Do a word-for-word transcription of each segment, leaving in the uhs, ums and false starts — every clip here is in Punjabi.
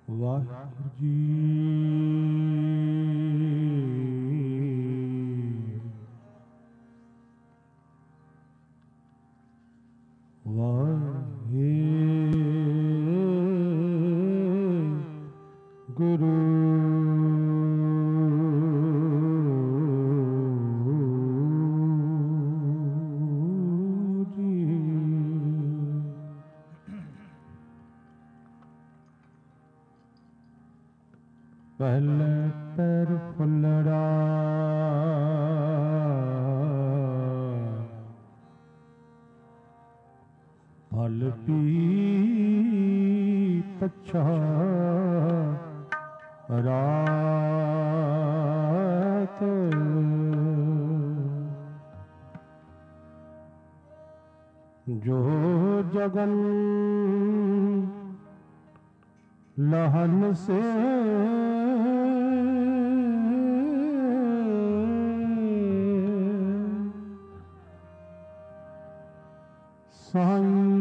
ਵਾਹਿਗੁਰੂ ਜੀ। ਵਾਹਿਗੁਰੂ ਪਹਿਲੇ ਪੈਰ ਫੁੱਲੜਾ ਫਲ ਪੀ ਪਛਾ ਰਾਤ ਜੋ ਜਗਨ ਲਹਨ ਸੇ ਸਾਈਂ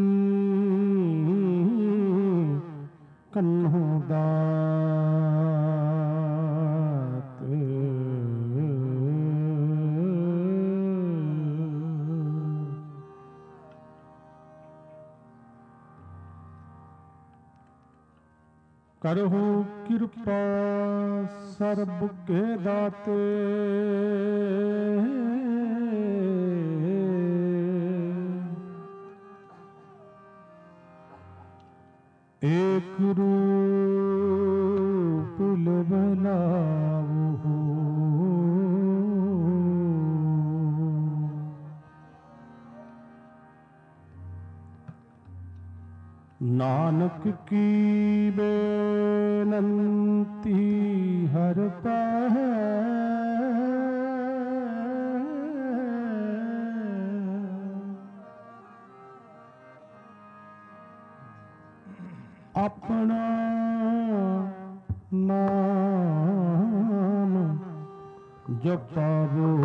ਕੰਨੋਂ ਦਾਤ ਕਰਹੁ ਕਿਰਪਾ ਸਰਬ ਕੇ ਦਾਤੇ ਏਕ ਰੂਪ ਲਵਲਾਵੋ ਨਾਨਕ ਕੀ ਬੇਨੰਤੀ ਹਰ ਪਾਹੈ ਆਪਣਾ ਨਾਮ ਜਪਾਵੋ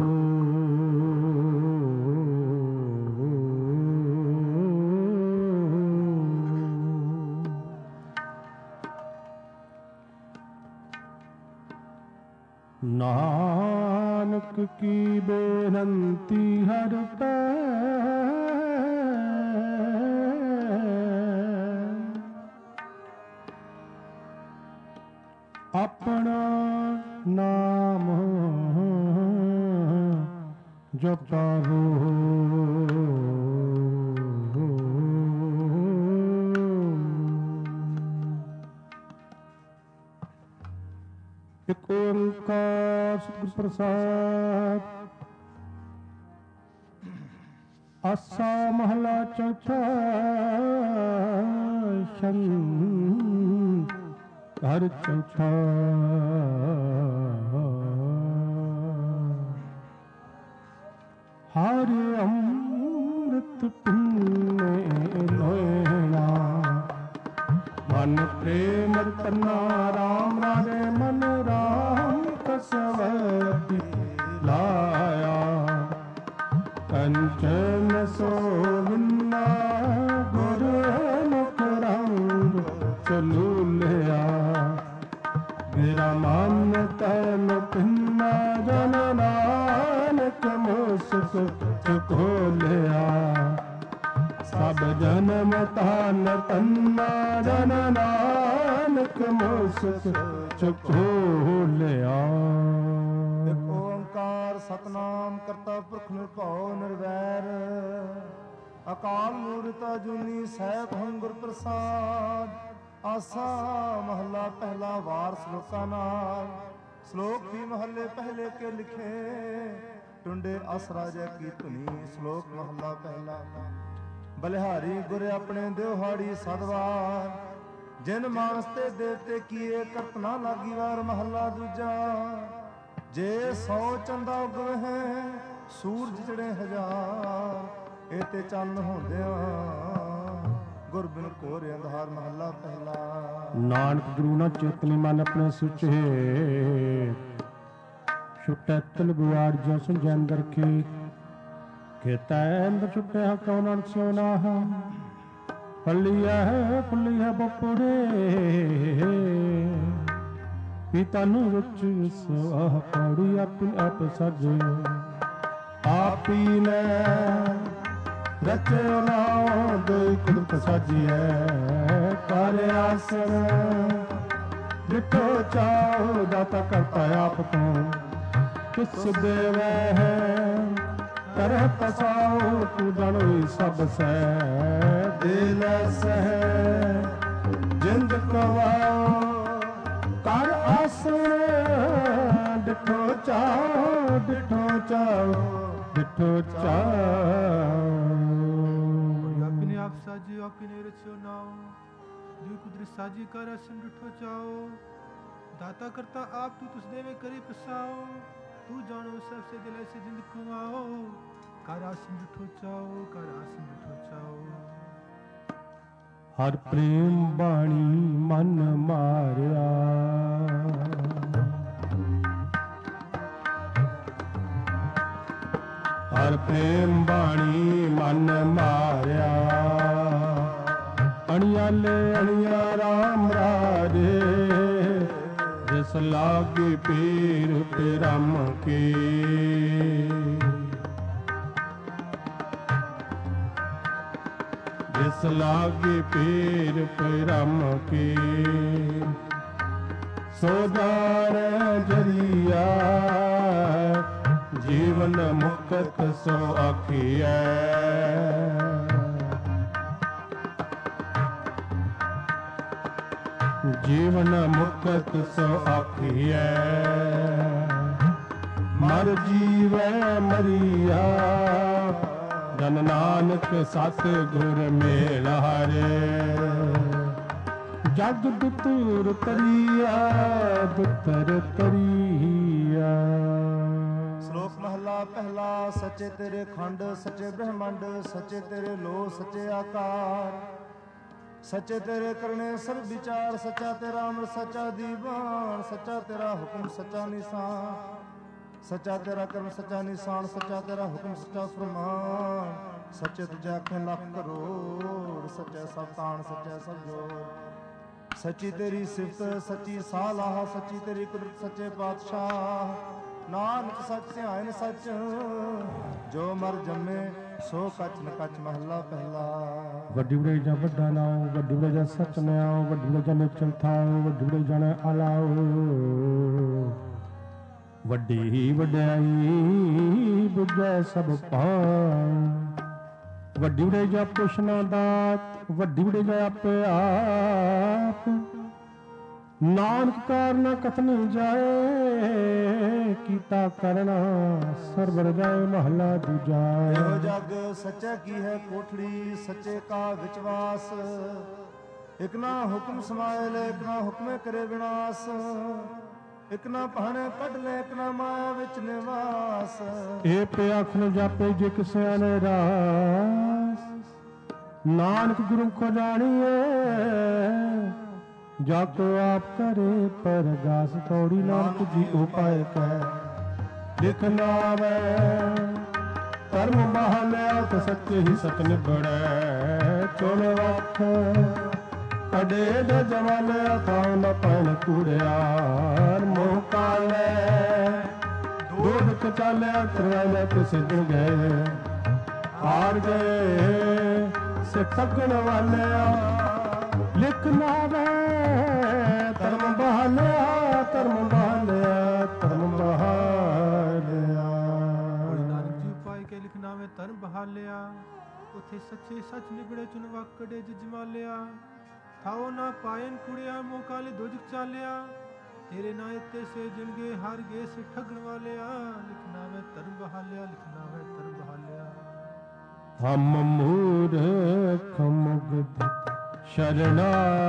ਨਾਨਕ ਕੀ ਬੇਨੰਤੀ ਹਰ ਪੈ ਆਪਣਾ ਨਾਮ ਜਪਾਵੋ ਇਕ ਓੰਕਾਰ ਸਤਿਗੁਰ ਪ੍ਰਸਾਦ। ਆਸਾ ਮਹਲਾ ਚੌਥਾ। ਛੰਦ ਹਰ ਚੌਥਾ। ਹਰ ਅੰਮ੍ਰਿਤ ਪੀਨੇ ਲੋਇਣਾ ਮਨ ਪ੍ਰੇਮ ਤਨਾ ਰਾਮ ਰਾਜੇ ਮਨ ਰਾਮ ਕਸਵਤੀ ਲਾਇਆ ਕੰਚਨ ਸੋਵਿੰਨਾ ਗੁਰ ਮੁਖ ਰੰਗ ਚਲੂ ਲਿਆ ਮੇਰਾ ਮਨ ਤਨ ਪਿੰਨਾ ਜਨ ਨਾਨਕ ਮੁਸਕ ਖੋਲਿਆ ਸਭ ਜਨਮ ਤਨ ਤੰਨਾ ਜਨ ਨਾਨਕ ਮੁਸਕ ਖੋਲਿਆ। ਇਕ ਓੰਕਾਰ ਸਤਨਾਮ ਕਰਤਾ ਪੁਰਖ ਨਿਰਭਉ ਨਿਰਵੈਰ ਅਕਾਲ ਮੂਰਤ ਅਜੂਨੀ ਸੈਭੰ ਗੁਰ ਪ੍ਰਸਾਦ। ਆਸਾ ਮਹਲਾ ਪਹਿਲਾ ਵਾਰ ਸ਼ਲੋਕਾਂ ਨਾਲ। ਸ਼ਲੋਕ ਵੀ ਮਹੱਲੇ ਪਹਿਲੇ ਕੇ ਲਿਖੇ ਟੁੰਡੇ ਅਸ ਰਾਜੈ ਕੀ ਧੁਨੀ। ਸ਼ਲੋਕ ਮਹਲਾ ਪਹਿਲਾ। ਬਲਿਹਾਰੀ ਗੁਰ ਆਪਣੇ ਦਿਵਹਾੜੀ ਸਦਵਾਰ ਜਿਨ ਮਾਨਸ ਤੇ ਦੇਵਤੇ ਕੀਏ ਕਰਤ ਨਾ ਲਾਗੀ ਵਾਰ। ਮਹੱਲਾ ਦੂਜਾ। ਜੇ ਸੌ ਚੰਦਾ ਉਗਵਹਿ ਸੂਰਜ ਚੜੇ ਹਜ਼ਾਰ ਇਹ ਤੇ ਚੰਨ ਹੁੰਦਿਆਂ ਗੁਰ ਬਿਨ ਘੋਰ ਅੰਧਾਰ। ਮਹੱਲਾ ਪਹਿਲਾ। ਨਾਨਕ ਗੁਰੂ ਨਾ ਚੇਤਨੀ ਮਨ ਆਪਣੇ ਸੁਚੇ ਛੁਟੈ ਤਲ ਗੁਆਰ ਜੋ ਸੰਜਮ ਰਖੇ ਖੇਤਾ ਅੰਦਰ ਛੁਟਿਆ ਕੌਣ ਸੋਨਾ ਫਲੀਆ ਫਲੀਆ ਬਪੜੇ ਪਿਤਾ ਨੂੰ ਵਿੱਚ ਸਵਾਹ ਪੌੜੀ ਆਪੀ ਆਪ ਸਾਜਿਓ ਆਪੀ ਨੇ ਰਚਿਓ ਨਾਉ ਦੋਇ ਕੁਦਰਤ ਸਾਜੀਐ ਕਰ ਆਸਣ ਜਿਠੋ ਚਾਉ ਦਾਤਾ ਕਰਤਾ ਆਪ ਤੋਂ ਕਿਸ ਦੇਵੈ ਹੈ ਕਰਹਿ ਪਸਾਉ ਤੂੰ ਜਾਣੋਈ ਸਭ ਸਹਿ ਦੇ ਲੈ ਸਹਿ ਜਿੰਦ ਕਵਾਉ ਕਰ ਆਸਣ ਡਿਠੋ ਚਾਉ ਡਿਠੋ ਚਾਉ ਡਿਠੋ ਚਾਉ ਆਪਨੇ ਆਪ ਸਾਜਿਓ ਆਪਨੇ ਰਚਿਓ ਨਾਉ ਦੁਇ ਕੁਦਰਤ ਸਾਜੀ ਕਰ ਆਸਣ ਡਿਠੋ ਚਾਉ ਦਾਤਾ ਕਰਤਾ ਆਪ ਤੂੰ ਤੁਸ ਦੇਵੇ ਕਰੀ ਪਸਾਉ ਤੂੰ ਜਾਣੋ ਸਭ ਸੇ ਦਿਲ ਸੇ ਜਿੰਦ ਕਮਾਓ ਕਰ ਆਸਣ ਡਿਠੋ ਚਾਉ ਕਰ ਆਸਣ ਡਿਠੋ ਚਾਉ ਹਰ ਪ੍ਰੇਮ ਬਾਣੀ ਮਨ ਮਾਰਿਆ ਹਰ ਪ੍ਰੇਮ ਬਾਣੀ ਮਨ ਮਾਰਿਆ ਅਣਿਆਲੇ ਅਣਿਆ ਰਾਮ ਰਾਜੇ ਜਿਸ ਲਾਗੇ ਪੀਰ ਪਿਰਮ ਕੇ ਜਿਸ ਲਾਗੇ ਪੀਰ ਪਿਰਮ ਕੇ ਸੋ ਜਾਣੈ ਜਰੀਆ ਜੀਵਨ ਮੁਕਤ ਸੋ ਆਖੀਐ ਜੀਵਨ ਮੁਕਤ ਸੋ ਆਖੀਐ ਮਰ ਜੀਵੈ ਮਰੀਆ ਜਨ ਨਾਨਕ ਸਤ ਗੁਰ ਮੇਲ ਹਰੇ ਜਗ ਦੁਤੁਰ ਤਰੀਆ ਦੁਤਰ ਤਰੀਆ। ਸ਼ਲੋਕ ਮਹਲਾ ਪਹਿਲਾ। ਸੱਚੇ ਤੇਰੇ ਖੰਡ ਸੱਚੇ ਬ੍ਰਹਮੰਡ ਸੱਚੇ ਤੇਰੇ ਲੋ ਸੱਚੇ ਆਕਾਰ ਸੱਚੇ ਤੇਰੇ ਕਰਨੇ ਸਰਬ ਵਿਚਾਰ ਸੱਚਾ ਤੇਰਾ ਅਮਰ ਸੱਚਾ ਦੀਵਾਨ ਸੱਚਾ ਤੇਰਾ ਹੁਕਮ ਸੱਚਾ ਨਿਸ਼ਾਨ ਸੱਚਾ ਤੇਰਾ ਕਰਮ ਸੱਚਾ ਨਿਸ਼ਾਨ ਸੱਚਾ ਤੇਰਾ ਹੁਕਮ ਸੱਚਾ ਫਰਮਾਨ ਸੱਚੇ ਤੁਝੇ ਆਖੇ ਲੱਖ ਕਰੋੜ ਸੱਚਾ ਸਭ ਤਾਣ ਸੱਚਾ ਸਭ ਜੋਰ ਸੱਚੀ ਤੇਰੀ ਸਿਫਤ ਸੱਚੀ ਸਾਲਾਹ ਸੱਚੀ ਤੇਰੀ ਕੁਦਰਤ ਸੱਚੇ ਪਾਤਸ਼ਾਹ ਨਾਨਕ ਸੱਚ ਧਿਆਨ ਸੱਚ ਜੋ ਮਰ ਜੰਮੇ ਸੋ ਕੱਚ ਨ ਕੱਚ ਮਹੱਲਾ ਪਹਿਲਾ। ਵੱਡੀ ਵਡਿਆਈ ਜਾਂ ਵੱਡਾ ਨਾਉ ਵੱਡੀ ਵਡਿਆਈ ਜਾਂ ਸੱਚ ਨਿਆਉ ਵੱਡੀ ਵਡਿਆਈ ਜਾਂ ਨਿਚਲ ਥਾਉ ਵੱਡੀ ਵਡਿਆਈ ਜਾਂ ਅਲਾਉ ਵੱਡੀ ਵਡਿਆਈ ਬੁਝੈ ਸਭ ਪਾਉ ਵੱਡੀ ਵਡਿਆਈ ਜਾਂ ਪੁੱਛਣਾ ਦਾਤ ਵੱਡੀ ਵਡਿਆਈ ਜਾਂ ਆਪੇ ਆਪ ਨਾਨਕ ਕਾਰਨ ਕਥਨ ਜਾਏ ਕੀਤਾ ਕਰਨਾ ਸਰਬ ਰਜਾਏ ਮਹਲਾ ਦੂਜਾ। ਇਹੋ ਜਗ ਸੱਚਾ ਕੀ ਹੈ ਕੋਠੜੀ ਸੱਚੇ ਕਾ ਵਿਚਵਾਸ ਇਕ ਨਾ ਹੁਕਮ ਸਮਾਏ ਲੈ ਇਕ ਨਾ ਹੁਕਮੇ ਕਰੇ ਵਿਨਾਸ਼ ਇਕ ਨਾ ਭਾਣੇ ਕੱਢ ਲੈ ਇਕ ਨਾ ਮਾਇਆ ਵਿੱਚ ਨਿਵਾਸ ਇਹ ਪਿਆਖ ਨ ਜਾਪੇ ਜੇ ਕਿਸੇ ਨੇ ਰਾਸ ਨਾਨਕ ਗੁਰੂ ਕੋ ਜਾਣੀਏ ਜਾ ਕੋ ਆਪ ਕਰੇ ਪਰਗਾਸ ਤੌੜੀ ਨਾਨਕ ਜੀ ਉਪਾਇ ਕਹਿ ਲਿਖ ਨਾਵੈ ਧਰਮ ਬਹਾਲਿਆ ਤੇ ਸੱਚੇ ਹੀ ਸਤ ਨਿਬੜੈ ਚੁਣ ਵਖ ਅਡੇ ਦੇ ਜਵਾਲਿਆ ਤਾਂ ਨ ਪੈਣ ਕੂੜਿਆਰ ਮੋਹ ਕਾਲੇ ਦੂਧ ਚ ਚਾਲਿਆ ਕਰਵਾਇਆ ਕਿਸੇ ਦਿਨ ਗਏ ਹਾਰ ਗਏ ਸਿੱਖ ਸੱਗਣ ਵਾਲਿਆ ਲਿਖ ਨਾਵੈ ਧਰਮ ਬਹਾਲਿਆ ਧਰਮ ਬਹਾਲਿਆ ਧਰਮ ਬਹਾਲਿਆ। ਨਾਨਕ ਜੀ ਉਪਾਇ ਕੇ ਲਿਖ ਨਾਵੇਂ ਧਰਮ ਬਹਾਲਿਆ ਉਥੇ ਸੱਚੇ ਸੱਚ ਨਿਬੜੇ ਚੁਣ ਵਕੜੇ ਜਜਮਾਲਿਆ ਥਾਓ ਨਾ ਪਾਇਨ ਕੁੜਿਆ ਮੋਕਾਲੇ ਦੁਜਕ ਚਾਲਿਆ ਤੇਰੇ ਨਾਂ ਤੇ ਸੇ ਜਿਨਗੇ ਹਰ ਗੇ ਸੇ ਠਗਣ ਵਾਲਿਆ ਲਿਖ ਨਾਵੇਂ ਧਰਮ ਬਹਾਲਿਆ ਲਿਖ ਨਾਵੇਂ ਧਰਮ ਬਹਾਲਿਆ। ਹਮ ਮੂਰਖ ਮੁਗਧ ਸ਼ਰਨਾਗਤੀ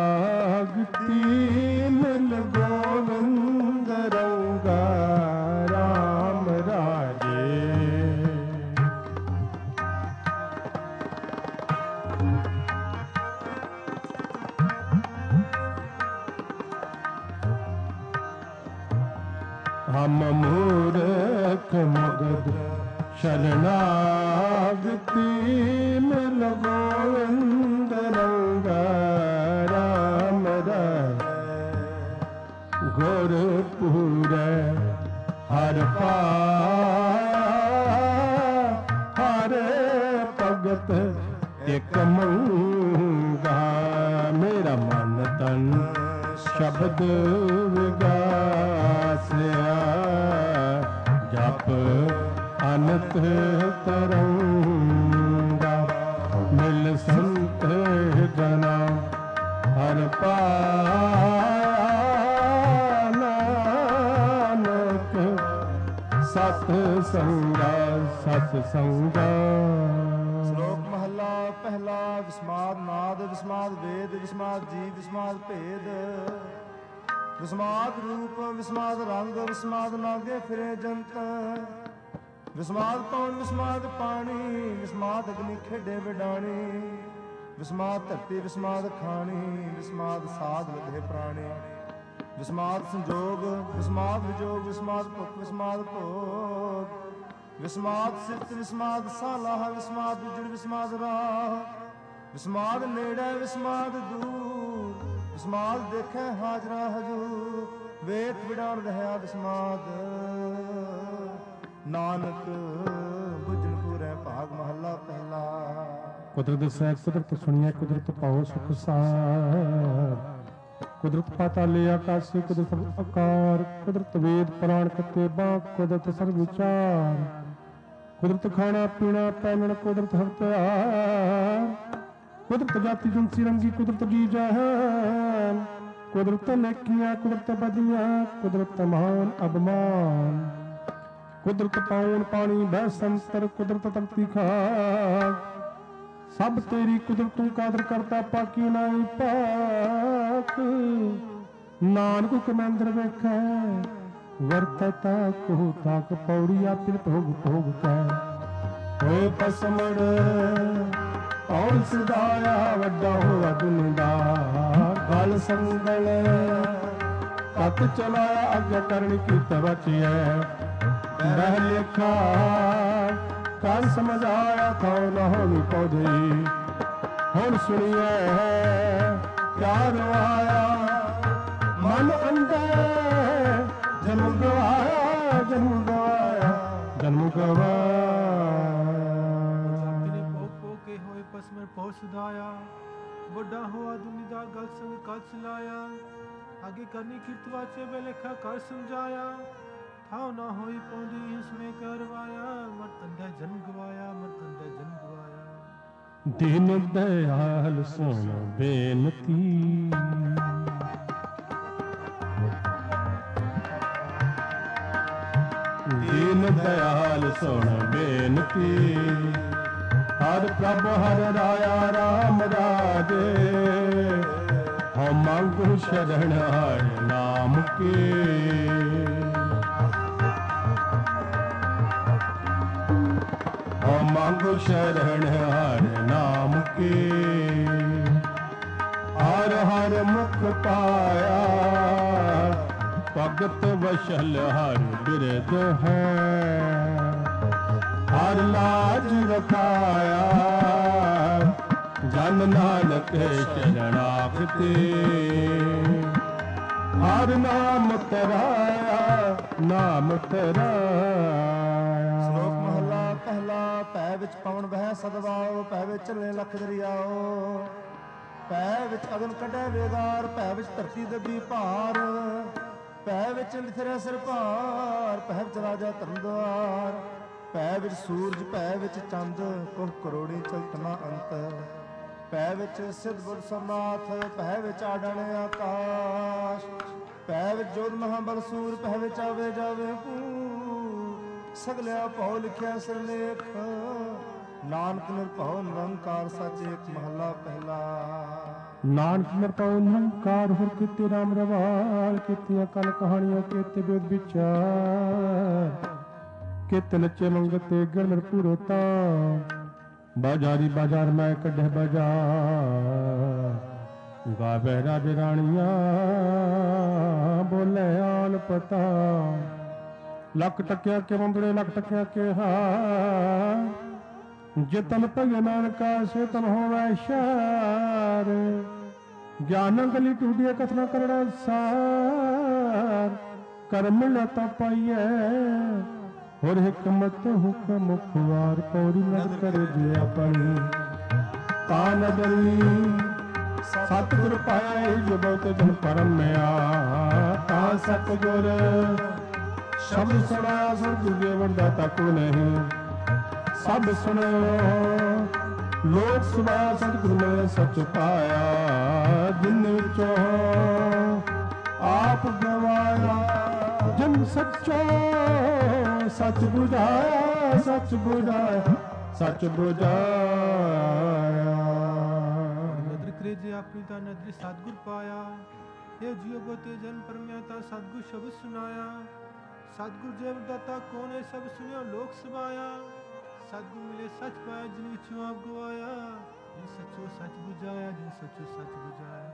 ਮਿਲ ਗੋਵਿੰਦ ਰੰਗਾ ਰਾਮ ਰਾਜੇ ਹਮ ਮੂਰਖ ਮੁਗਧ ਸ਼ਰਨਾਗਤੀ ਮਿਲ ਗੋਵਿੰਦ ਰੰਗਾ ਰਾਮ ਰਾਜੇ ਗੁਰ ਪੂਰੈ ਹਰ ਪਾਇਆ ਹਰ ਭਗਤ ਇਕ ਮੰਗਾ ਮੇਰਾ ਮਨ ਤਨ ਸ਼ਬਦ ਵਿਗਾਸਿਆ ਜਪ ਅਨੰਤ ਤਰੰਗਾ ਮਿਲ ਸੰਤ ਜਨਾ ਹਰ ਪਾਇਆ ਨਾਨਕ ਸਤ ਸੰਗਾ ਸਤ ਸੰਗਾ। ਸ਼ਲੋਕ ਮਹੱਲਾ ਪਹਿਲਾ। ਵਿਸਮਾਦ ਨਾਦ ਵਿਸਮਾਦ ਵੇਦ ਵਿਸਮਾਦ ਜੀਵ ਵਿਸਮਾਦ ਭੇਦ ਵਿਸਮਾਦ ਰੂਪ ਵਿਸਮਾਦ ਰੰਗ ਵਿਸਮਾਦ ਨਾਗੇ ਫਿਰੇ ਜੰਤ ਵਿਸਮਾਦ ਪੌਣ ਵਿਸਮਾਦ ਪਾਣੀ ਵਿਸਮਾਦ ਅਗਨੀ ਖੇਡੇ ਵਿਡਾਣੀ ਵਿਸਮਾਦ ਧਰਤੀ ਵਿਸਮਾਦ ਖਾਣੀ ਵਿਸਮਾਦ ਸਾਧ ਲਗੇ ਪ੍ਰਾਣੀ ਵਿਸਮਾਦ ਸੰਜੋਗ ਵਿਸਮਾਦ ਵਿਜੋਗ ਵਿਸਮਾਦ ਭੁੱਖ ਵਿਸਮਾਦ ਭੋਗ ਵਿਸਮਾਦ ਸਿਫਤ ਵਿਸਮਾਦ ਸਾਲਾਹ ਵਿਸਮਾਦ ਵਿਜੜ ਵਿਸਮਾਦ ਰਾਹ ਵਿਸਮਾਦ ਨੇੜੇ ਵਿਸਮਾਦ ਦੂਰ ਵਿਸਮਾਦ ਦੇਖੈ ਹਾਜ਼ਰਾ ਹਜੂਰ ਵੇਖ ਵਿਡਾਣ ਰਹਾ ਵਿਸਮਾਦ ਨਾਨਕ ਬੁਝਣ ਪੂਰੈ ਭਾਗ ਮਹੱਲਾ ਪਹਿਲਾ। ਕੁਦਰਤ ਸਹਿ ਕੁਦਰਤ ਸੁਣੀਐ ਕੁਦਰਤ ਪਾਉ ਸੁਖ ਸਾਰ ਕੁਦਰਤ ਪਾਤਾਲੇ ਆਕਾਸ਼ੀ ਕੁਦਰਤ ਆਕਾਰ ਕੁਦਰਤ ਵੇਦ ਪੁਰਾਣ ਕਤੇਬਾਂ ਕੁਦਰਤ ਸਰਬ ਵਿਚਾਰ ਕੁਦਰਤ ਖਾਣਾ ਪੀਣਾ ਪਹਿਨਣ ਕੁਦਰਤ ਹਰਤਿਆਰ ਕੁਦਰਤ ਜਾਤੀ ਜੁਨਸੀ ਰੰਗੀ ਕੁਦਰਤ ਜੀ ਜਹਾਨ ਕੁਦਰਤ ਨੇਕੀਆਂ ਕੁਦਰਤ ਬਦੀਆਂ ਕੁਦਰਤ ਮਾਨ ਅਭਮਾਨ ਕੁਦਰਤ ਪਾਉਣ ਪਾਣੀ ਬਹਿ ਸੰਤਰ ਕੁਦਰਤ ਧਰਤੀ ਖਾਕ ਸਭ ਤੇਰੀ ਕੁਦਰਤ ਤੂੰ ਕਾਦਰ ਕਰਤਾ ਪਾਕੀ ਨਾਈ ਪਾਕ ਨਾਨਕ ਕਮੰਦਰ ਵੇਖੈ ਵਰਤਤਾ ਕੋ ਤਾਕ ਪੌੜੀਆ ਪਿਰ ਭੋਗ ਭੋਗ ਕੈ ਹੋਏ ਪਸਮੜ ਔਰ ਸਦਾਇਆ ਵੱਡਾ ਹੋਆ ਦੁਨਦਾ ਗਲ ਸੰਗਲ ਤਤ ਚਲਾਇਆ ਅੱਗੇ ਕਰਨੀ ਕੀਤਾ ਬਚਿਐ ਬਹਿ ਲੇਖਾ ਕੰਨ ਸਮਝ ਆਇਆ ਥੋ ਨਾ ਹੋਵੀ ਪੌਧੀ ਹੁਣ ਸੁਣੀਐ ਕਿਆ ਰਵਾਇਆ ਮਨ ਅੰਦਰ ਜਨਮ ਗਵਾਇਆ ਜਨਮ ਗਵਾਇਆ ਜਨਮ ਗਵਾਇਆ ਤੇਰੇ ਭੋਗ ਭੋਗ ਕੇ ਹੋਏ ਪਸਮਰ ਪਹੁ ਸੁਧਾਇਆ ਵੱਡਾ ਹੋਆ ਦੁਨੀਦਾ ਗਲ ਸੰਗ ਕਲ ਚਲਾਇਆ ਆਗੇ ਕਰਨੀ ਕੀਰਤ ਵਾਚੇ ਬੇਲੇਖਾ ਕਰ ਸਮਝਾਇਆ ਥਾਉ ਨਾ ਹੋਈ ਪੌਂਦੀ ਇਸਮੇ ਕਰਵਾਇਆ ਮਨ ਅੰਧੇ ਜਨਮ ਗਵਾਇਆ ਮਨ ਅੰਧੇ ਜਨਮ ਗਵਾਇਆ। ਦੀਨ ਦਇਆਲ ਸੁਣ ਬੇਨਤੀ ਦੀਨ ਦਇਆਲ ਸੁਣ ਬੇਨਤੀ ਹਰ ਪ੍ਰਭ ਹਰ ਰਾਇਆ ਰਾਮ ਰਾਜੇ ਹਉ ਮੰਗੂ ਸ਼ਰਨ ਹਰ ਨਾਮ ਕੇ ਮੰਗੋ ਸ਼ਰਨ ਹਰ ਨਾਮ ਕੇ ਹਰ ਹਰ ਮੁਖ ਪਾਇਆ ਭਗਤ ਵਸ਼ਲ ਹਰ ਬਿਰਦ ਹੈ ਹਰ ਲਾਜ ਰਖਾਇਆ ਜਨ ਨਾਨਕ ਸ਼ਰਣਾਗਤ ਤੇ ਹਰ ਨਾਮ ਤਰਾਇਆ ਨਾਮ ਤਰਾਇਆ। ਸ਼ਲੋਕ ਮਹੱਲਾ ਪਹਿਲਾ। ਭੈ ਵਿੱਚ ਪਵਨ ਬਹਿ ਸਦਵਾਓ ਭੈ ਵਿੱਚ ਚੱਲੇ ਲਖ ਦਰਿਆਓ ਭੈ ਵਿੱਚ ਅਗਨ ਕੱਢੈ ਵੇਗਾਰ ਭੈ ਵਿੱਚ ਧਰਤੀ ਦੱਬੀ ਭਾਰ ਭੈ ਵਿੱਚ ਲਿਥਰੈ ਸਿਰ ਭਾਰ ਭੈ ਵਿੱਚ ਰਾਜਾ ਧਰਮਦੁਆਰ ਭੈ ਵਿੱਚ ਸੂਰਜ ਭੈ ਵਿੱਚ ਚੰਦ ਕੋਹ ਕਰੋੜੀ ਚਲਤਨਾ ਅੰਤ ਭੈ ਵਿੱਚ ਸਿੱਧ ਬੁੱਧ ਸਰਨਾਥ ਭੈ ਵਿੱਚ ਆਡਣ ਆਕਾਸ਼ ਭੈ ਵਿੱਚ ਜੋਧ ਮਹਾਬਲ ਸੂਰ ਭੈ ਵਿੱਚ ਆਵੇ ਜਾਵੇ ਪੂਰ ਸਗਲਿਆ ਭਉ ਲਿਖਿਆ ਸਿਰਲੇਖ ਨਾਨਕ ਨਿਰਭਉ ਨਿਰੰਕਾਰ ਸੱਚ ਏਕ ਮਹੱਲਾ ਪਹਿਲਾ। ਨਾਨਕ ਨਿਰਭਉ ਨਿਰੰਕਾਰ ਹੋਰ ਕੀਤੇ ਰਾਮ ਰਵਾਲ ਕੀਤੀਆਂ ਕਲ ਕਹਾਣੀਆਂ ਕੀਤੇ ਵੇਦ ਵਿਚਾਰ ਕੀਤੇ ਨੱਚੇ ਮੰਗਤੇ ਗਣ ਪੂਰੋ ਤਾ ਬਾਜ਼ਾਰੀ ਬਾਜ਼ਾਰ ਮੈਂ ਕੱਢੇ ਬਾਜ਼ਾਰ ਗਾਵੇ ਰਾਜ ਰਾਣੀਆਂ ਬੋਲੇ ਆਨ ਪਤਾ ਲੱਖ ਟਕਿਆ ਕੇ ਬੰਦੜੇ ਲੱਖ ਟਕਿਆ ਕੇ ਹਾਰ ਜੇ ਤਨ ਭਗੇ ਨਾਨਕਾ ਸੇ ਤਨ ਹੋਵੇ ਸ਼ਾਰ ਗਿਆਨ ਗਲੀ ਟੂਟੀਏ ਕਥਨਾ ਕਰੜਾ ਸਾਰ ਕਰਮ ਲਤਾ ਪਾਈਐ ਹੋਰ ਹਕਮਤ ਹੁਕਮ ਖੁਆਰ ਪੌੜੀ ਨਦ ਕਰੇ ਜੇ ਆਪਣੀ ਤਾ ਨਦਰੀ ਸਤਿਗੁਰ ਪਾਇਆ ਜੋ ਬਹੁਤ ਜਨ ਪਰਮਿਆ ਤਾ ਸਤਿਗੁਰ ਸ਼ਬਦ ਸੁਣਾਇਆ ਸੁਣ ਤੁਝੇ ਵਰਦਾ ਤੱਕ ਨਹੀਂ ਸਭ ਸੁਣਿਓ ਲੋਕ ਸੁਭਾ ਸਤਿਗੁਰ ਨੇ ਸੱਚ ਪਾਇਆ ਜਿਨ ਵਿੱਚੋਂ ਆਪ ਗਵਾਇਆ ਜਨ ਸੱਚੋ ਸੱਚ ਬੁਝਾਇਆ ਸੱਚ ਬੁਝਾਇਆ ਸੱਚ ਬੁਝਾਇਆ ਨਦਰ ਕਰੇ ਜੇ ਆਪਣੀ ਤਾਂ ਨਦਰੀ ਸਤਿਗੁਰ ਪਾਇਆ ਇਹ ਜੀਵ ਬਤੇ ਜਨ ਪਰਮਿਆ ਤਾਂ ਸਤਿਗੁਰ ਸ਼ਬਦ ਸੁਨਾਇਆ ਸਤਿਗੁਰ ਜੇਵ ਦਾਤਾ ਕੌਣ ਹੈ ਸਭ ਸੁਣਿਓ ਲੋਕ ਸਮਾਇਆ ਸਤਿਗੁਰ ਮਿਲੇ ਸੱਚ ਪਾਇਆ ਜਿਨ ਵਿੱਚੋਂ ਆਪ ਗਵਾਇਆ ਜਿਨ ਸੱਚੋ ਸੱਚ ਬੁਝਾਇਆ ਜਿਨ ਸੱਚੋ ਸੱਚ ਬੁਝਾਇਆ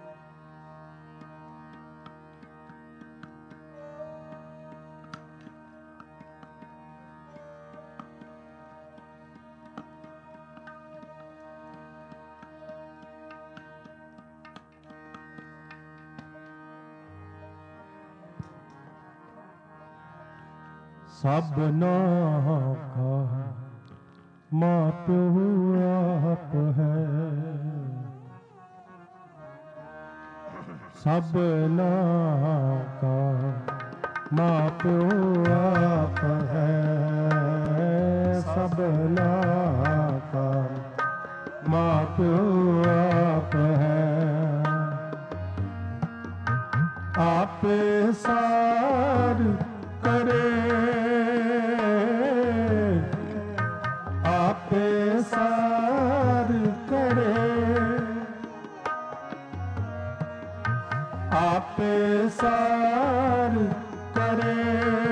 ਸਭਨਾ ਕਾ ਮਾਂ ਪਿਓ ਆਪ ਹੈ ਸਭਨਾ ਕਾ ਮਾਂ ਪਿਓ ਆਪ ਹੈ ਸਭਨਾ ਕਾ ਮਾਂ ਪਿਓ ਆਪ ਹੈ ਆਪੇ ਸਾਰ ਕਰੇ ਆਪੇ ਸਾਰ ਕਰੇ ਆਪੇ ਸਾਰ ਕਰੇ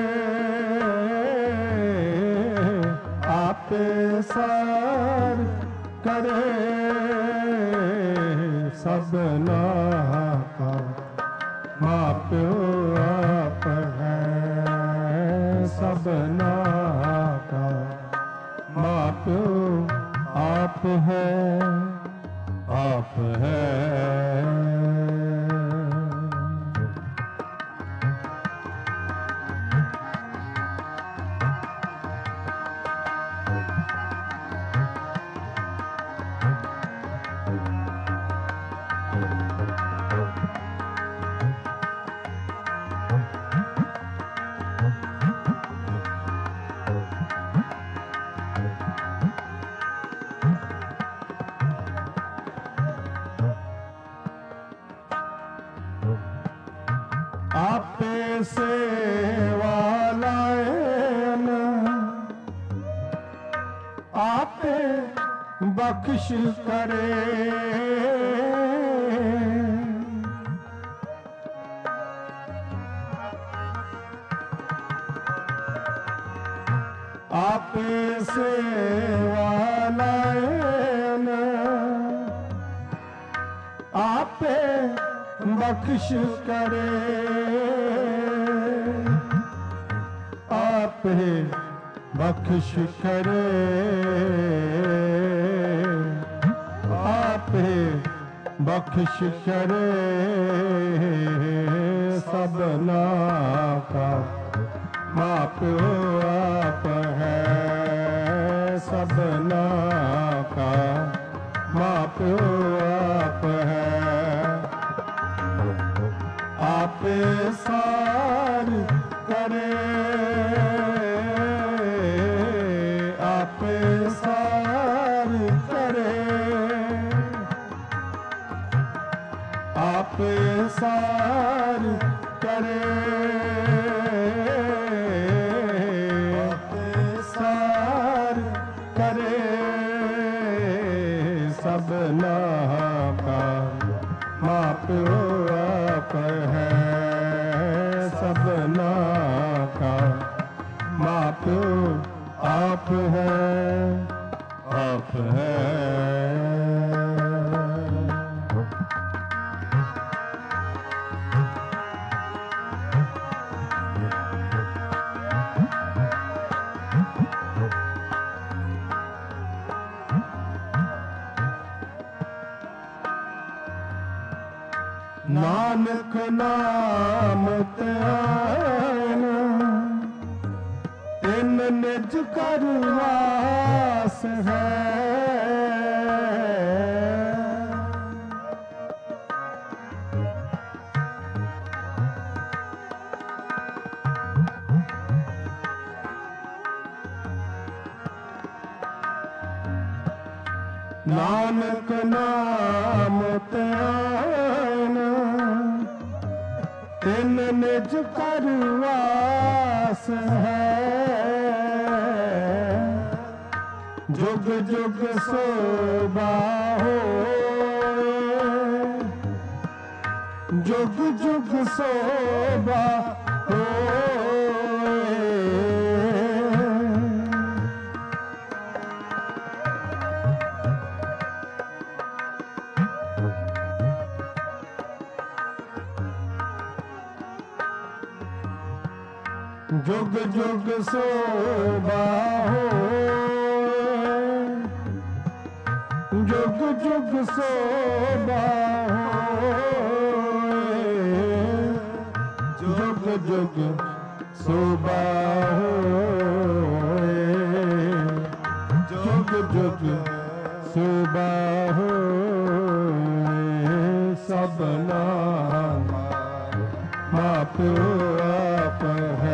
ਆਪੇ ਸਾਰ ਕਰੇ ਸਭਨਾ ਕਾ ਮਾਂ ਪਿਓ ਆਪ ਹੈ ਸਭਨਾ ਕਾ ਮਾਂ ਪਿਓ ਆਪ ਹੈ ਆਪ ਹੈ ਆਪੇ ਸੇਵਾ ਲਾਇਨ ਆਪੇ ਬਖਸ਼ ਕਰੇ ਆਪੇ ਸੇਵਾ ਲਾਇਨ ਆਪੇ ਬਖਸ਼ ਕਰੇ ਆਪੇ ਬਖਸ਼ ਕਰੇ ਆਪੇ ਬਖਸ਼ ਕਰੇ ਸਭਨਾ ਕਾ ਮਾਂ ਪਿਓ ਆਪ ਹੈ ਸਭਨਾ ਕਾ ਮਾਂ ਪਿਓ ਆਪ ਹੈ ਆਪੇ ਸਾਰ ਕਰੇ ਆਪੇ ਸਾਰ ਕਰੇ ਆਪੇ ਸਾਰ ਕਰੇ ਆਪੇ ਸਾਰ ਕਰੇ ਸਭਨਾ ਕਾ ਮਾਂ ਪਿਓ ਆਪ ਹੈ ਸਭਨਾ ਕਾ ਮਾਂ ਪਿਓ ਆਪ ਹੈ ਆਪ ਹੈ ਨਾਨਕ ਨਾਨਕ ਨਾਮ ਧਿਆਨ ਤਿਨ ਨਿਜ ਕਰ ਵਾਸ ਹੈ। ਨਾਨਕ ਨਾਮ ਧਿਆਨ ਤਿਨ ਨਿਜ ਕਰ ਵਾਸ ਹੈ। ਜੁਗ ਜੁਗ ਸੋਭਾ ਹੋਏ, ਜੁਗ ਜੁਗ ਸੋਭਾ ਹੋਏ। जुग जुग शोभा होए, जुग जुग शोभा होए, जुग जुग शोभा होए, जुग जुग शोभा होए। सबना मां प्यो आप है,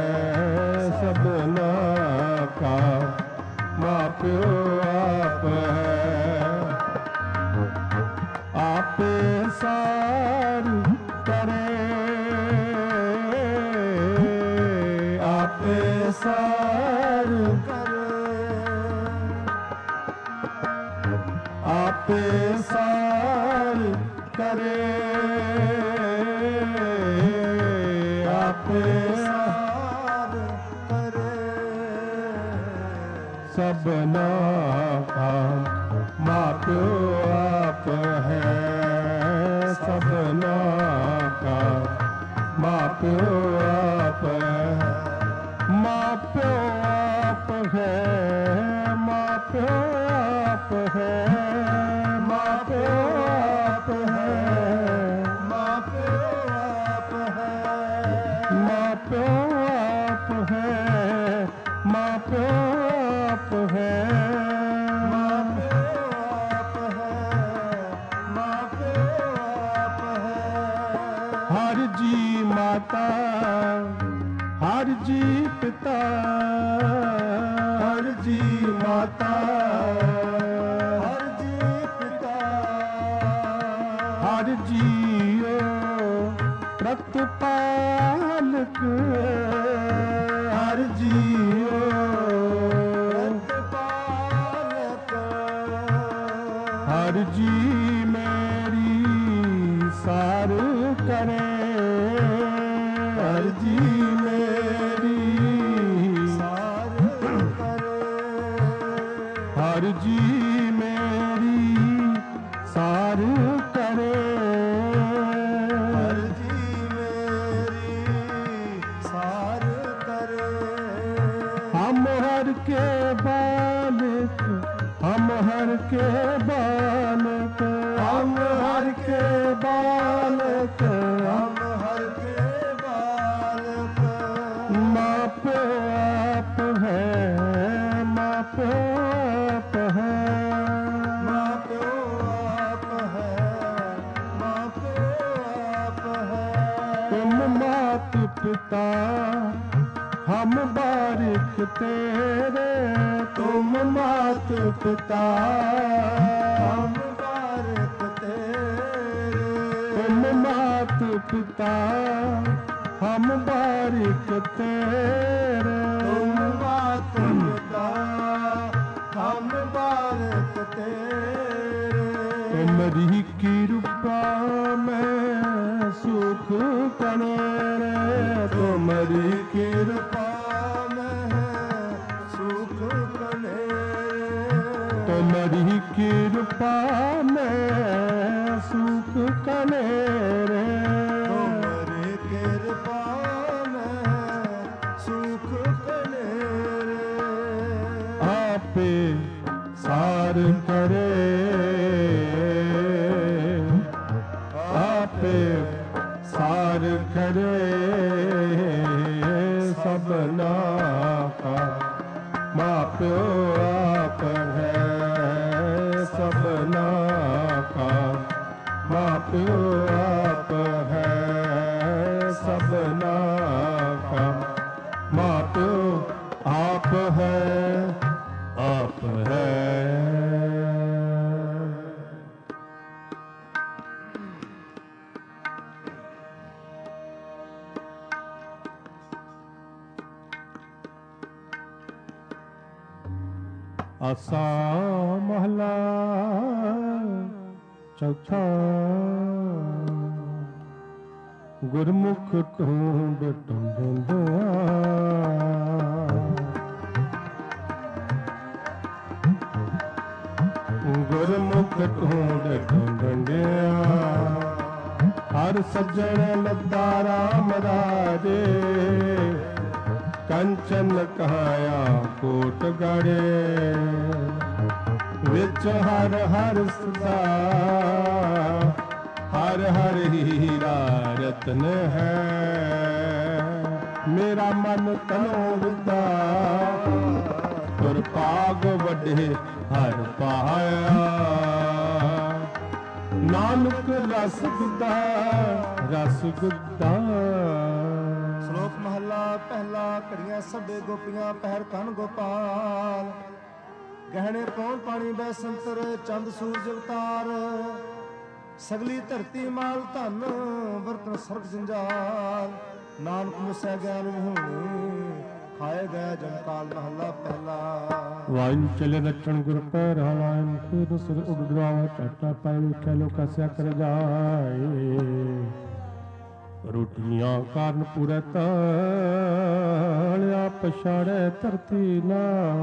सबना का मां प्यो आप है। आप सार करे, आप सार करे, आप सार करे, आप सार करे। सबना का मां प्यो आप है, सबना का मां प्यो आप है। मां प्यो आप है, मां प्यो आप है, मां प्यो आप है, मां प्यो आप है, मां प्यो आप है, मां प्यो आप है, मां प्यो आप है, मां प्यो आप है। हर जी माता, हर जी पिता, हर जी माता, हर जी पिता, हर जीओ प्रतिपालक, हर जीओ प्रतिपालक। हर जी मेरी सार करे, हर जी मेरी सार करे, हर जी मेरी सार करे, हर जी मेरी सार करे। हम हर के बालक, हम हर के बालक, हम हर के बालक, हम हर के बालक। मां प्यो आप है, मां प्यो आप है, मां प्यो आप है, मां प्यो आप है। तुम मात पिता हम बारिक तेरे, तुम मात पिता हम बारिक तेरे, तुम मात पिता हम बारिक तेरे, तुम मात पिता हम बारिक तेरे। तुमरी कृपा में सुख कनेरे, तुमरी कृपा में सुख कनेरे, तुमरी कृपा में सुख कनेरे, तुमरी कृपा में सुख कनेरे। आपे सार करे, आपे हर करे सबना का माँ प्यो आप है सबना का माँ प्यो आप है सबना का माँ प्यो आप है आप है। आसा महला चौथा गुरमुख ढूंढ ढूंढिया गुरमुख ढूंढ ढूंढिया हर सज्जन लद्दा राम राजे कंचन कहाया कोट गड़े विच हर हर सदा हर हर हीरा रत्न है मेरा मन तनो विदा तुर पाग वडे हर पाया नानक रस गुदा रस गुदा। ਸ਼ਲੋਕ ਮਹੱਲਾ ਪਹਿਲਾ। ਘੜੀਆਂ ਸਭੇ ਗੋਪੀਆਂ ਪਹਿਰ ਕਨ ਗੋਪਾਲ ਗਹਿਣੇ ਪੌਣ ਪਾਣੀ ਬੈ ਸੰਤਰ ਚੰਦ ਸੂਰਜ ਅਵਤਾਰ ਸਗਲੀ ਧਰਤੀ ਮਾਲ ਧਨ ਵਰਤਨ ਸਰਬ ਜੰਜਾਲ ਨਾਨਕ ਮੁਸੈ ਗਿਆਨ ਵਿਹੂਣੀ ਖਾਏ ਗਿਆ ਜੰਕਾਲ। ਮਹੱਲਾ ਪਹਿਲਾ। ਵਾਯੂ ਚਲੇ ਰਚਣ ਗੁਰ ਪੈ ਰਹਾਇਨ ਫਿਰ ਸਿਰ ਉਡਰਾਵਾ ਟਾਟਾ ਪਾਇ ਵੇਖਿਆ ਲੋਕਾ ਸਿਆ ਕਰ ਜਾਏ ਰੋਟੀਆਂ ਕਾਰਨ ਪੂਰੇ ਤਾਲਿਆ ਪਛਾੜੈ ਧਰਤੀ ਨਾ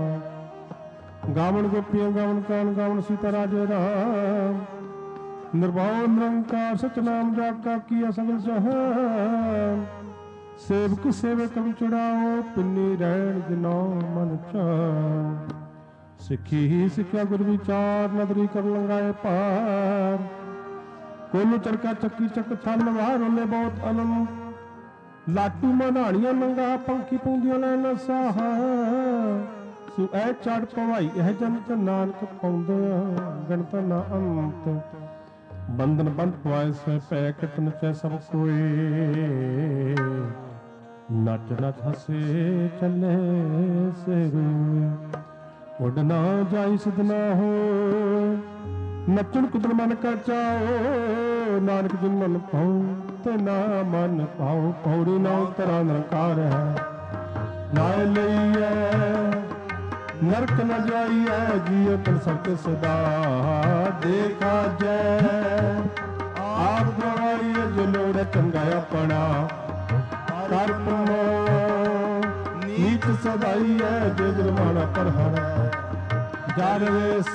ਗਾਵਣ ਗੋਪੀਆਂ ਗਾਵਣ ਕਾਨ ਗਾਵਣ ਸੀਤਾ ਰਾਜੇ ਰਾਮ ਨਿਰਭਉ ਨਿਰੰਕਾਰ ਸਤਿਨਾਮ ਜਾਗਾ ਕੀਆ ਸਗਲ ਜਹਾਨ ਸੇਵਕ ਸੇਵੇ ਕਮ ਚੜਾਓ ਪਿੰਨੀ ਰਹਿਣ ਜਿਨੋ ਮਨ ਚਾਉ ਸਿੱਖੀ ਹੀ ਸਿੱਖਿਆ ਗੁਰ ਵਿਚਾਰ ਨਦਰੀ ਕਰ ਲੰਗਾਏ ਪਾਰ ਕੋਲੂ ਚਰਕਾ ਚੱਕੀ ਚੱਕ ਥਲ ਵਾਰ ਉਹਨੇ ਬਹੁਤ ਅਨਮ ਲਾਟੂ ਮਨਾਣੀਆਂ ਮੰਗਾ ਪੰਖੀ ਪੂੰਦੀਆਂ ਲੈ ਨਸਾਹਾ ਸੋ ਐ ਚੜ ਪਵਾਈ ਇਹ ਜਨਤ ਨਾਨਕ ਪਾਉਂਦੇ ਗਣਤ ਨਾ ਅੰਤ ਬੰਧਨ ਬੰਧ ਪਵਾਏ ਸੈ ਪੈ ਕਟਨ ਚੈ ਸਭ ਕੋਏ ਨੱਚ ਨੱਚ ਹਸੇ ਚੱਲੇ ਸੇ ਉਡ ਨਾ ਜਾਈ ਸਿਧ ਨਾ ਹੋ ਨੱਚਣ ਕੁਦਨ ਮਨ ਕਾ ਚਾਓ ਨਾਨਕ ਜਿਨ ਮਨ ਪਾਉ ਤੇ ਨਾ ਮਨ ਪਾਉ ਪੌੜੀ ਨਾ ਉਤਰਾ ਨਿਰੰਕਾਰ ਹੈ ਨਾ ਲਈਐ ਨਰਕ ਨ ਜਾਈਐ ਜੀਉ ਤਨ ਸਭ ਸਦਾ ਦੇਖਾ ਜੈ ਆਪ ਗਵਾਈਐ ਜੋ ਲੋੜ ਚੰਗਾ ਆਪਣਾ ਕਰ ਪਮੋ ਨੀਚ ਸਦਾਈਐ ਜੇ ਜਰਮਾਨਾ ਪਰ ਹਰ ਜਰ ਵੇਸ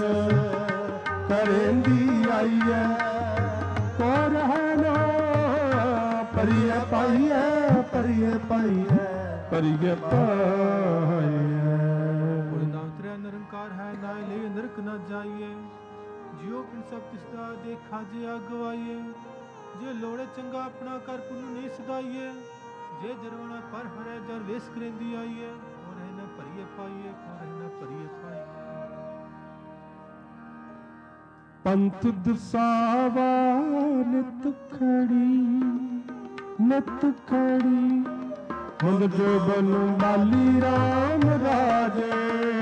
ਕਰੇਂਦੀ ਆਈਐ ਕੋ ਰਹਿਣਾ ਪਰਿਐ ਪਾਈਐ ਪਰਿਐ ਪਾਈਐ ਪਰਿਐ ਪਾਈਐ। ਨਿਰੰਕਾਰ ਹੈ ਨਾ ਲਈ ਨਰਕ ਨਾ ਜਾਈਏ ਜਿਉ ਪਿੰ ਸਭ ਤਿਸਦਾ ਦੇਖਾ ਜੇ ਅਗਵਾਈਏ ਜੇ ਲੋੜੇ ਚੰਗਾ ਆਪਣਾ ਕਰ ਪੁੰਨ ਨਹੀਂ ਸਦਾਈਏ ਜੇ ਜਰਵਣਾ ਪਰ ਹਰੇ ਜਰ ਵੇਸ ਕਰੇਂਦੀ ਆਈਏ ਕੋ ਰਹਿ ਨਾ ਭਰੀਏ ਪਾਈਏ ਕੋ ਰਹਿ ਨਾ ਭਰੀਏ ਪਾਈਏ। ਪੰਥ ਦਸਾਵਾ ਨਿਤ ਖੜੀ ਨਿਤ ਖੜੀ ਮੁੰਦ ਜੋ ਬਨੁ ਬਾਲੀ ਰਾਮ ਰਾਜੇ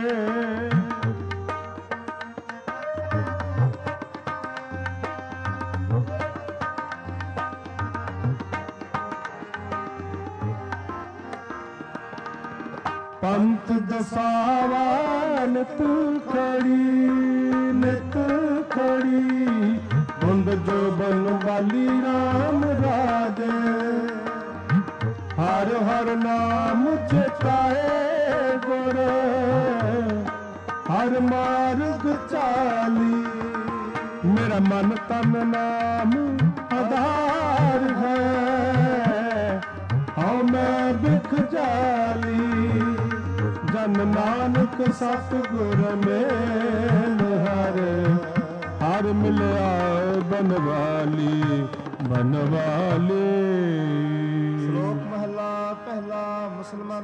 ਪੰਥ ਦਸਾਵਾ ਨਿਤ ਖੜੀ ਨਿਤ ਖੜੀ ਮੁੰਦ ਜੋ ਬਨੁ ਬਾਲੀ ਰਾਮ ਰਾਜੇ ਹਰ ਹਰ ਨਾਮ ਚਿਤਾਏ ਗੁਰ ਹਰ ਮਾਰਗ ਚਾਲੀ ਮੇਰਾ ਮਨ ਤਨ ਨਾਮ ਆਧਾਰ ਹੈ ਹਉ ਮੈਂ ਬਿਖ ਜਾਲੀ ਜਨ ਨਾਨਕ ਸਤਿਗੁਰ ਮੇਲ ਹਰ ਹਰ ਮਿਲਿਆ ਬਨਵਾਲੀ ਬਨਵਾਲੀ।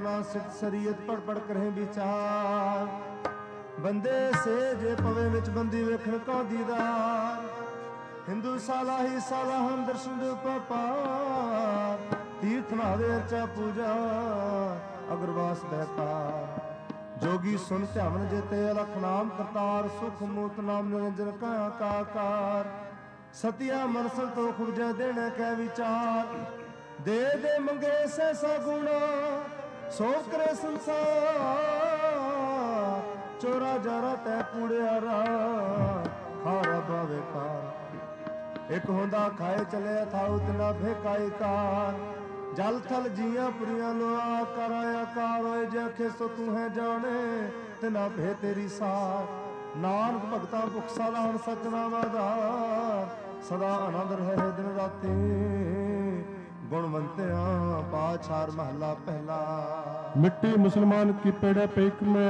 कमला सिट सरीयत पढ़ पढ़ करें विचार बंदे से जे पवे विच बंदी वेखण का दीदार हिंदू साला ही साला हम दर्शन दे पार तीर्थ नावे अर्चा पूजा अग्रवास बेकार जोगी सुन ध्यान जेते अलख नाम करतार सुख मूत नाम निरंजन का आकार सतिया मन संतोख उपजै देने कै विचार दे दे मंगे सहसा गुणा सो करे संसार चोरा जारा तै कूड़ियारा खारा बावे कार एक होंदा खाए चले थाउ तना फेकाई कार जल थल जिया पुरिया लोआ कर आया कार होए जखे सो तू है जाने तना भे तेरी सार नानक भगता भुख सालान सचनाम आधार सदा आनंद रहे दिन राती गुणवंत्या पाछार महला पहला मिट्टी मुसलमान की पेड़ा पेक में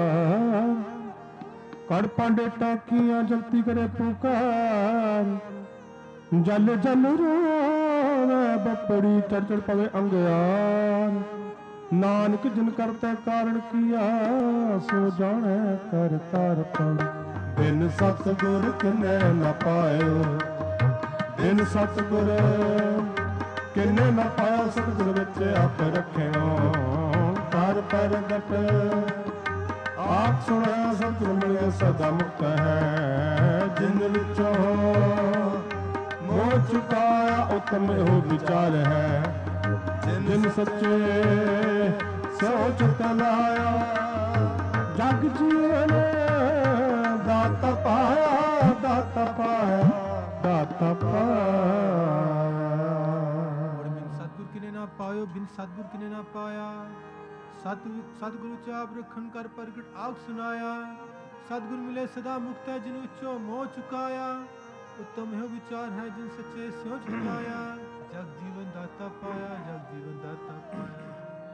कड़ पांडे टाकियां जलती करे पुकार जल जल रोवे बपड़ी चढ़ चढ़ पवे अंगयार नानक जिन करते कारण किया सो जाने कर तार पण बिन सतगुर किने न पायो बिन सतगुर किने न पाया सतगुर विच आप रखियो तार पर गट आप सुना सतगुर मिले सदा मुक्त है जिन विचों मोह चुकाया उत्तम हो विचार है जिन सच्चे सोच तलाया जग जीवन दाता पाया दाता पाया दाता पाया बिन सतगुर किने ना पायो बिन सतगुर किने ना पाया सत सतगुरु चाप रखन कर प्रगट आग सुनाया सतगुर मिले सदा मुक्त है जिन विचों मोह चुकाया उत्तम है विचार है जिन सच्चे सोच बनाया जग जीवन दाता पाया जग जीवन दाता पाया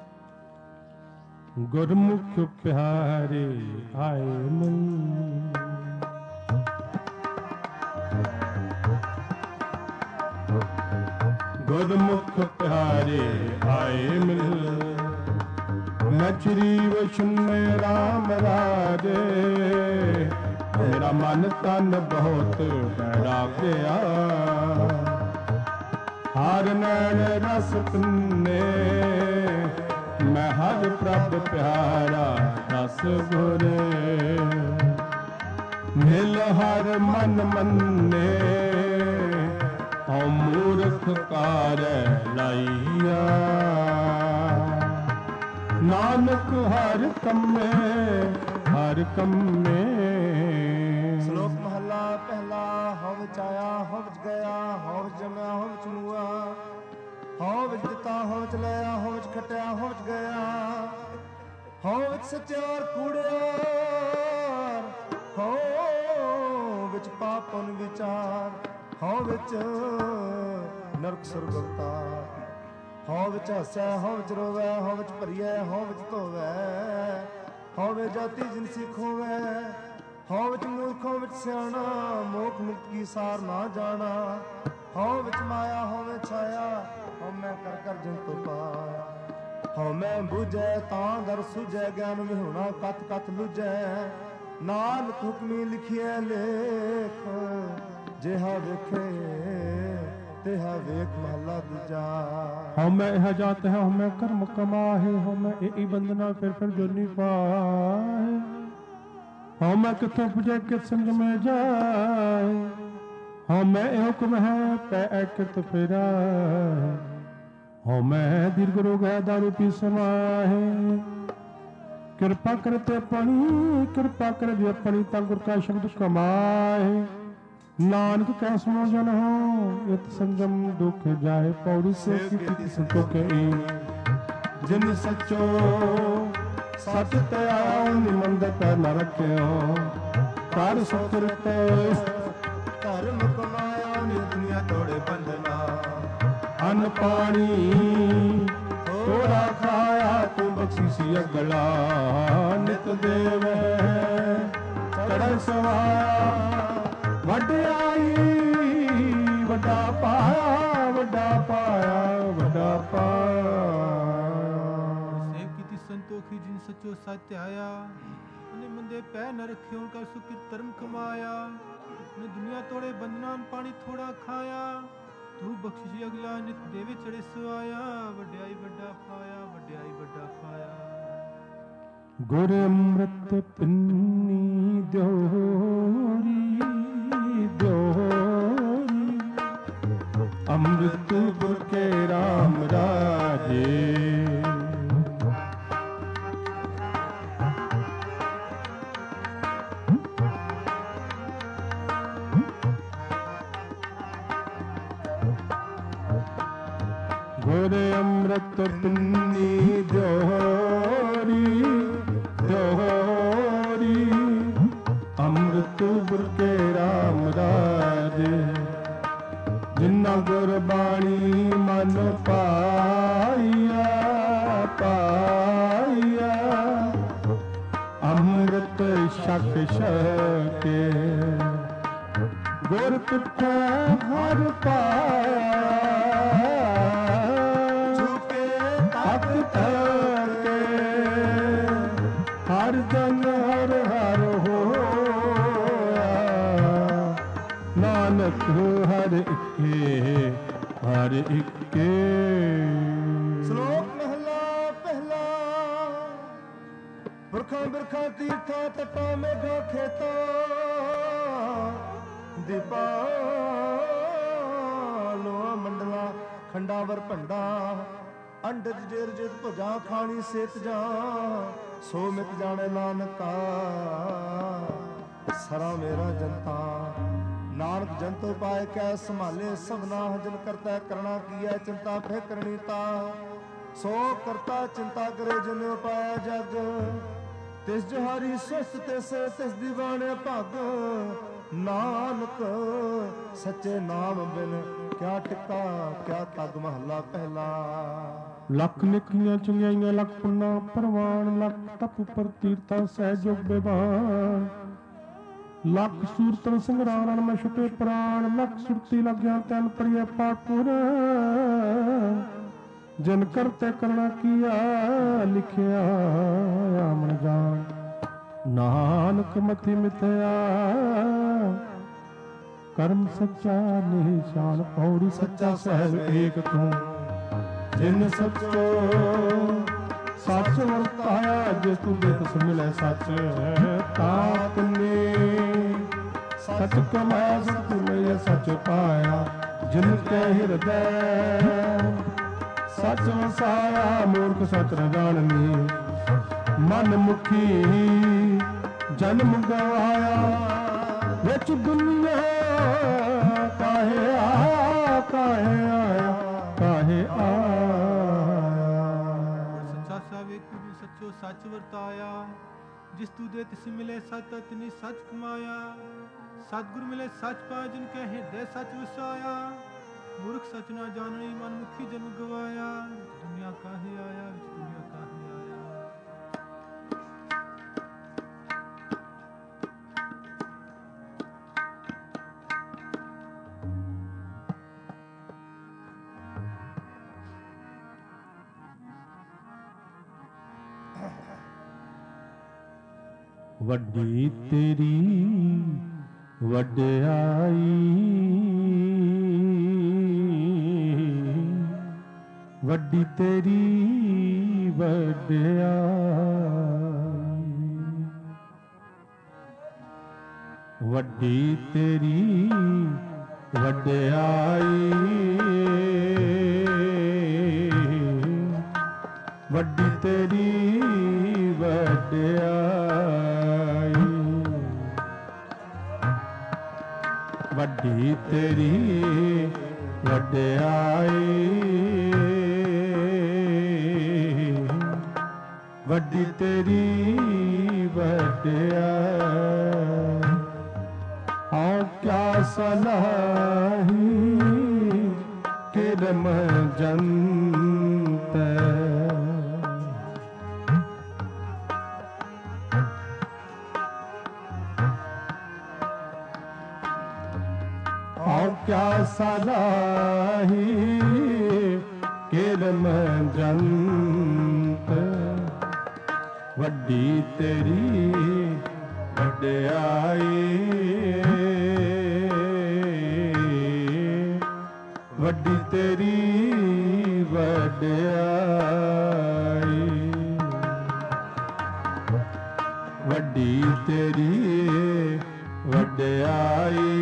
गुरमुख प्यारे आए मन गुरमुख प्यारे आए मिल नचरी वचन राम राजे मेरा मन तन बहुत बड़ा गया हर नैन रस पिन्ने मैं हर प्रभ प्यारा रस गुरे मिल हर मन मन्ने हम मूर्ख कार लाइया नानक हर कम्मे हर कम्मे श्लोक महला पहला हव चाया हव गया हव जमया हव चमुआ हव दिता हव चलाया हव खटिया हव गया हव सच्चार कूड़ियार हव विच पापन विचार हव विच नरक सुरग अवतार हव विच हसै हव विच रोवै हव विच भरियै हव विच धोवै हव जाति जिनसी खोवै हव विच मूर्खों विच सियाणा मोख मुक्त की सार ना जाना हव विच माया हव विच छाया हव मैं कर कर जिन तो पाया हव मैं बुझै तां दर सुझै ज्ञान विहुणा कत कत लुझै नानक हुक्मी लिखिए लेख जिहा वेखे तेहा वेख महला दूजा हम यह जात है हमें कर्म कमाहे हमें यही बंधना फिर फिर जो नहीं पाए हमें कितों पुजे कित संग में जाए हमें हुक्म है पै कित फिरा हमें दीर्घ रोग है दारू पी समाहे कृपा करते अपनी कृपा कर भी अपनी ता गुर का शब्द कमाए नानक कैसो जन हो इत संजम दुख जाए पौड़ी से किसी संतोख जिन सचो सच त्याओ निमंद कर न रखियो कर सुकृत धर्म कमाया नि दुनिया तोड़े बंधना अन्न पानी थोड़ा खाया तू बख्शीसी अगला नित देव चढ़ सवाया वड्याई वड्डा पाया वड्डा पाया वड्डा पाया सेव कीती सचो सच ध्याया। उन्हें मंदे पै न रखे उनका सुखी धर्म कमाया। उन्हें दुनिया तोड़े बंधना पानी थोड़ा खाया। तू बख्शिश अगला नित देवे चढ़े सवाया। वड्याई वड्डा पाया, वड्याई वड्डा पाया। गुर अमृत पिन्नी द्योरी द्योरी, अमृत गुर के राम राजे। गुर अमृत पिन्नी द्योरी द्योरी, अमृत गुर के राम राजे। जिन्ना गुरबाणी मन पाइया पाइया, अमृत शक शके। गुर पिठे हर पाया, झुके तख्त के। हर जन हर हर होया, नानक हर इक्के हर इक्के। श्लोक महला पहला। पुरखा बिरखा तीर्था तटा मेघा खेता, दीपा लोआ मंडला खंडावर भंडा। अंडज जेर जित भुजा खानी सेत जा, सो मित जाने नानका सरा मेरा जनता। नानक जंतो पाए कै संभाले सबना, जन करता करना किया चिंता फिर करनी ता। सो करता चिंता करे जिन पाया जग, तिस जहारी सुस्त तिस तिस दीवाने भग। नानक सच्चे नाम बिन क्या टिका क्या तग। महला पहला। लख लिखियां चंगियाइयां लख पुन्ना परवान, लख तप उपर तीर्था सहयोग बेबान। लख सूरतन संग्राम में छुटे प्राण, लख सुरती लग्या तैन परिय पाकुर। जिन करते करना किया लिखिया आमन जान। नानक मति मिथया कर्म सच्चा निशान। पौड़ी सच्चा सहज एक तू, जिन सचो सच वरताया। जिस तू बेतस मिले सच ताप ने, सच कमाया सच में सच पाया। जिनके हृदय सच वसाया, मूर्ख सच न जाननी। मन मुखी जन्म गवाया, विच दुनिया काहे आया काहे आया काहे आया। सच्चा सावेक तू सच्चो सच वरताया। जिस तू दे तिस मिले सत तिनी सच कमाया। सतगुर मिले सच पाया, जिनके हृदय सच वसाया। मूर्ख सच ना जाननी, मन मुखी जन्म गवाया। दुनिया काहे आया, दुनिया काहे आया। वड्डी तेरी वड्याई, वड्डी तेरी वड्याई। वड्डी तेरी वड्याई, वड्डी तेरी वड्याई। वड्डी तेरी वड्याई, वड्डी तेरी वड्याई। हाँ क्या सलाही किरम जंत, क्या सलाही किरम जंत। ਵੱਡੀ ਤੇਰੀ ਵਡਿਆਈ, ਵੱਡੀ ਤੇਰੀ ਵਡਿਆਈ, ਵੱਡੀ ਤੇਰੀ ਵਡਿਆਈ,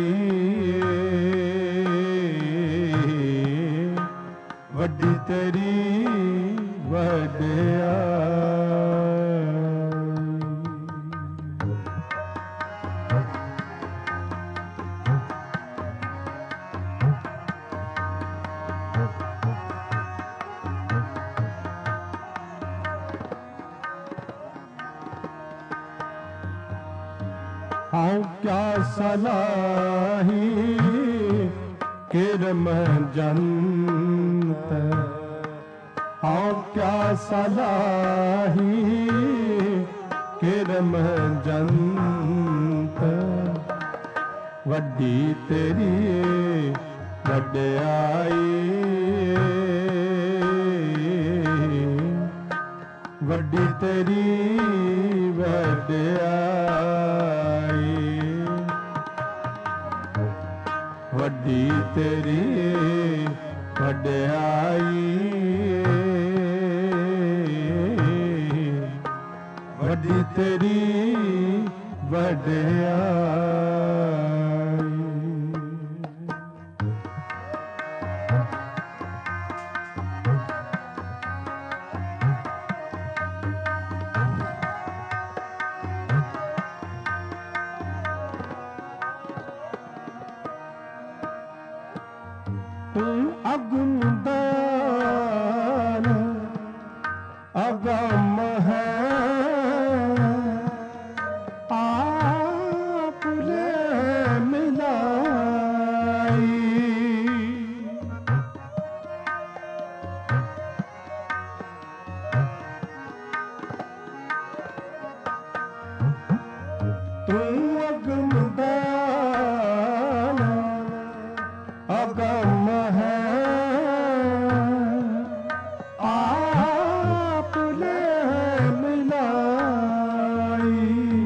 ਵੱਡੀ ਤੇਰੀ ਵਡਿਆਈ। हाँ क्या सलाही किरम जंत, हाँ क्या सलाही किरम जंत, वड्डी तेरी वड्याई, वड्डी तेरी वड्याई, ਵੱਡੀ ਤੇਰੀ ਵਡਿਆਈ, ਵੱਡੀ ਤੇਰੀ ਵਡਿਆਈ। ਤੂੰ ਅਗੁੰਦਾਨ ਅਗਮ ਹੈ, ਆਪ ਲੈ ਮਿਲਾਈ, ਤੂੰ ਅਗੁੰਦਾਨ ਅਗਮ ਹੈ, ਆਪ ਲੈ ਮਿਲਾਈ,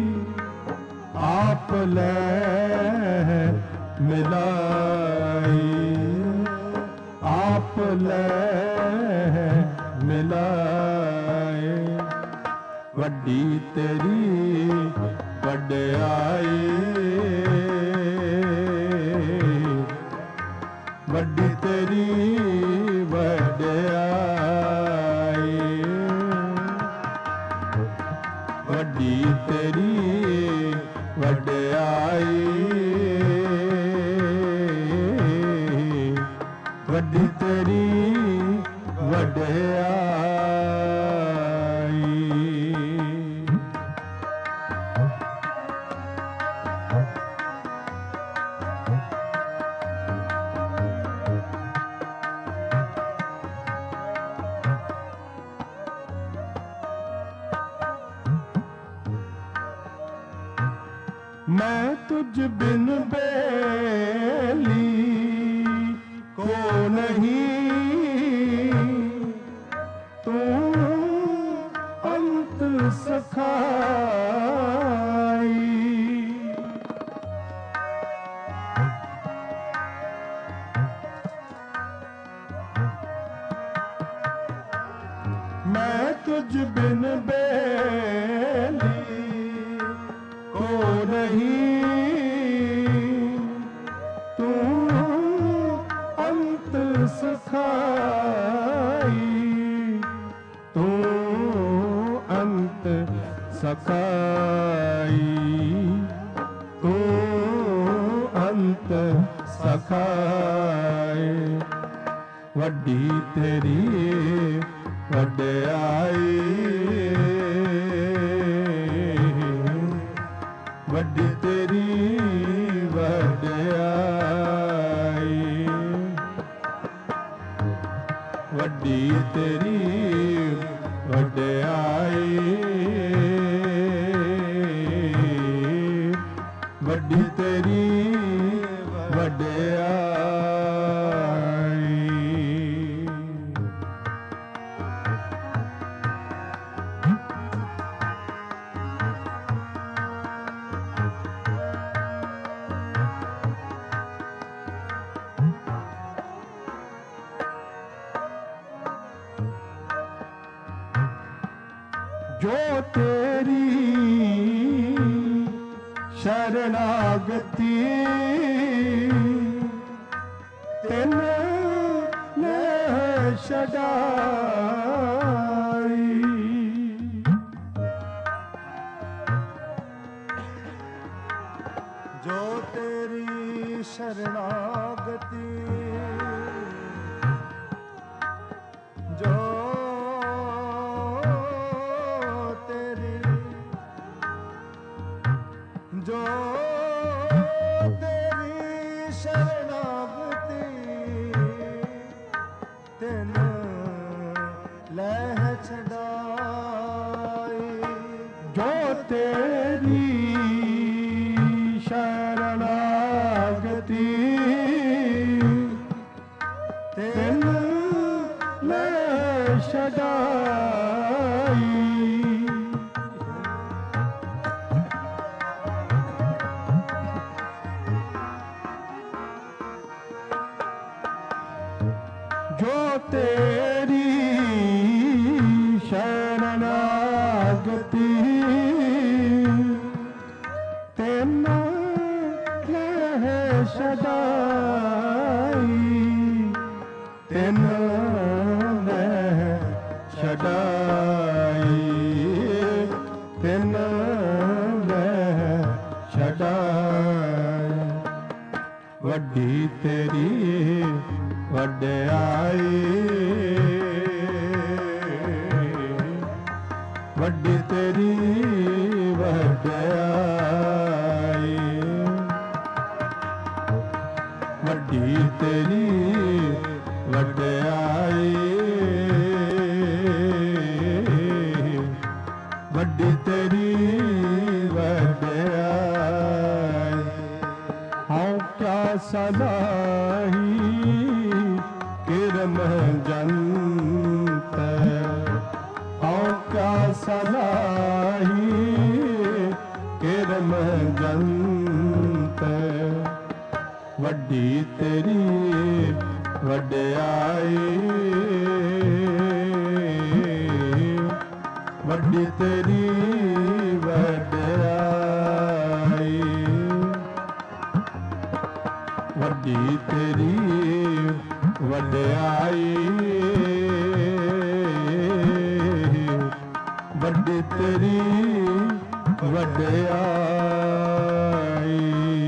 ਆਪ ਲੈ ਮਿਲਾਈ, ਆਪ ਲੈ ਮਿਲਾਈ, ਵੱਡੀ ਤੇਰੀ ਵਡਿਆਈ, ਵੱਡੀ ਤੇਰੀ ਵਡਿਆਈ, ਵੱਡੀ ਤੇਰੀ ਵਡਿਆਈ, ਵੱਡੀ ਤੇਰੀ ਵਡਿਆਈ। मैं तुझ बिन बेली को नहीं, तू अंत सखाई, मैं तुझ बिन बेली को नहीं, तू अंत सखाई, तू अंत सखाई, तू अंत सखाई, ਵੱਡੀ ਤੇਰੀ ਵਡਿਆਈ, ਵੱਡੀ ਤੇਰੀ ਵਡਿਆਈ, ਵੱਡੀ ਤੇਰੀ ਵਡਿਆਈ, ਵੱਡੀ ਤੇਰੀ ਵਡਿਆਈ। ਜੋ ਤੇਰੀ ਸ਼ਰਨਾਗਤੀ ਤਿਨ ਨੇ ਛਡਾਈ। ਜੋ ਤੇਰੀ ਸ਼ਰਨਾਗਤੀ ਜੋ ਤੇਰੀ ਜੋ ਤੇਰੀ ਸ਼ਰਨਾਗਤੀ ਤਿਨ ਲੈ ਛਡਾਈ। ਜੋ ਤੇਰੀ ਸ਼ਰਨਾਗਤੀ ਤਿਨ ਲੈ ਛਡਾਈ। ਜੋ ਤੇਰੀ ਸ਼ਰਨਾਗਤੀ ਤਿਨ ਲੈ ਛਡਾਈ। ਤਿਨ ਲੈ ਛਡਾਈ। ਤਿਨ ਲੈ ਛਡਾਈ। ਵੱਡੀ ਤੇਰੀ ਵਡਿਆਈ ਵੱਡੀ ਤੇਰੀ ਵਡਿਆਈ। ਵੱਡੀ ਤੇਰੀ ਵਡਿਆਈ ਵੱਡੀ ਤੇਰੀ ਵਡਿਆਈ। ਹਉ ਕਿਆ ਸਲਾਹੀ ਕਿਰਮ ਜੰਤ ਹਉ ਕਿਆ ਸਲਾਹੀ ਕਿਰਮ ਜੰਤ। ਵੱਡੀ ਤੇਰੀ ਵਡਿਆਈ ਵੱਡੀ ਤੇਰੀ ਵਡਿਆਈ। ਵੱਡੀ ਤੇਰੀ ਵਡਿਆਈ ਵੱਡੀ ਤੇਰੀ ਵਡਿਆਈ।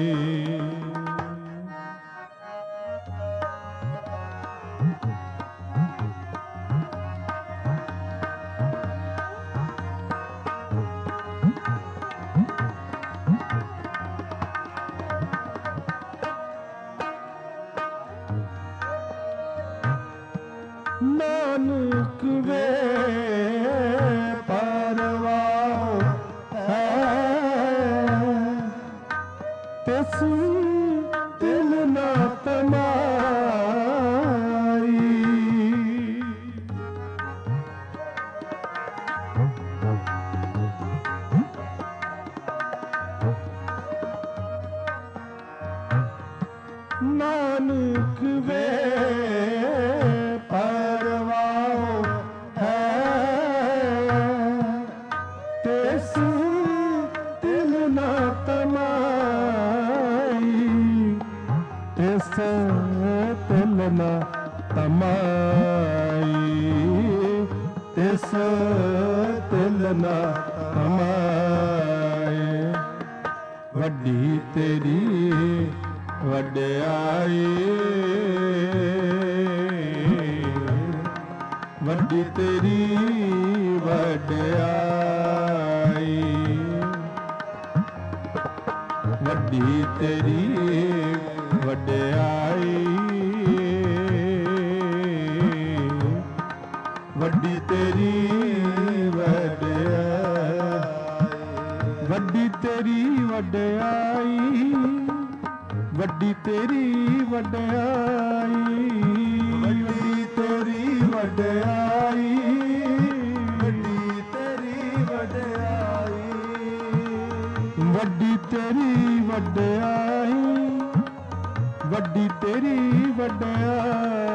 ਨਾਨਕ ਵੇ ਪਰਵਾਹ ਹੈ ਤਿਸ ਦਿਲ ਨਾ ਤਮਾਈ। ਨਾਨਕ ਵੇ ਤਿਲ ਨਾ ਤਮਾਈ ਤਿਸ ਤਿਲ ਨਾ ਤਮਾਈ। ਵੱਡੀ ਤੇਰੀ ਵਡਿਆਈ ਵੱਡੀ ਤੇਰੀ ਵਡਿਆਈ। ਵੱਡੀ ਤੇਰੀ ਵਡਿਆਈ ਵੱਡੀ ਤੇਰੀ ਵਡਿਆਈ। ਵੱਡੀ ਤੇਰੀ ਵਡਿਆਈ ਵੱਡੀ ਤੇਰੀ ਵਡਿਆਈ। ਵੱਡੀ ਤੇਰੀ ਵਡਿਆਈ ਵੱਡੀ ਤੇਰੀ ਵਡਿਆਈ। ਵੱਡੀ ਤੇਰੀ ਵਡਿਆਈ ਵੱਡੀ ਤੇਰੀ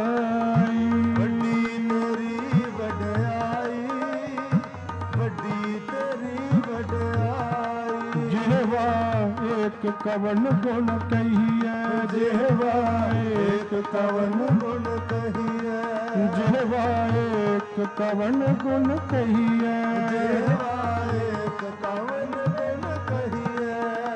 ਵਡਿਆਈ। ਵੱਡੀ ਤੇਰੀ ਵਡਿਆਈ ਵੱਡੀ ਏਕ ਕਵਨ ਗੁਣ ਕਹੀਐ ਜਿਹਵਾ ਏਕ ਕਵਨ ਗੁਣ ਕਹੀਐ ਜਿਹਵਾ ਏਕ ਕਵਨ ਗੁਣ ਕਹੀਐ ਜਿਹਵਾ ਏਕ ਕਵਨ ਗੁਣ ਕਹੀਐ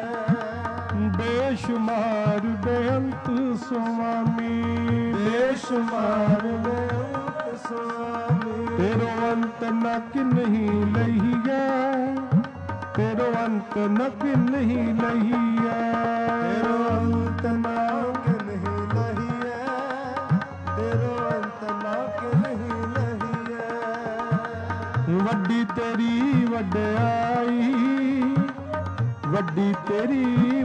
ਬੇਸ਼ੁਮਾਰ ਬੇਅੰਤ ਸੁਆਮੀ ਬੇਸ਼ੁਮਾਰ ਬੇਅੰਤ ਸੁਆਮੀ ਤੇਰੋ ਅੰਤ ਨ ਕਿਨਹੀ ਲਈਐ ਤੇਰੋ ਅੰਤ ਨ ਕਿਨਹੀ ਲਈਐ ਤੇਰੋ ਅੰਤ ਨਾ ਕਿਨਹੀ ਲਹੀਐ ਤੇਰੋ ਅੰਤ ਨਾ ਕਿਨਹੀ ਲਹੀਐ ਵੱਡੀ ਤੇਰੀ ਵਡਿਆਈ ਵੱਡੀ ਤੇਰੀ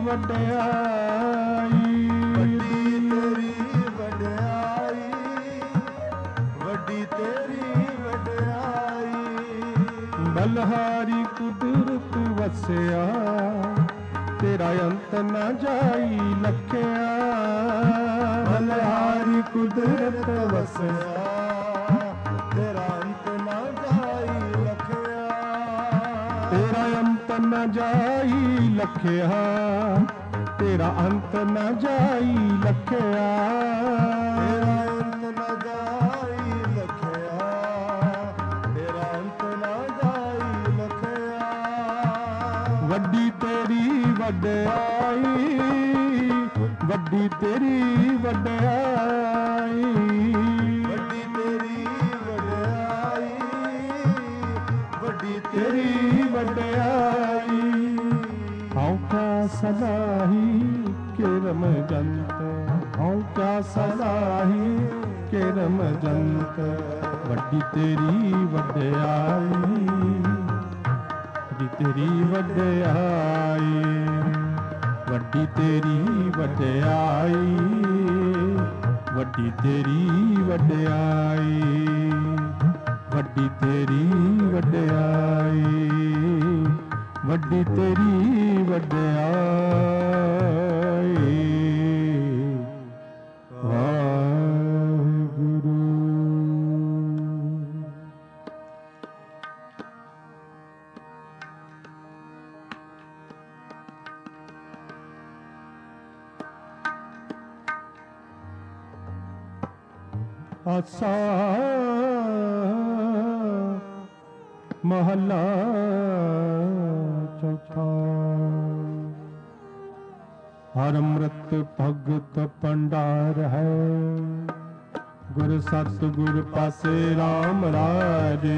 ਵਡਿਆਈ ਵੱਡੀ ਤੇਰੀ ਵਡਿਆਈ ਵੱਡੀ ਤੇਰੀ ਵਡਿਆਈ ਬਲਹਾਰੀ ਕੁਦਰਤ ਵਸਿਆ ਤੇਰਾ ਅੰਤ ਨਾ ਜਾਈ ਲਖਿਆ ਬਲਹਾਰੀ ਕੁਦਰਤ ਵਸਿਆ ਤੇਰਾ ਅੰਤ ਨਾ ਜਾਈ ਲਖਿਆ ਤੇਰਾ ਅੰਤ ਨਾ ਜਾਈ ਲਖਿਆ ਤੇਰਾ ਅੰਤ ਨਾ ਜਾਈ ਲਖਿਆ ਤੇਰਾ ਅੰਤ ਨਾ ਜਾਈ ਲਖਿਆ ਤੇਰਾ ਅੰਤ ਨਾ ਜਾਈ ਲਖਿਆ ਵੱਡੀ ਤੇਰੀ ਵਡਿਆਈ ਵੱਡੀ ਤੇਰੀ ਵਡਿਆਈ ਵੱਡੀ ਤੇਰੀ ਵਡਿਆਈ ਵੱਡੀ ਤੇਰੀ ਵਡਿਆਈ ਹਉ ਕਾ ਸਲਾਹੀ ਕਿਰਮ ਜੰਤ ਹਉ ਕਾ ਸਲਾਹੀ ਕਿਰਮ ਜੰਤ ਵੱਡੀ ਤੇਰੀ ਵਡਿਆਈ ਵੱਡੀ ਤੇਰੀ ਵਡਿਆਈ ਵੱਡੀ ਤੇਰੀ ਵਡਿਆਈ ਵੱਡੀ ਤੇਰੀ ਵਡਿਆਈ ਵੱਡੀ ਤੇਰੀ ਵਡਿਆਈ ਵੱਡੀ ਤੇਰੀ ਵਡਿਆਈ ਵਾਹਿਗੁਰੂ। ਆਸਾ ਮਹੱਲਾ ਚੌਥਾ। ਹਰ ਅੰਮ੍ਰਿਤ ਭਗਤ ਭੰਡਾਰ ਹੈ ਗੁਰ ਸਤ ਗੁਰ ਪਾਸੇ RAM ਰਾਜੇ।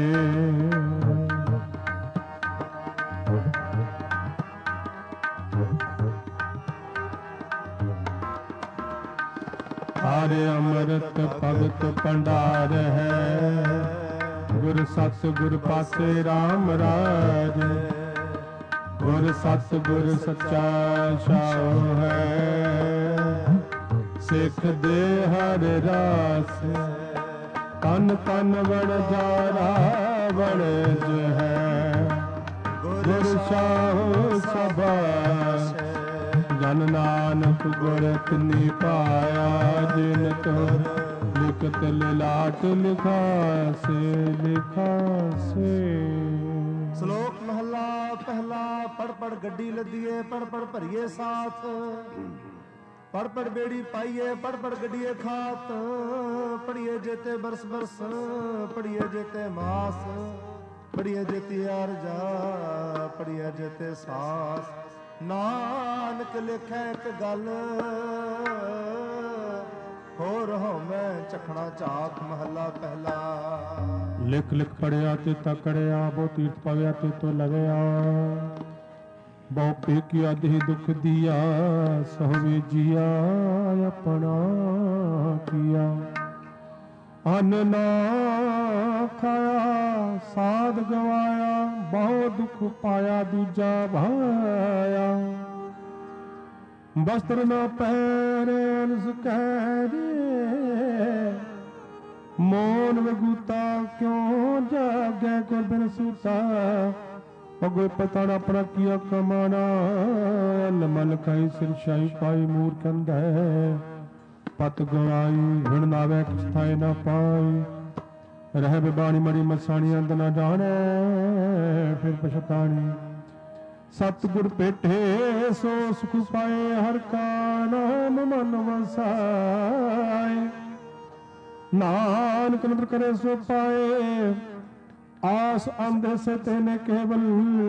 ਹਰ ਅੰਮ੍ਰਿਤ ਭਗਤ ਭੰਡਾਰ ਹੈ ਗੁਰ ਸਤ ਗੁਰ ਪਾਸੇ RAM ਰਾਜੇ। ਗੁਰ ਸਤ ਗੁਰ ਸੱਚਾ ਸਾਹੁ ਹੈ ਸਿੱਖ ਦੇ ਹਰ ਰਾਸ। ਤਨ ਤਨ ਵਣ ਜਾਰਾ ਵਣਜ ਹੈ ਗੁਰ ਸਾਹੁ ਸਭਾਸ। ਜਨ ਨਾਨਕ ਗੁਰ ਤਿਨੀ ਪਾਇਆ ਜਿਨ ਤੁਰ ਲਿਖਤ ਲਿਲਾਟ ਲਿਖਾਸੇ ਲਿਖਾਸੇ। ਸ਼ਲੋਕ ਮਹਲਾ ਪਹਿਲਾ। ਪੜ ਪੜ ਗੱਡੀ ਲੱਦੀਏ ਪੜ ਪੜ ਭਰੀਏ ਸਾਥ। ਪੜ ਪੜ ਬੇੜੀ ਪਾਈਏ ਪੜ ਪੜ ਗੱਡੀਏ ਖਾਤ। ਪੜੀਏ ਜੇਤੇ ਬਰਸ ਬਰਸ ਪੜੀਏ ਜੇਤੇ ਮਾਸ। ਪੜੀਏ ਜੇਤੀ ਅਰਜਾ ਪੜੀਏ ਜੇਤੇ ਸਾਸ। ਨਾਨਕ ਲਿਖੈ ਇੱਕ ਗੱਲ ਹੋਰ ਹਉਮੈ ਚਖਣਾ ਝਾਕ। ਮਹਲਾ ਪਹਿਲਾ। ਲਿਖ ਲਿਖ ਪੜਿਆ ਤੇ ਤਕੜਿਆ ਬਹੁ ਤੀਰਥ ਪਵਿਆ ਤੇ ਤੋ ਲਗਿਆ। ਬਹੁ ਪੇਕਿਆ ਦੇਹ ਦੁਖ ਦੀਆ ਸਹਵੇ ਜੀਆ ਆਪਣਾ ਕੀਆ। ਅੰਨ ਨਾ ਖਾਇਆ ਸਾਧ ਗਵਾਇਆ ਬਹੁ ਦੁਖ ਪਾਇਆ ਦੂਜਾ ਭਾਇਆ। ਬਸਤਰ ਨਾ ਪਹਿਰੇ ਅਨਸ ਕਹਿ ਮੋਨ ਵਗੂਤਾ ਕਿਉਂ ਜਾਗੈ ਗੁਰ ਬਿਨ ਸੂਤਾ। ਪਗੋਏ ਪਤਾ ਨਾ ਆਪਣਾ ਕੀਆ ਕਮਾਣਾ। ਲਮਲ ਖਾਈ ਸਿਰ ਸ਼ਾਹੀ ਪਾਈ ਮੂਰਖ ਅੰਧੈ। ਪਤ ਗਵਾਈ ਹੁਣ ਨਾਵੇ ਕਿਛ ਥਾਏ ਨਾ ਪਾਈ। ਰਹਿ ਬਿਬਾਣੀ ਮੜੀ ਮਸਾਣੀ ਅੰਤ ਨਾ ਜਾਣੈ ਫਿਰ ਪਛਤਾਣੀ। ਸਤਿਗੁਰ ਭੇਟੇ ਸੋ ਸੁਖ ਪਾਏ, ਹਰ ਕਾ ਨਾਮ ਮਨ ਵਸਾਏ। ਨਾਨਕ ਨਿਤ ਕਰੇ ਸੋ ਪਾਏ, ਆਸ ਅੰਧ ਸੇ ਤੈਨੇ ਕੇਵਲ।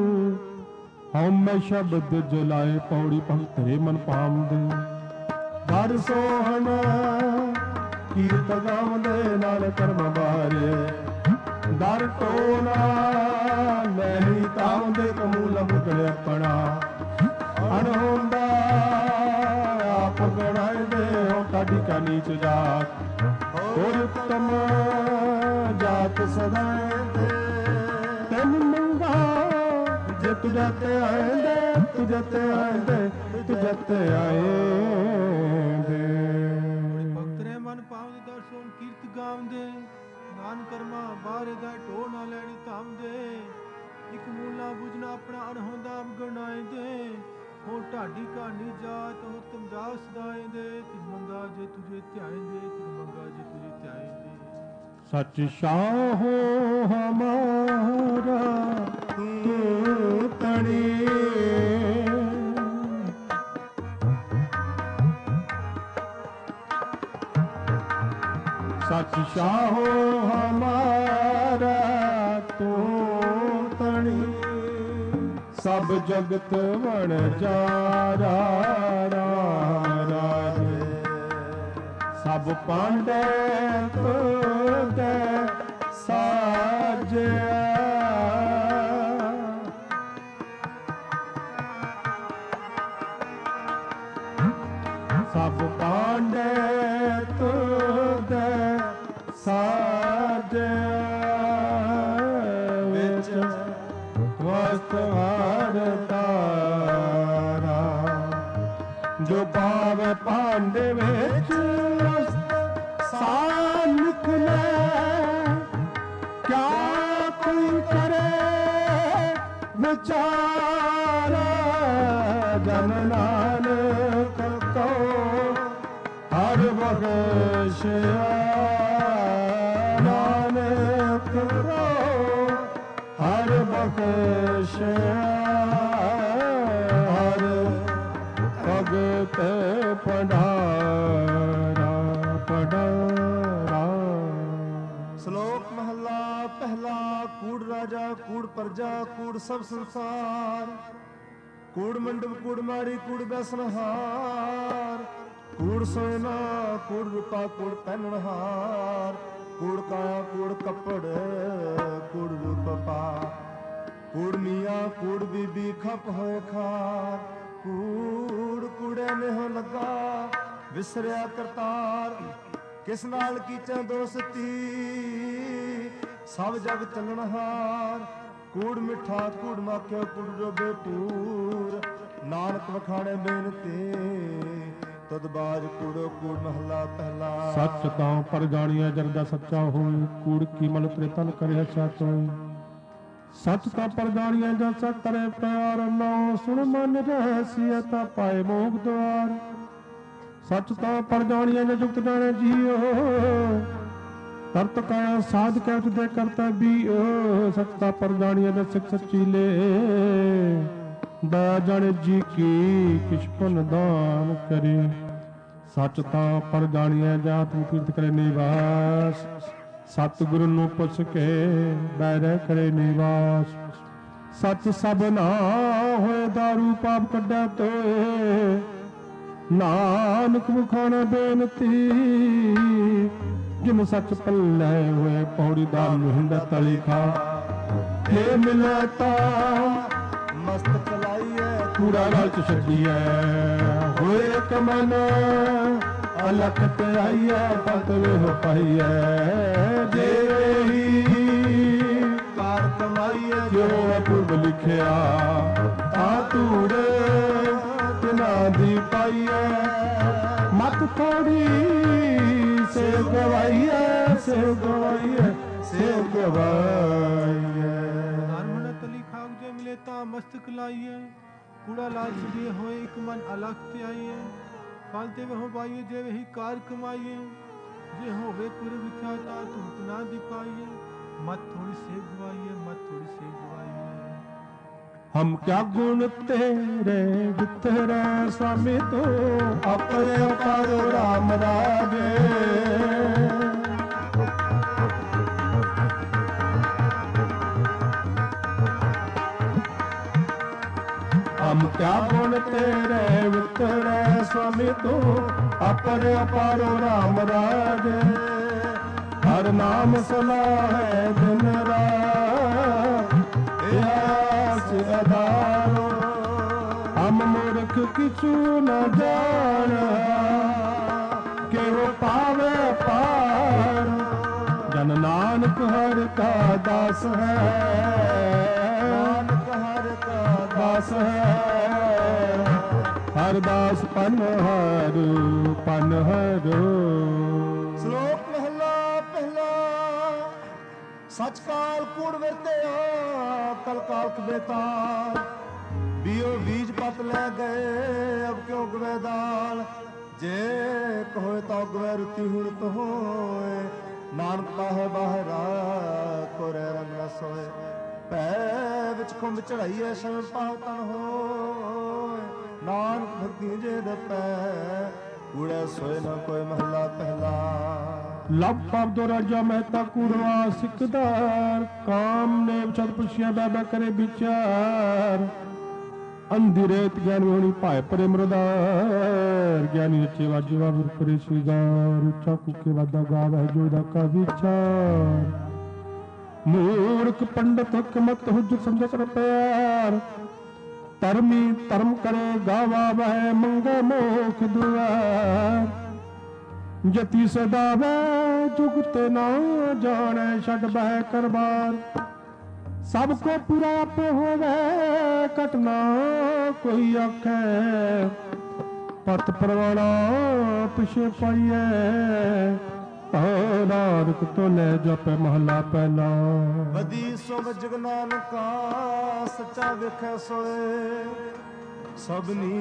ਹਉਮੈ ਸ਼ਬਦ ਜਲਾਏ, ਪੌੜੀ ਭਗਤਰੇ ਮਨ ਪਾਵੰਦੇ। ਦਰ ਸੋਹਣ ਕੀਰਤ ਗਾਵੰਦੇ, ਨਾਲ ਕਰਮ ਬਾਰੇ। ਦਰ ਟੋਨਾ ਨਹੀਂ ਤਾਵੰਦੇ, ਕਮੂਲ ਮੁਕਲ ਆਪਣਾ। ਅਣਹੋਂਦਾ ਆਪ ਗਣਾਇਦੇ, ਹੋ ਕਾਢੀ ਕਾ ਨੀਚ ਜਾਤ। ਹੋਰ ਉਤਮ ਜਾਤ ਸਦਾਏ ਦੇ। ਤੈਨੂੰ ਮੰਗਾ ਜੇ ਤੁਝੇ ਤੇ ਆਏਂਦੇ, ਤੁਝੇ ਤੇ ਆਏਂਦੇ, ਤੁਝੇ ਤੇ ਆਏਂਦੇ। ਭਗਤ ਰੇ ਮਨ ਪਾਵਦੇ, ਦਰ ਸੋਹਣ ਕੀਰਤ ਗਾਵਦੇ। ਨਾਨ ਕਰਮਾ ਬਾਹਰੇ ਦਾ ਢੋ ਨਾ ਲੈਣੀ ਧਾਮਦੇ। ਇਕ ਮੂਲਾ ਬੁਝਣਾ ਆਪਣਾ, ਅਣਹੋਂਦਾ ਗਣਾਏ ਦੇ। ਹੋ ਢਾਡੀ ਕਹਾਣੀ ਜਾਤ, ਹੋ ਤਮਜਾ ਸਦਾਏ ਦੇ। ਤਿਜ ਮੰਗਾ ਜੇ ਤੁਝੇ ਧਿਆਏਂਦੇ, ਤਿਜ ਮੰਗਾ ਜੇ ਤੁਝੇ ਧਿਆਏਂਦੇ। ਸਚ ਸ਼ਾਹੋ ਹਮਾਰਾ ਤੂੰ ਤਣੀ। ਸਚ ਸ਼ਾਹੋ ਹਮਾਰਾ ਤੂੰ ਤਣੀ। ਸਭ ਜਗਤ ਵਣ ਜਾਰਾ ਰਾਜੇ। ਸਭ ਪਾਂਡੇ ਤੁਧੇ ਸਾਜਿਆ। ਸਭ ਪਾਂਡੇ ਤੁਧੇ ਸਾਜਿਆ। ਵਿੱਚ ਵਸਤ ਹਰ ਤਾਰਾ। ਜੋ ਪਾਵੇ ਭਾਂਡੇ ਵਿੱਚ ਸਾਨਿਕ ਨੇ। ਕਿਆ ਕੋਈ ਕਰੇ ਵਿਚਾਰਾ। ਜਨ ਨਾਨਕ ਕੋ ਹਰ ਬਖਸ਼ਿਆ। ਨਾਨਕ ਕੋ ਹਰ ਬਖਸ਼ਿਆ। ਹਰ ਭਗਤ ਪੜਾਰਾ ਪੜਾਰਾ। ਸ਼ਲੋਕ ਮਹਲਾ ਪਹਿਲਾ। ਕੂੜ ਰਾਜਾ, ਕੂੜ ਪਰਜਾ, ਕੂੜ ਸਭ ਸੰਸਾਰ। ਕੂੜ ਮੰਡਪ, ਕੂੜ ਮਾੜੀ, ਕੂੜ ਬੈਸਨਹਾਰ। ਕੂੜ ਸੋਨਾ, ਕੂੜ ਰੂਪਾ, ਕੂੜ ਪਹਿਨਣਹਾਰ। ਕੂੜ ਕਾਇਆ, ਕੂੜ ਕੱਪੜ, ਕੂੜ ਰੂਪ ਪਾ। ਕੂੜ ਮੀਆਂ, ਕੂੜ ਬੀਬੀ, ਖਪ ਹੋਏ ਖਾਰ। ਕੂੜ ਕੂੜੇ ਨੇਹ ਲੱਗਾ, ਵਿਸਰਿਆ ਕਰਤਾਰ। ਕਿਸ ਨਾਲ ਕੀਚੈ ਦੋਸਤੀ, ਸਭ ਜਗ ਚੱਲਣਹਾਰ। ਕੂੜ ਮਿੱਠਾ, ਕੂੜ ਮਾਖਿਓ, ਕੂੜ ਰੋਬੇ ਟੂਰ। ਨਾਨਕ ਵਖਾਣੇ ਬੇਨਤੀ, ਤਦ ਬਾਜ ਕੂੜੋ ਕੂੜ ਮਹਲਾ ਪਹਿਲਾ। ਸੱਚ ਤਾਂ ਪਰ ਜਾਣੀਐ ਜਰਦਾ ਸੱਚਾ ਹੋਏ। ਕੂੜ ਕੀ ਮਲ ਤੇਰੇ ਤਨ ਕਰਿਆ ਸੱਚ ਹੋਏ। ਸੱਚ ਤਾਂ ਪਰ ਜਾਣੀਐ ਜਦ ਸੱਚ ਕਰੇ ਪਿਆਰ। ਨਾਉ ਸੁਣ ਮਨ ਰਹਿਸੀਐ, ਤਾਂ ਪਾਏ ਮੋਖ ਦੁਆਰ। ਸੱਚ ਤਾਂ ਪਰ ਜਾਣੀਐ ਜਦ ਜੁਗਤ ਜਾਣੈ ਜੀਉ। ਕਰਤ ਕਾਇਆ ਸਾਧ ਕੈ ਤੁਦੇ ਕਰਤਾ ਬੀਉ। ਸੱਚ ਤਾਂ ਪਰ ਜਾਣੀਐ ਜਦ ਸਿਖ ਸੱਚੀ ਲੇ। ਦਇਆ ਜਾਣੇ ਜੀ ਕੀ, ਕਿਛ ਪੁਨ ਦਾਨ ਕਰੇ। ਸੱਚ ਤਾਂ ਪਰ ਜਾਣੀਐ ਜਾ ਤੂੰ ਕੀਰਤ ਕਰੇ ਨਿਵਾਸ। ਸਤਿਗੁਰੂ ਨੂੰ ਪੁੱਛ ਕੇ ਬੈਰੈ ਕਰੇ ਨਿਵਾਸ। ਸੱਚ ਸਭ ਨਾ ਹੋਏ, ਦਾਰੂ ਪਾਪ ਕੱਢੈ ਤੋਏ। ਨਾਨਕ ਮੁਖਾਣਾ ਬੇਨਤੀ, ਜਿਨ ਸੱਚ ਪੱਲੇ ਹੋਏ। ਪੌੜੀ ਦਾ ਮੁਹਿੰਦ ਤਲੀ ਖਾ, ਫੇ ਮਿਲੈ ਤਾਂ ਮਸਤਕ ਲਾਈਐ। ਕੂੜਾ ਲਾਲਚ ਛੱਡੀਐ, ਹੋਏ ਇੱਕ ਮਨ ਅਲਖ ਪਿਆਈਐ। ਪਤ ਵੇਹ ਪਾਈਐ, ਜੇ ਹੀ ਕਾਰ ਕਮਾਈਐ। ਜੋ ਅਪੂਰਬ ਲਿਖਿਆ, ਤਾਂ ਧੂੜ ਤਿਨਾ ਦੀ ਪਾਈਐ। ਮਤ ਥੋੜੀ ਸੇਵ ਗਵਾਈਐ, ਸੇਵ ਗਵਾਈਐ, ਸੇਵ ਗਵਾਈਐ। ਧਰਮ ਤਲੀ ਖਾਕ ਜੇ ਮਿਲੇ ਤਾਂ ਮਸਤਕ ਲਾਈਏ। ਕੂੜਾ ਲਾਲਚ ਦੇ ਹੋਏ, ਇੱਕ ਮਨ ਅਲਖ ਤੇ ਆਈਏ। ਫਲ ਤੇ ਵਹੁ ਪਾਈਏ, ਜੇ ਵਹੀ ਕਾਰ ਕਮਾਈਏ। ਜੇ ਹੋਵੇ ਪੁਰ ਵਿਖਿਆ, ਤਾਂ ਧੂਤ ਨਾ ਦੀ ਪਾਈਏ। ਮਤ ਥੋੜੀ ਸੇਵ ਗਵਾਈਏ, ਮਤ ਥੋੜੀ ਸੇਵ ਗਵਾਈਏ। हम क्या गुण तेरे बितरे स्वामी तो अपने पर राम राजे। हम क्या गुण तेरे बितरे स्वामी तो अपने पर राम राजे। हर नाम सुना है दिन रात अदारो। हम मूर्ख किछु न जान के वो पावे पार। जन नानक हर का दास है, नानक हर का दास है। हर दास पन हर पन हर। श्लोक महला पहला। सच काल कूड़ वरत्या कल काल बेताल। बीओ बीज पत ले गए अब क्यों गवे दाल। जे कहोए तो गवे रुति हुरत होए। नानक पाहे बाहरा कोरे रंग न सोए। पै विच खुंब चढ़ाइए शरण पाव तन होए। नानक भक्ति जे दपै कूड़े सोए न कोई महला पहला। लभ पाप दो राजा मेहता कूड़वा सिकदार। काम ने सतपुरुषिया बाबा करे विचार। अंधी रेत ज्ञान होनी पाए परे मृदार। ज्ञानी रचे वाजीवा विर करे श्रीगार। चाकू के वादा गाव है जोदा का विचार। मूर्ख पंडित हकमत हुज्जत समझ कर प्यार। धर्मी धर्म करे गावा वह मंगे मोख दुआर। जति सदा वह जुगत ना जाने छड़ बह करबार। सबको पूरा आप होवे कटना कोई आखे। पत परवाना पिछे पाइए नानक तो ले जपे महला पहला। बदी सो जग नानका सच्चा वेखे सोए। सबनी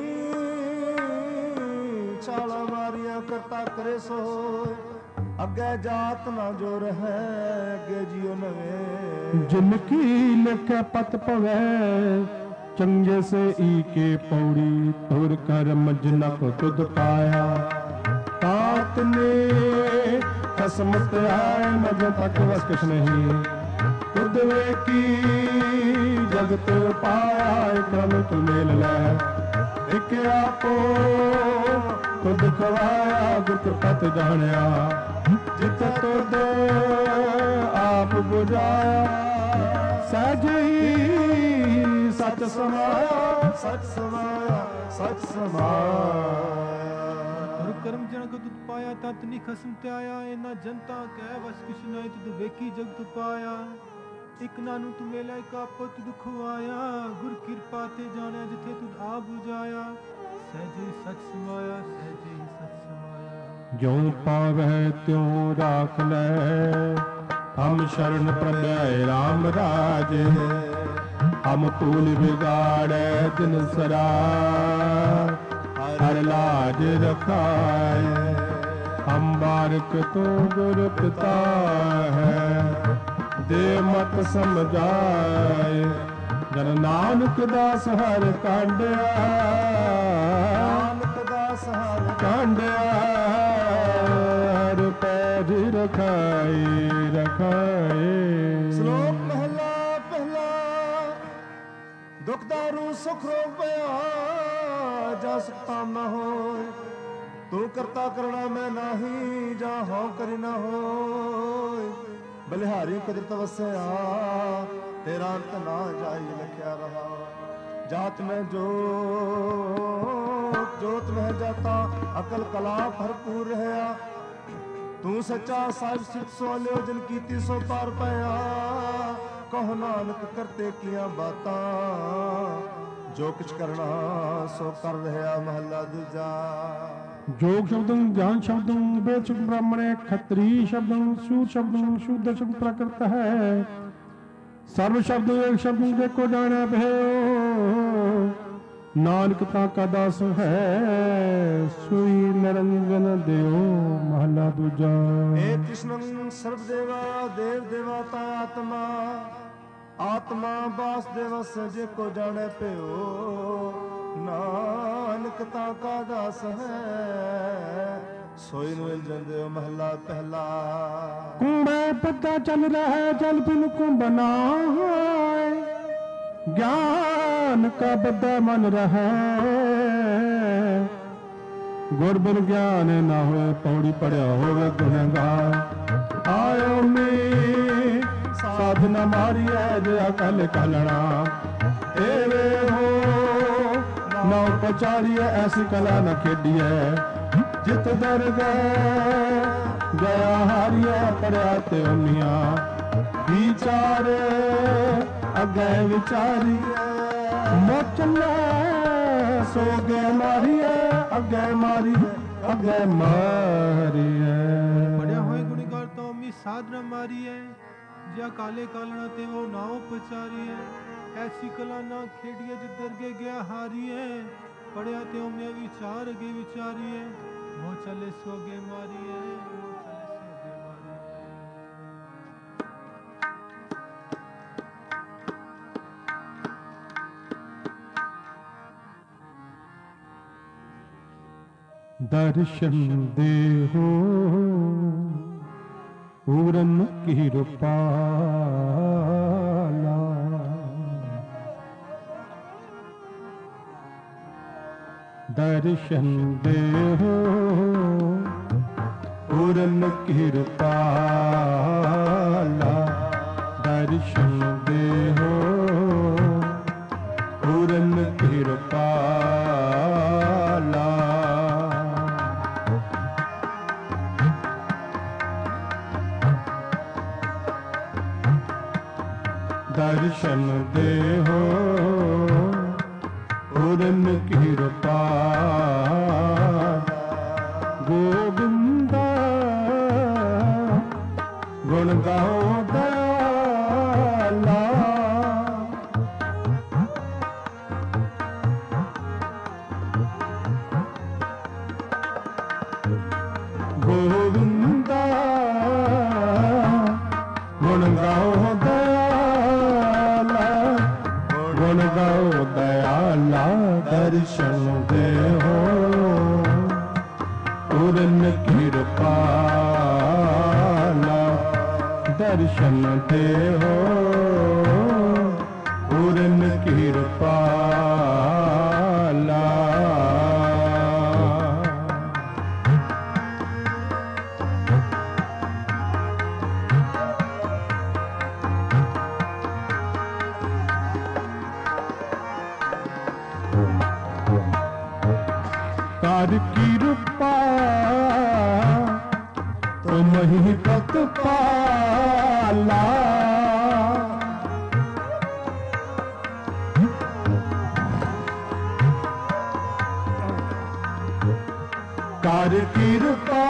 छाला मारिया करता करे सोए। अगे जात ना जो रहे अगे जियो नवे। जिनकी लिखे पत पवे चंगे से ई के पौड़ी। तुर कर मजनक तुद पाया। तात ने कसमत आए मज तक बस कुछ नहीं। तुद वे की जगत पाया क्रम तू मेल लै। एक आपो खुद खवाया गुट पत जानिया। जित तुद आप बुझाया सहज ही सच समाया। सच समाया सच समाया। ਕਰਮ ਜਨ ਕੋ ਤੁਧ ਪਾਇਆ ਤਤ ਨੀ ਖਸਮ ਤੇ ਆਇਆ। ਇਹਨਾਂ ਜਨਤਾ ਕਹਿ ਵਸ ਕਿਛ ਨਹੀਂ ਤੁਧ ਵੇਖੀ ਜਗਤ ਪਾਇਆ। ਇਕ ਨਾਨੂ ਤੂੰ ਮੇਲਾ ਇਕ ਆਪੋ ਤੁਧ ਖਵਾਇਆ। ਗੁਰ ਕਿਰਪਾ ਤੇ ਜਾਣਿਆ ਜਿੱਥੇ ਤੁਧ ਆ 부ਝਾਇਆ। ਸਹਿਜੇ ਸਚ ਸਮਾਇਆ ਸਹਿਜੇ ਸਚ ਸਮਾਇਆ। ਜਿਉ ਪਾਵੈ ਤਿਉ ਰਾਖ ਲੈ ਹਮ ਸ਼ਰਨ ਪ੍ਰਭੈ ਰਾਮ ਰਾਜੇ। ਹਮ ਭੂਲ ਵਿਗਾੜੈ ਦਿਨ ਸਰਾ हर लाज रखाए। हम बारक तो गुर पिता है दे मत समझाए। जन नानक दास हर कांडिया। नानक दास हर कांडिया हर पैर रखाए रखाए। श्लोक महला पहला। दुख दारू सुख रोग पया जा सकता न हो। तू करता करना मैं नाही जा हो करी न हो। बलिहारी कुदरत वसया तेरा अंत ना जाई लिखया रहा। जात में जो जोत में जाता अकल कला भरपूर रहा। तू सच्चा साहिब सिद्ध सो लियो जिन कीती सो पार पाया। कहो नानक करते किया बातां जो कुछ करना सो कर रहा महला दूजा। जोग शब्दं ज्ञान शब्दं वेद शब्द ब्राह्मणे खत्री शब्दं सूर शब्दं शूद्र शब्द प्राकृत है। सर्व शब्द एक शब्द देखो जाने भयो। नानक ता का दास है सुई निरंजन देव महला दूजा। हे कृष्णं सर्वदेवा देव देवता आत्मा। ਆਤਮਾ ਵਾਸੁਦੇਵ ਜੇ ਕੋ ਜਾਣੈ ਪਿਓ, ਨਾਨਕ ਤਾ ਕਾ ਦਾਸ ਹੈ, ਸੋਈ ਨੂੰ ਜੰਦਿਓ ਮਹਲਾ ਪਹਿਲਾ। ਕੁੰਭੈ ਪੱਤਾ ਚੱਲ ਰਿਹਾ ਜਲ ਬਿਨ ਕੁੰਭ ਨਾ ਹੋਏ, ਗਿਆਨ ਕਾ ਬੱਦਾ ਮਨ ਰਹੈ, ਗੁਰ ਬਿਨ ਗਿਆਨ ਨਾ ਹੋਏ, ਪੌੜੀ ਪੜਿਆ ਹੋਵੇ ਗੁਨਹਗਾਰ। ਆਇਓ ਮੀ ਸਾਧਨਾ ਮਾਰੀਐ ਜੇ ਅਕਲ ਕਲਣਾ, ਏਵੇ ਹੋ ਨਉ ਪਚਾਰੀਐ ਐਸੀ ਕਲਾ ਨ ਖੇਡੀਐ, ਜਿਤ ਦਰ ਗਏ ਗਿਆ ਹਾਰੀਐ ਪੜਿਆ ਤੇ ਉਨੀਆਂ, ਵਿਚਾਰੇ ਅੱਗੇ ਵਿਚਾਰੀਐ, ਮੋਚਲੇ ਸੋਗੇ ਮਾਰੀਐ, ਅੱਗੇ ਮਾਰੀਐ ਅੱਗੇ ਮਾਰੀਐ। ਪੜਿਆ ਹੋਏ ਗੁਣੀਗਾਰ ਤੋਂ ਮੀ ਸਾਧਨਾ ਮਾਰੀਐ, ਜਿਆ ਕਾਲੇ ਕਾਲਣਾ ਤੇ ਉਹ ਨਾਉ ਪਚਾਰੀਐ, ਐਸੀ ਕਲਾ ਨਾ ਖੇਡੀਏ ਜਿੱਧਰ ਗੇ ਗਿਆ ਹਾਰੀਐ, ਪੜਿਆ ਤੇ ਉਹ ਮੈਂ ਵਿਚਾਰ ਅਗੇ ਵਿਚਾਰੀਐ, ਮੋਹ ਚਲੇ ਸੋਗੇ ਮਾਰੀਐ, ਮੋਹ ਚਲੇ ਸੋਗੇ ਮਾਰੀਐ। ਦਰਸ਼ਨ ਦੇਹੋ ਪੂਰਨ ਕਿਰਪਾਲਾ, ਦਰਸ਼ਨ ਦੇਹੋ ਪੂਰਨ ਕਿਰਪਾਲਾ, ਦਰਸ਼ਨ ਦੇਹੋ ਪੂਰਨ ਕਿਰਪਾਲਾ। ਦਰਸ਼ਨ ਦੇਹੋ ਪੂਰਨ ਕਿਰਪਾ, ਗੋਬਿੰਦਾ ਗੁਣ ਗਾਓ ਦਇਆਲਾ, ਗੋਬਿੰਦਾ ਗੁਣ ਗਾਓ ਦਇਆਲਾ, ਗੁਣ ਗਾਓ ਦਇਆਲਾ। ਦਰਸ਼ਨ ਦੇਹੋ ਪੂਰਨ ਕਿਰਪਾਲਾ, ਦਰਸ਼ਨ ਦੇਹੋ ਪੂਰਨ ਕਿਰਪਾਲਾ। ਕਰ ਕਿਰਪਾ ਤੁਮ ਹੀ ਪ੍ਰਤਪਾਲਾ, ਕਰ ਕਿਰਪਾ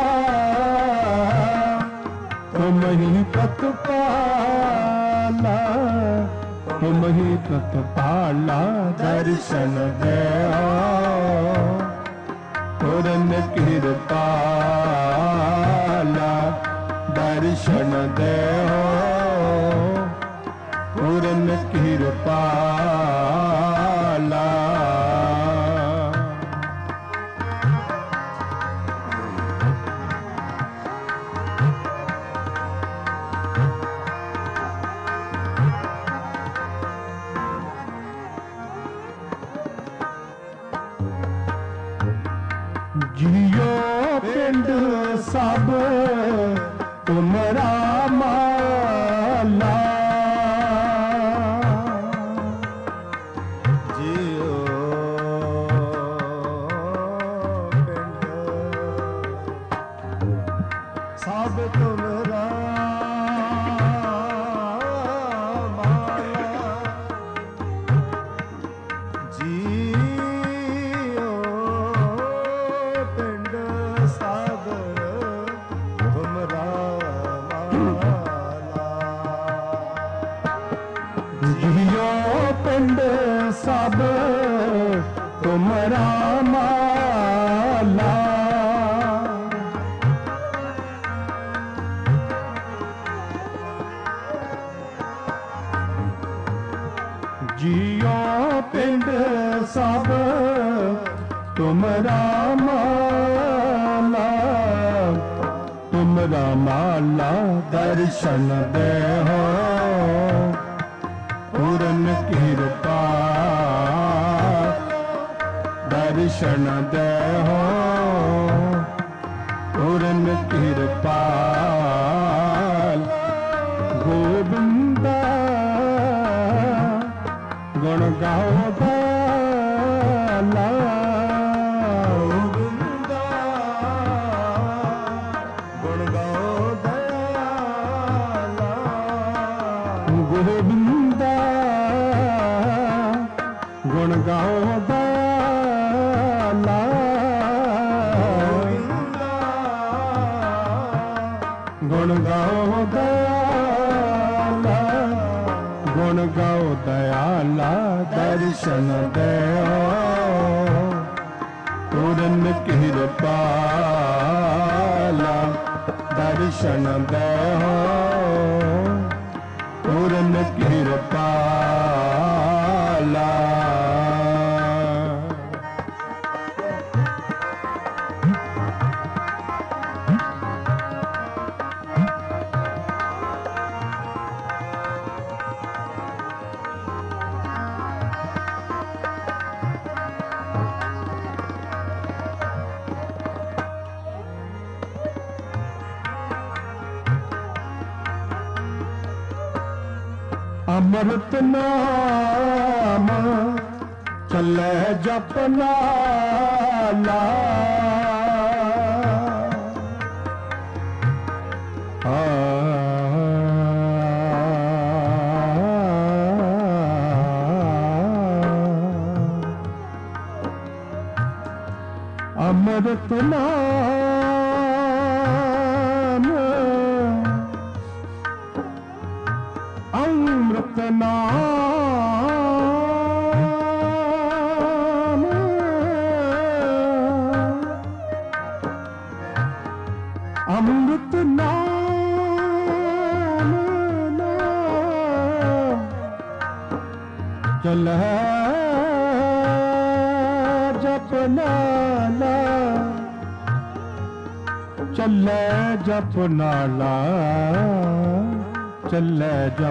ਤੁਮ ਹੀ ਪ੍ਰਤਪਾਲਾ, ਤੁਮ ਹੀ ਪ੍ਰਤਪਾਲਾ। ਦਰਸ਼ਨ ਦਿਓ ਪੂਰਨ ਕਿਰਪਾਲਾ, ਦਰਸ਼ਨ ਦੇਹੋ ਪੂਰਨ ਕਿਰਪਾਲਾ। ਜਿਉ ਪਿੰਡ ਸਭ ਤੁਮਰਾ ਮਾਲਾ, ਜਿਉ ਪਿੰਡ ਸਭ ਤੁਮਰਾ ਮਾਲਾ, ਜਿਉ ਪਿੰਡ ਸਭ ਤੁਮਰਾ ਮਾਲਾ, ਜਿਉ ਪਿੰਡ ਸਭ ਤੁਮਰਾ ਮਾਲਾ, जियो पिंड सब तुमरा माला, तुमरा माला दर्शन दे हो पूरन कृपा, दर्शन दे हो पूरन कृपा। गोविंदा गुण गाओ दयाला, गोविंदा गुण गाओ दयाला, गोविंदा गुण गाओ दयाला, गोविंदा गुण गाओ दयाला, गुण गाओ दयाला। दर्शन दयो पूरन कृपाला, दर्शन दयो पूरन कृपाला। अमृत नाम चले जपनाला, अमृत नाम अमृत नाम, अमृत नाम नाम चल जपनाला, चल जपनाला, चले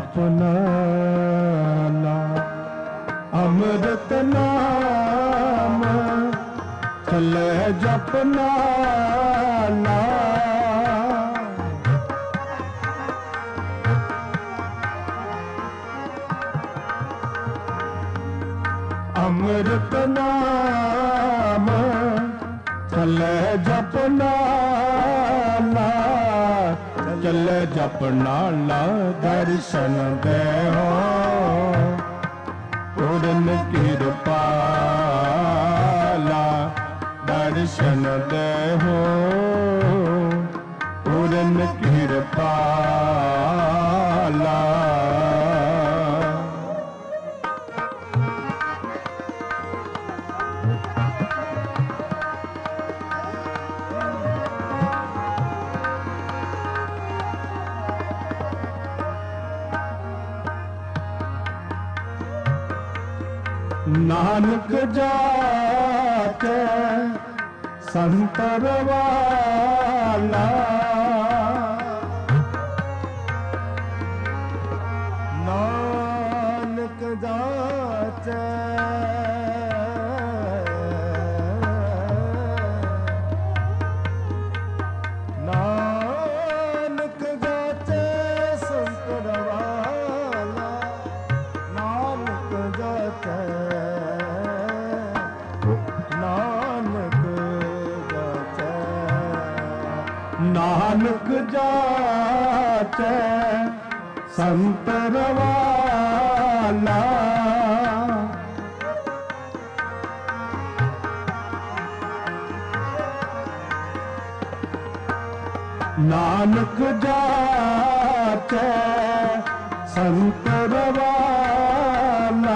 जपनाला। अमृत नाम चले जपनाला, अमृत नाम चले जपनाला, चल जपनाला। दर्शन दे हो पूरन कृपाला, दर्शन दे हो पूरन कृपाला। नानक जाके संतर वाला, नानक जाचे नानक जाचे संतर वाला, नानक जाचे नानक जाचे नानक जाचे संतर वाला, नानक जाचे संतर वाला,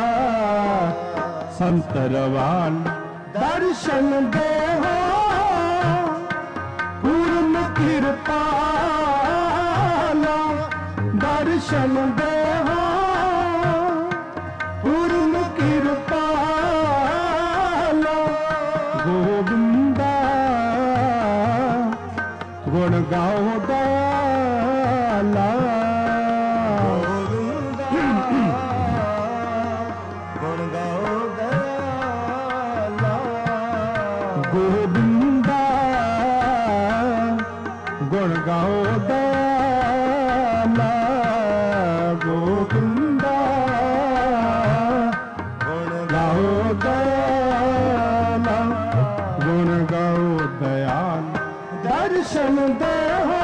संतर वाला। दर्शन दे हो पूर्ण कृपाला, दर्शन दे हो पूर्ण ਗਾਓ ਦਇਆਲਾ ਗੁਣ ਗਾਓ ਦਇਆਲਾ ਗੋਬਿੰਦਾ ਗੁਣ ਗਾਓ ਦਇਆਲਾ ਗੋਬਿੰਦਾ ਗੁਣ ਗਾਓ ਦਇਆਲਾ ਗੁਣ ਗਾਓ ਦਇਆਲ ਦਰਸ਼ਨ ਦੇਹੋ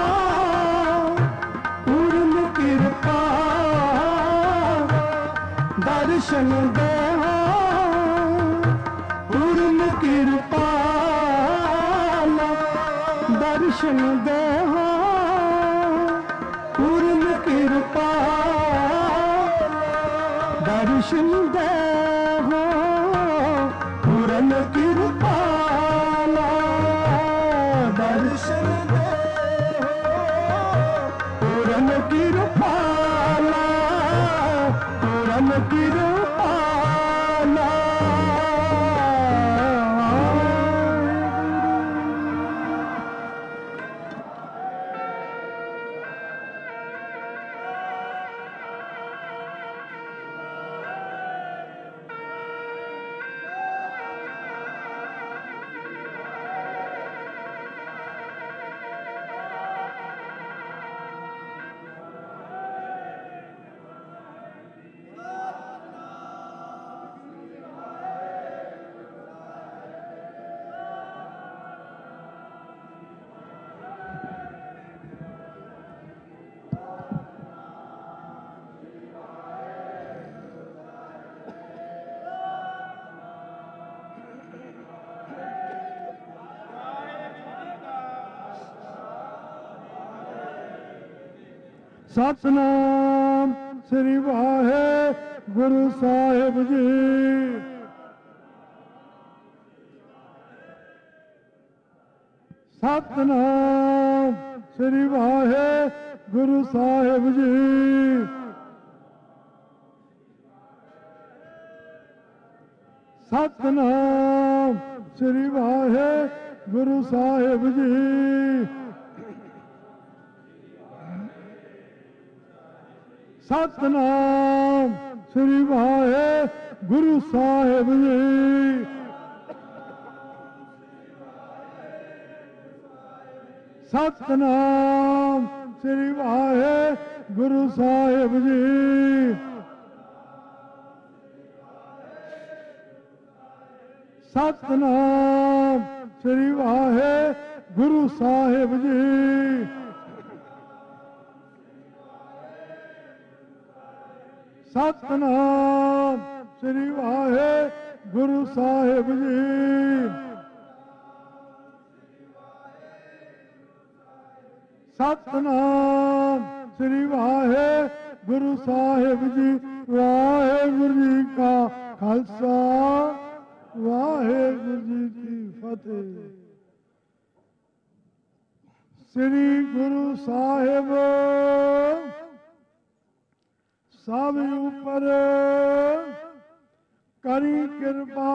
ਪੂਰਨ ਕਿਰਪਾ ਦਰਸ਼ਨ ਦੇਹੋ ਪੂਰਨ ਕਿਰਪਾ ਦਰਸ਼ਨ ਦੇਹੋ ਪੂਰਨ ਕਿਰਪਾ ਦਰਸ਼ਨ ਦੇਹੋ ਪੂਰਨ ਕਿਰਪਾ ਦਰਸ਼ਨ ਪੂਰਨ ਕਿਰਪਾਲਾ ਪੂਰਨ ਕਿਰਪਾਲਾ ਸਤਨਾਮ ਸ੍ਰੀ ਵਾਹਿਗੁਰੂ ਸਾਹਿਬ ਜੀ। ਸਤਨਾਮ ਸ੍ਰੀ ਵਾਹਿਗੁਰੂ ਸਾਹਿਬ ਜੀ। ਸਤਨਾਮ ਸ੍ਰੀ ਵਾਹਿਗੁਰੂ ਸਾਹਿਬ ਜੀ। ਸਤਨਾਮ ਸ੍ਰੀ ਵਾਹਿਗੁਰੂ ਸਾਹਿਬ ਜੀ। ਸਤਨਾਮ ਸ੍ਰੀ ਵਾਹਿਗੁਰੂ ਸਾਹਿਬ ਜੀ। ਸਤਨਾਮ ਸ੍ਰੀ ਵਾਹਿਗੁਰੂ ਸਾਹਿਬ ਜੀ। ਸਤਨਾਮ ਸ੍ਰੀ ਵਾਹਿਗੁਰੂ ਸਾਹਿਬ ਜੀ। ਸਤਨਾਮ ਸ੍ਰੀ ਵਾਹਿਗੁਰੂ ਸਾਹਿਬ ਜੀ। ਵਾਹਿਗੁਰੂ ਜੀ ਕਾ ਖਾਲਸਾ ਵਾਹਿਗੁਰੂ ਜੀ ਕੀ ਫਤਿਹ। ਸ੍ਰੀ ਗੁਰੂ ਸਾਹਿਬ ਸਭ ਉਪਰ ਕਰੀ ਕਿਰਪਾ।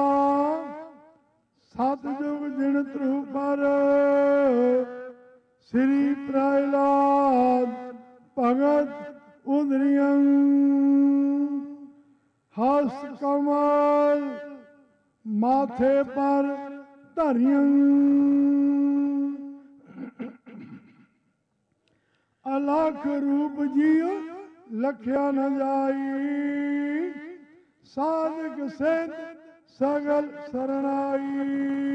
ਸਤਿਜੁਗ ਜਿਣ ਧਰੂਪਰ ਸ੍ਰੀ ਪ੍ਰਹਿਲਾਦ ਭਗਤ ਉਦਰੀਆਂ ਹਸ ਕਮਲ ਮਾਥੇ ਪਰ ਧਰਿਆਂ। ਅਲਖ ਰੂਪ ਜੀਉ ਲਖਿਆ ਨ ਜਾਈ। ਸਾਧਕ ਸੇਤ ਸਗਲ ਸਰਣਾਈ।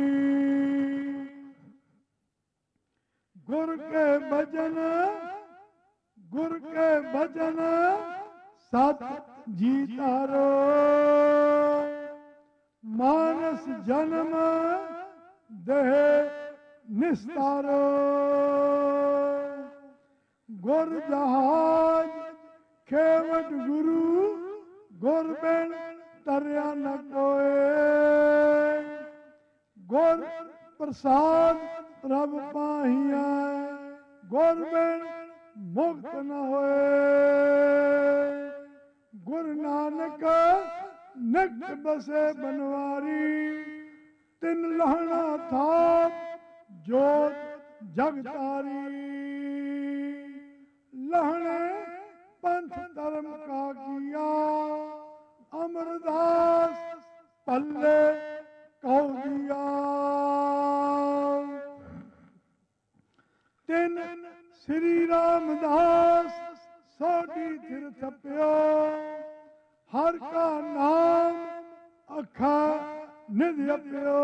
ਗੁਰ ਕੇ ਭਜਨ ਗੁਰ ਕੇ ਭਜਨ ਸਤ ਜੀ ਤਾਰੋ। ਮਾਨਸ ਜਨਮ ਦੇਹ ਨਿਸਤਾਰੋ। ਗੁਰ ਜਹਾਜ ਖੇਵਟ ਗੁਰੂ ਗੁਰ ਬਿਨ ਤਰਿਆ ਨ ਕੋਏ। ਗੁਰ ਪ੍ਰਸਾਦ ਪ੍ਰਭ ਪਾਹੀਆ। ਗੁਰ ਬਿਨ ਮੁਕਤ ਨ ਹੋਏ। ਗੁਰ ਨਾਨਕ ਨਿਕਟ ਬਸੇ ਬਨਵਾਰੀ। ਤਿਨ ਲਹਣਾ ਥਾਪ ਜੋਤ ਜਗ ਤਾਰੀ ਲਹਣੇ ਪੰਥ ਧਰਮ ਕਾ ਕੀਆ ਅਮਰਦਾਸ ਪੱਲੇ ਕਉ ਦੀਆ ਤਿਨ ਸ੍ਰੀ ਰਾਮਦਾਸ ਸੋਢੀ ਥਿਰ ਥਪਿਓ ਹਰ ਕਾ ਨਾਮ ਅੱਖਾਂ ਨਿਧ ਅਪਿਓ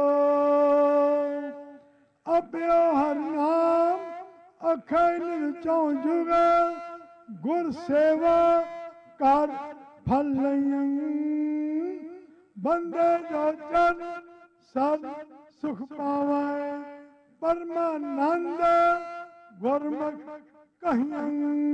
ਅਪਿਓ ਹਰ ਨਾਮ ਅੱਖਾਂ ਨਿਧ ਚੌਂ ਜੁਗ ਗੁਰ ਸੇਵਾ ਕਰ ਫਲ ਲਈਂ ਬੰਦੇ ਜੋ ਚਰਨ ਸਭ ਸੁਖ ਪਾਵੈ ਪਰਮਾਨੰਦ ਗੁਰਮੁਖ ਕਹੀਆਂ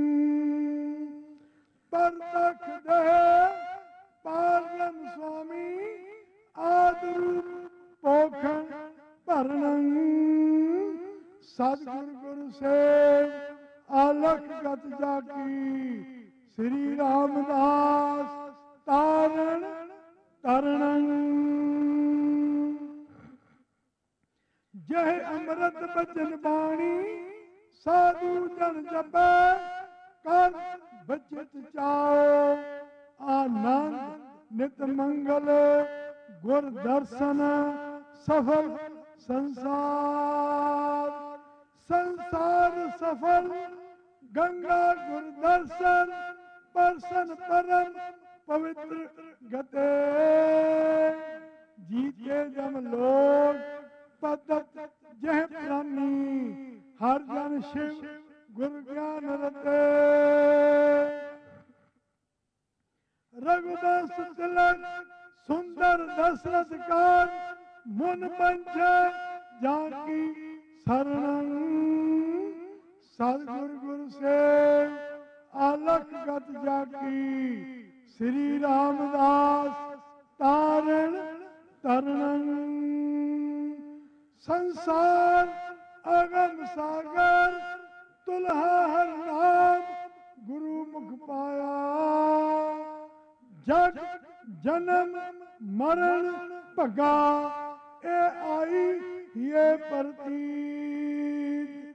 ਪਰਤਖ ਦੇ ਪਾਰਮ ਸੁਆਮੀ ਆਦਿ ਪੋਖਣ ਭਰਨੰ ਸਤਿਗੁਰ ਗੁਰ ਸੇਵ ਅਲਖ ਗਤ ਜਾਕੀ ਸ੍ਰੀ ਰਾਮਦਾਸ ਤਾਰਨ ਤਰਣੰ ਜਹ ਅੰਮ੍ਰਿਤ ਬਚਨ ਬਾਣੀ ਸਾਧੂ ਜਨ ਜਪੈ ਕਰ ਬਚਿਤ ਚਾਓ ਆਨੰਦ ਨਿਤ ਮੰਗਲ ਗੁਰ ਦਰਸ਼ਨ ਸਫਲ ਸੰਸਾਰ ਸੰਸਾਰ ਸਫਲ ਗੰਗਾ ਗੁਰ ਦਰਸ਼ਨ ਪਰਸਨ ਪਰਮ ਪਵਿੱਤਰ ਗਤੇ ਜੀਤੇ ਜਮ ਲੋਕ ਪਤਤ ਜਹ ਪ੍ਰਾਨੀ ਹਰ ਜਨ ਸ਼ਿਵ ਗੁਰ ਗਿਆਨ ਰਤੇ ਰਘੁਬੰਸ ਤਿਲਕ ਸੁੰਦਰ ਦਸ਼ਰਥ ਕਾਜ ਮੁਨ ਪੰਚ ਜਾਕੀ ਸਰਣੰ ਸਤਿਗੁਰ ਗੁਰ ਸੇਵ ਅਲਖ ਗਤ ਜਾਕੀ ਸ੍ਰੀ ਰਾਮਦਾਸ ਤਾਰਨ ਤਰਣੰ ਸੰਸਾਰ ਅਗਮ ਸਾਗਰ ਤੁਲਹਾ ਹਰ ਨਾਮ ਗੁਰੂ ਮੁਖ ਪਾਇਆ ਜਗ ਜਨਮ ਮਰਨ ਭਗਾ ਇਹ ਆਈ ਇਹ ਪ੍ਰਤੀਤ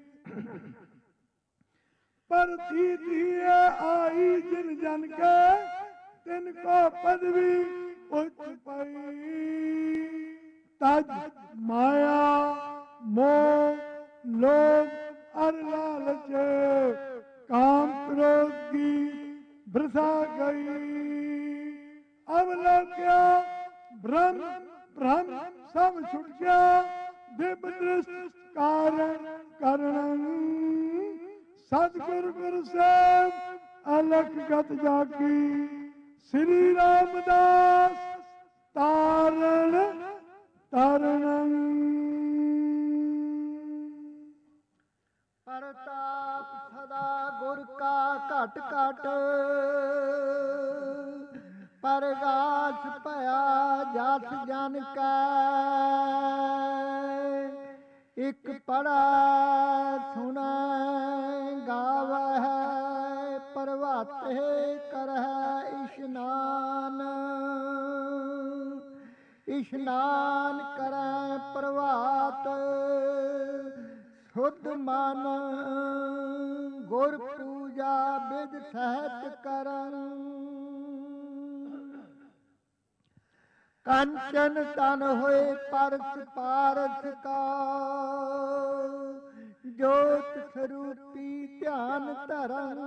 ਪ੍ਰਤੀਤ ਇਹ ਆਈ ਜਿਨ ਜਨ ਕੇ ਤਿਨ ਕੋ ਪਦਵੀ ਉੱਚ ਪਈ ਤਜ ਮਾਇਆ ਮੋਹ ਲੋਭ ਅਰ ਲਾਲਚ ਕਾਮ ਕ੍ਰੋਧ ਕੀ ਬ੍ਰਥਾ ਗਈ ਅਵਲੋਕਿਆ ਬ੍ਰਹਮ ਬ੍ਰਹਮ ਸਭ ਛੁਟ ਗਿਆ ਦਿਵ ਦ੍ਰਿਸ਼ਟ ਕਾਰਨ ਕਰਣੰ ਸਤਿਗੁਰ ਗੁਰ ਸੇਵ ਅਲਖ ਗਤ ਜਾਕੀ ਸ੍ਰੀ ਰਾਮਦਾਸ ਤਾਰਨ ਤਰਣੰ ਪ੍ਰਤਾਪ ਸਦਾ ਗੁਰ ਕਾ ਘਟ ਘਟ ਪਰਗਾਸ ਭਇਆ ਜਸ ਜਨ ਕੈ ਇਕ ਪੜਾ ਸੁਣੈ ਗਾਵਹਿ ਪ੍ਰਭਾਤੇ ਕਰਹਿ ਇਸ਼ਨਾਨ ਇਸ਼ਨਾਨ ਕਰੈ ਪ੍ਰਭਾਤ ਸ਼ੁੱਧ ਮਨ ਗੁਰ ਪੂਜਾ ਬਿਦ ਸਹਿਤ ਕਰੰ ਕੰਚਨ ਤਨ ਹੋਏ ਪਰਸ ਪਾਰਸ ਕਾ ਜੋਤ ਸਰੂਪੀ ਧਿਆਨ ਧਰੰ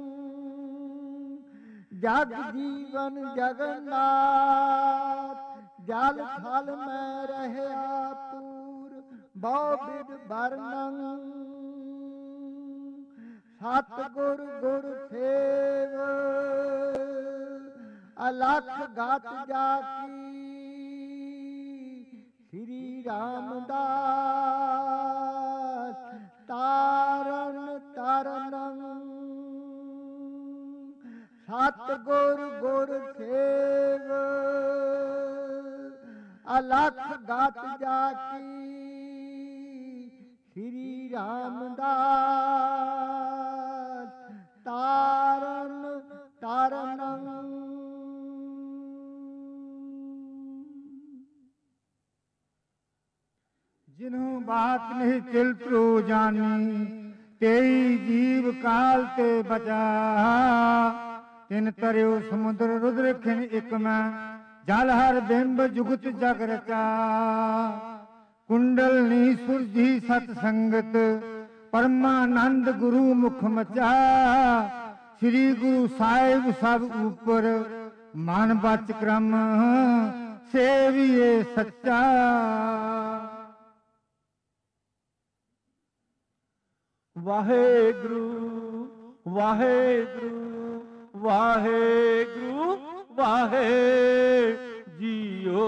ਜਗ ਜੀਵਨ ਜਗन्नाथ ਜਲ ਥਲ ਮੈਂ ਰਹਿਆ ਪੂਰ ਬਹੁ ਬਿਦ ਵਰਨੰ ਸਤਿਗੁਰ ਗੁਰ ਸੇਵ ਅਲਖ ਗਤ ਜਾਕੀ ਸ੍ਰੀ ਰਾਮਦਾਸ ਤਾਰਨ ਤਰਨੰ ਸਤਿਗੁਰ ਗੁਰ ਸੇਵ ਅਲਖ ਗਤ ਜਾਕੀ ਸ੍ਰੀ ਰਾਮਦਾਸ ਤਾਰਨ ਤਰਨੰ ਜਿਨਹੁ बात नहीं चिल प्रो जानी, तेई जीव काल ते बचा। तिन तरियो समुद्र रुद्र खिन इक मैं, जल हर बिंब जुगत जग रचा। कुंडलनी सुरजी सत संगत, परमानंद गुरु मुख मचा। श्री गुरु साहिब सब ऊपर, मन बच क्रम सेविए सच्चा। वाहेगुरु वाहेगुरु वाहेगुरु वाहे जियो।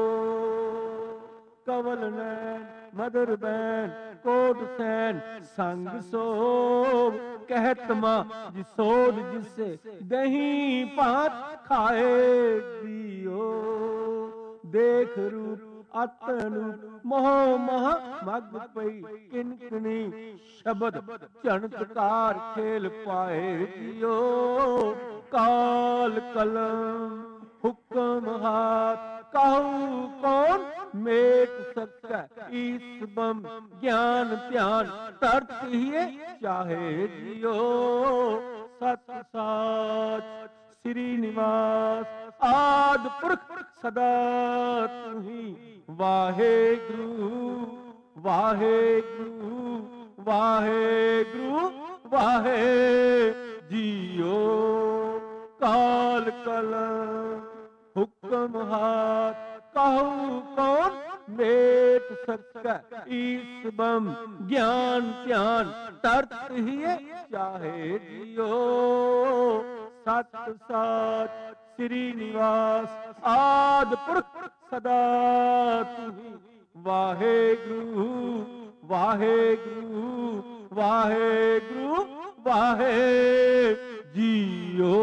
कवल नैन मदर बैन कोट सैन, संग सोब कहत मां जिसोद जिसे, दही भात खाए जियो। देख रूप अतरूप मोह मह मग पई, किनकनी शब्द चणत्कार खेल पाए जियो। काल कलम हुक्म हाथ, कहू कौन मेट सकै। ईस बम ज्ञान ध्यान, तरत ही चाहे जियो। सत साच श्री निवास आद पुरख, सदा तुही वाहेगुरु वाहेगुरु वाहेगुरु वाहे जियो। काल कलम हुक्म हाथ, कहू कौन मेट सकै। ईस बम ज्ञान ध्यान, तरत ही चाहे जियो। सत साच श्री निवास आद पुरख, सदा तुही वाहेगुरु वाहेगुरु वाहेगुरु वाहे जियो।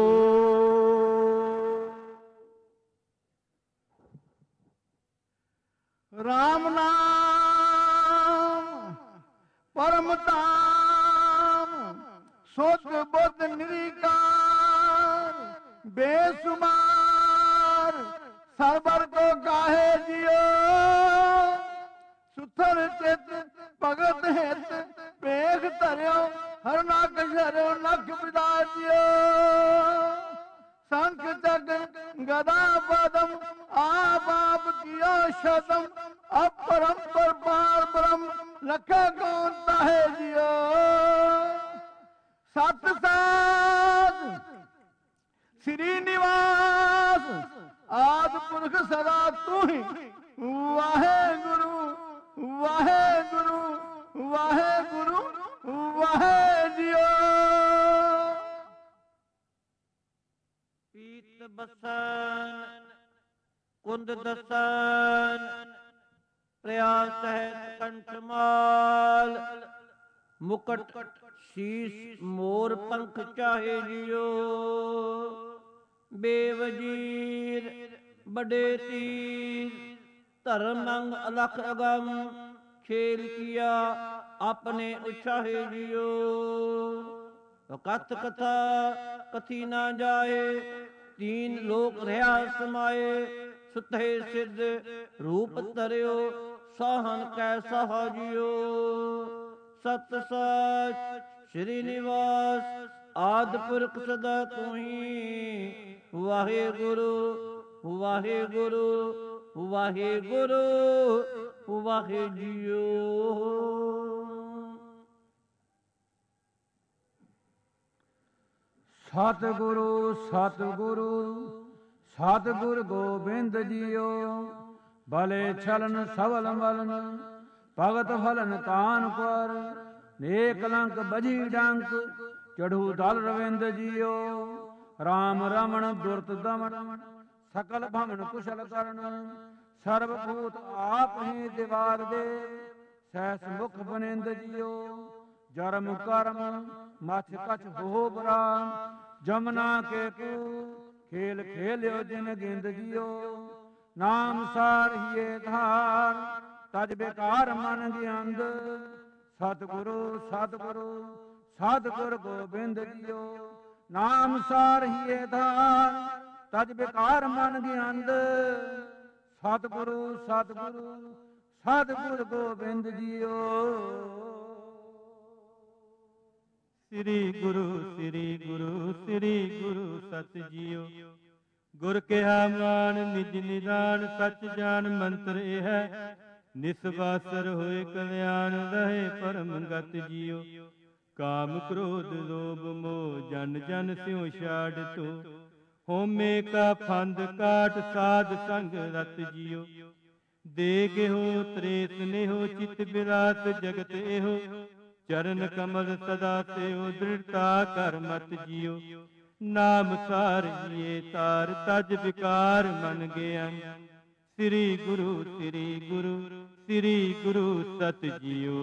राम नाम परम धाम, सोच बुद्ध निरिकार। बेसुमार सरबर को गाहे जियो। सुथर चित भगत हित, पेख धरियो हर नक शरियो नख बिदा जियो। शंख जग गदा पदम, आप आप किया शतम। अपरंपर पार ब्रह्म, लखे कौन ताहे जियो। सत साध श्री निवास आद पुरख, सदा तू ही वाहे गुरु वाहे गुरु वाहे गुरु वाहे जियो। पीत बसन कुंद दसन, प्रयास है कंठमाल। मुकुट शीश मोर पंख चाहे जियो। बेवजीर बड़े तीर, धर्म अंग अलख अगम। खेल किया अपने उछाहे जियो। कथ कथा कथी ना जाए, तीन लोक रहा समाए। सुते सिद्ध रूप धरियो, साहन कैसा जियो। सत साच श्री निवास आद पुरख, सदा तुही वाहे गुरु वाहे गुरु वाहे गुरु वाहे जियो। सतगुरु सतगुरु सतगुरु गोबिंद जियो। भले छलन सबल मलन, भगत फलन तान पर। नेक लंक बजी डंक, चढ़ू दल रविंद जियो। राम रमण दुर्त दमन, सकल भमन कुशल करण। सर्वभूत आप ही दिवार दे, सहस मुख बनिंद जियो। जरम करम मछ कछ हो बराम, जमुना के कूल खेल खेल्यो जिन गिंद जियो। नाम सार हिए धार, तज बेकार मन ज्ञान। सतगुरु सतगुरु सतगुरु गोबिंद जियो। नाम सार हिए धार, तज बेकार मन ज्ञान। सतगुरु सतगुरु ਸਤਿਗੁਰ ਗੋਬਿੰਦ ਜੀਓ। ਸ੍ਰੀ ਗੁਰੂ ਸ੍ਰੀ ਗੁਰੂ ਸ੍ਰੀ ਗੁਰੂ ਸਤ ਜੀਓ। ਗੁਰ ਕਿਹਾ ਮਾਨ ਨਿਜ ਨਿਦਾਨ, ਸਚ ਜਾਨ ਮੰਤਰ ਇਹ ਹੈ। ਨਿਸਵਾਸਰ ਹੋਏ ਕਲਿਆਣ, ਰਹੇ ਪਰਮ ਗਤ ਜੀਓ। ਕਾਮ ਕ੍ਰੋਧ ਲੋਭ ਮੋਹ ਜਨ ਜਨ ਸਿਉ ਛਾੜ ਤੋ, ਹੋਮੇ ਕਾ ਫੰਦ ਕਾਟ ਸਾਧ ਸੰਗ ਰਤ ਜੀਓ। ਦੇਗਿਓ ਤ੍ਰੇਤ ਨੇਹੋ ਚਿਤ ਬਿਰਾਤ ਜਗਤ ਇਹੋ, ਚਰਨ ਕਮਲ ਸਦਾ ਸਿਓ ਦ੍ਰਿੜਤਾ ਕਰ ਮਤ ਜੀਓ। ਨਾਮ ਸਾਰ ਜੀਏ ਤਾਰ ਤਜ ਵਿਕਾਰ ਮਨ ਗਿਆਨ, ਸ੍ਰੀ ਗੁਰੂ ਸ੍ਰੀ ਗੁਰੂ ਸ੍ਰੀ ਗੁਰੂ ਸਤ ਜੀਓ।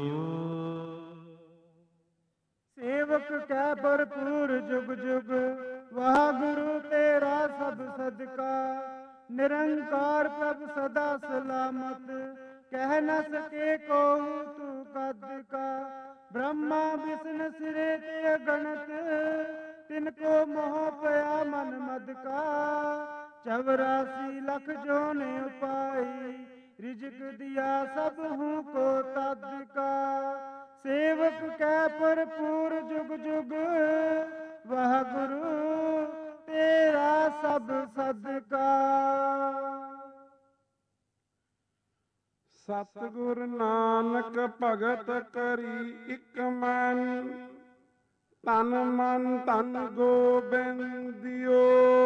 ਸੇਵਕ ਕੈ ਭਰਪੂਰ ਜੁਗ ਜੁਗ, ਵਾਹਿਗੁਰੂ ਤੇਰਾ ਸਭ ਸਦਕਾ। ਨਿਰੰਕਾਰ ਪ੍ਰਭ ਸਦਾ ਸਲਾਮਤ, ਕਹਿ ਨ ਸਕੇ ਕੋਹੁ ਤੂੰ ਕਦ ਕਾ। ਬ੍ਰਹਮਾ ਵਿਸ਼ਨ ਸਿਰੇ ਤੇ ਅਗਣਤ, ਤਿਨ ਕੋ ਮੋਹ ਪਿਆ ਮਨ ਮਦ ਕਾ। ਚਵਰਾਸੀ ਲਖ ਜੋਨੇ ਉਪਾਈ, ਰਿਜਕ ਦਿਆ ਸਭ ਹੂੰ ਕੋ ਤਦ ਕਾ। ਸੇਵਕ ਕੈ ਭਰਪੂਰ ਜੁਗ ਜੁਗ, ਵਾਹਿਗੁਰੂ ਤੇਰਾ ਸਭ ਸਦਕਾ। ਸਤਿਗੁਰ ਨਾਨਕ ਭਗਤ ਕਰੀ ਇਕ ਮਨ, ਤਨ ਮਨ ਧਨ ਗੋਬਿੰਦਿਓ।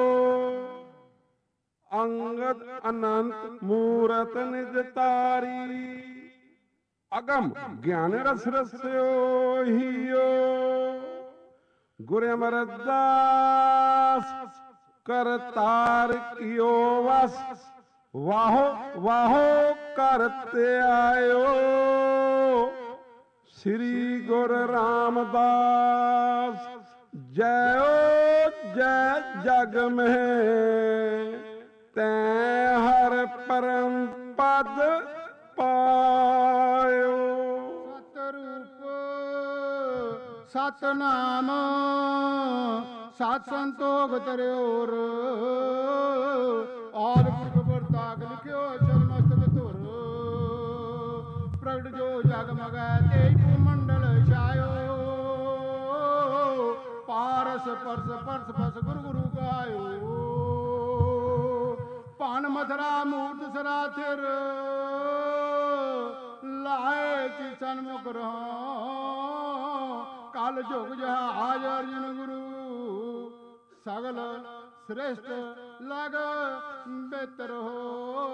ਅੰਗਦ ਅਨੰਤ ਮੂਰਤ ਨਿਜ ਤਾਰੀ, ਅਗਮ ਗਿਆਨ ਰਸ ਰਸਿਓ ਹੀਓ। ਗੁਰ ਅਮਰਦਾਸ ਕਰਤਾਰ ਕੀਓ ਵਸ, ਵਾਹੋ ਵਾਹੋ ਕਰਤੇ ਆਇਓ। ਸ੍ਰੀ ਗੁਰ ਰਾਮਦਾਸ ਜੈਓ ਜੈ ਜਗ ਮਹਿ, ਤੈਂ ਹਰ ਪਰਮ ਪਦ ਪਾਇਓ। ਸਤਿਰੂਪ ਸਤਨਾਮ ਸਤ ਸੰਤੋਖ ਤਰਿਓਰ, ਆਦਿ ਪੁਰਖ ਵਰਤਾਗ ਲਿਖਿਓ ਅਛਰ ਮਸਤਕ ਧੁਰ। ਪ੍ਰਗਟ ਜੋ ਜਗ ਮਗੈ ਤੇਜ ਭੂਮੰਡਲ ਛਾਇਓ, ਪਾਰਸ ਪਰਸ ਪਰਸ ਪਸ ਗੁਰੂ ਗੁਰੂ ਗਾਇਓ। ਭਾਨ ਮਥਰਾ ਮੂਰਤ ਸਰਾ ਥਿਰ, ਲਾਏ ਚੀ ਸਨਮੁਖ ਰਹੋ। ਕਲ ਝੁਗ ਜਹਾ ਆਜ ਅਰਜਨ ਗੁਰੂ, ਸਗਲ श्रेष्ठ लग बेतर हो।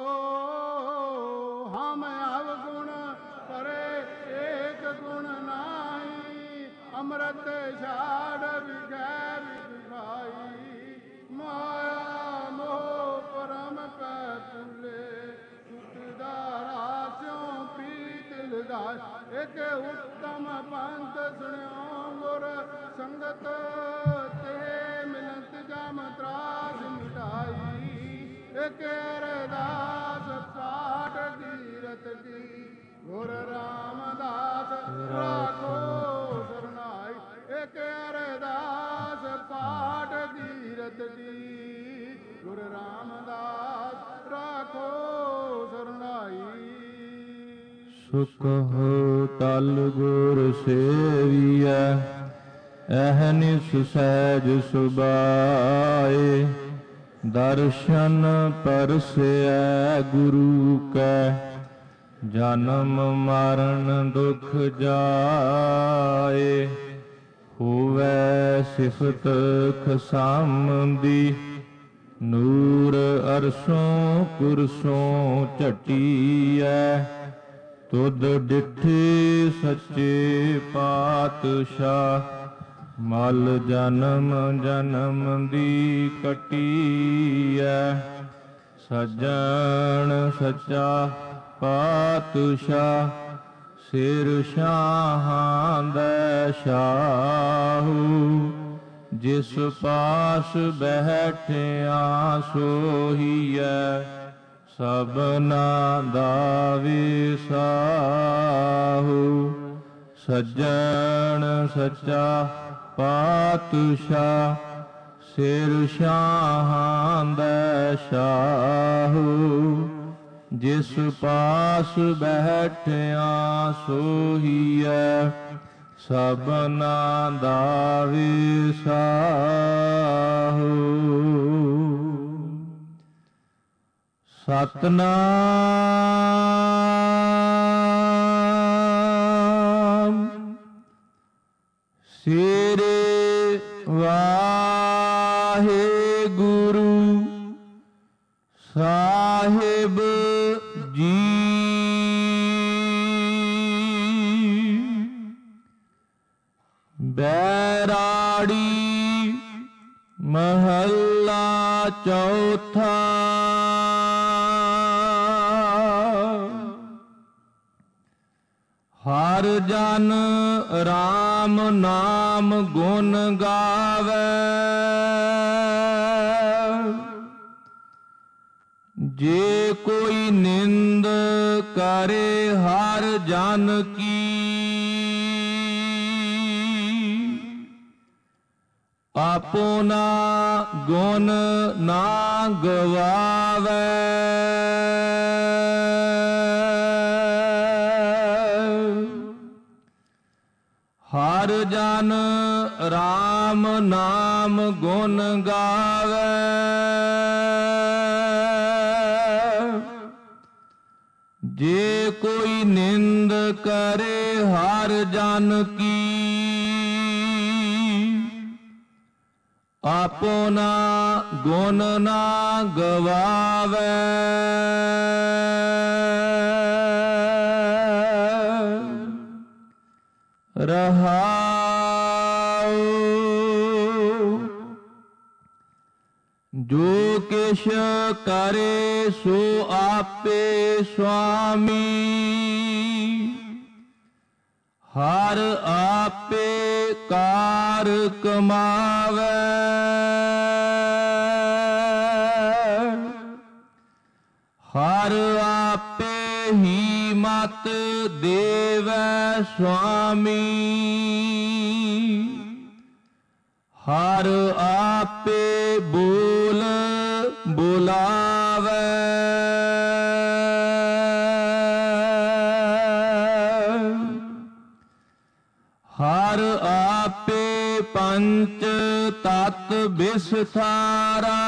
हम अवगुण करे एक गुण नाही, अमृत छाड़ विगै विखाई। माया मोह परम पै तुले, सुतदारा स्यों प्रीत लिदाय। एक उत्तम पंथ सुनियो गुर संगत, ते मिलत जम त्रास मिटाई। एक अरदास पाठ कीरत की, गुर रामदास राखो सरनाई। एक अरदास पाठ कीरत की, गुर रामदास राखो सरनाई। सुख हो तल गुर सेविया, अहनिस सहज सुबाए। दर्शन परसै गुरु कै, जन्म मरण दुख जाए। होवै सिफत खसामदी, नूर अरसों कुरसों झटिया। तुद डिठे सच्चे पातशाह, मल जन्म जन्म दी कटीऐ। सज्जन सच्चा पातशाह, सिर शाहां दै शाहू। जिस पास बैठिया सोहीऐ, सबना दा विसाहू। सज्जन सच्चा पातशाह, सिर शाहां दै शाहू। ਜਿਸ ਪਾਸ ਬੈਠਿਆ ਸੋਹੀਐ ਸਭਨਾ ਦਾ ਵਿਸਾਹੂ। ਸਤਿਨਾਮ ਸ੍ਰੀ ਵਾਹਿਗੁਰੂ ਸਾਹਿਬ ਜੀ। ਬੈਰਾੜੀ ਮਹੱਲਾ ਚੌਥਾ। ਹਰ ਜਨ ਰਾਮ ਨਾਮ ਗੁਣ ਗਾਵੇ, ਜੇ ਕੋਈ ਨਿੰਦ ਕਰੇ ਹਰ ਜਨ ਕੀ, ਆਪਣਾ ਗੁਣ ਨਾ ਗਵਾਵੇ। ਹਰ ਜਨ ਰਾਮ ਨਾਮ ਗੁਣ ਗਾਵੇ, ਜੇ ਕੋਈ ਨਿੰਦ ਕਰੇ ਹਰ ਜਨ ਕੀ, ਆਪਣਾ ਗੁਣ ਨਾ ਗਵਾਵੇ। ਰਹਾਉ ਜੋ ਕਿਛ ਕਰੇ ਸੋ ਆਪੇ ਸੁਆਮੀ, ਹਰ ਆਪੇ ਕਾਰ ਕਮਾਵੇ। ਹਰ ਆਪੇ ਹੀ ਮਤ ਦੇਵੈ ਸੁਆਮੀ, ਹਰ ਆਪੇ ਬੋਲ ਬੁਲਾਵੇ। ਹਰ ਆਪੇ ਪੰਚ ਤਤ ਬਿਸਥਾਰਾ,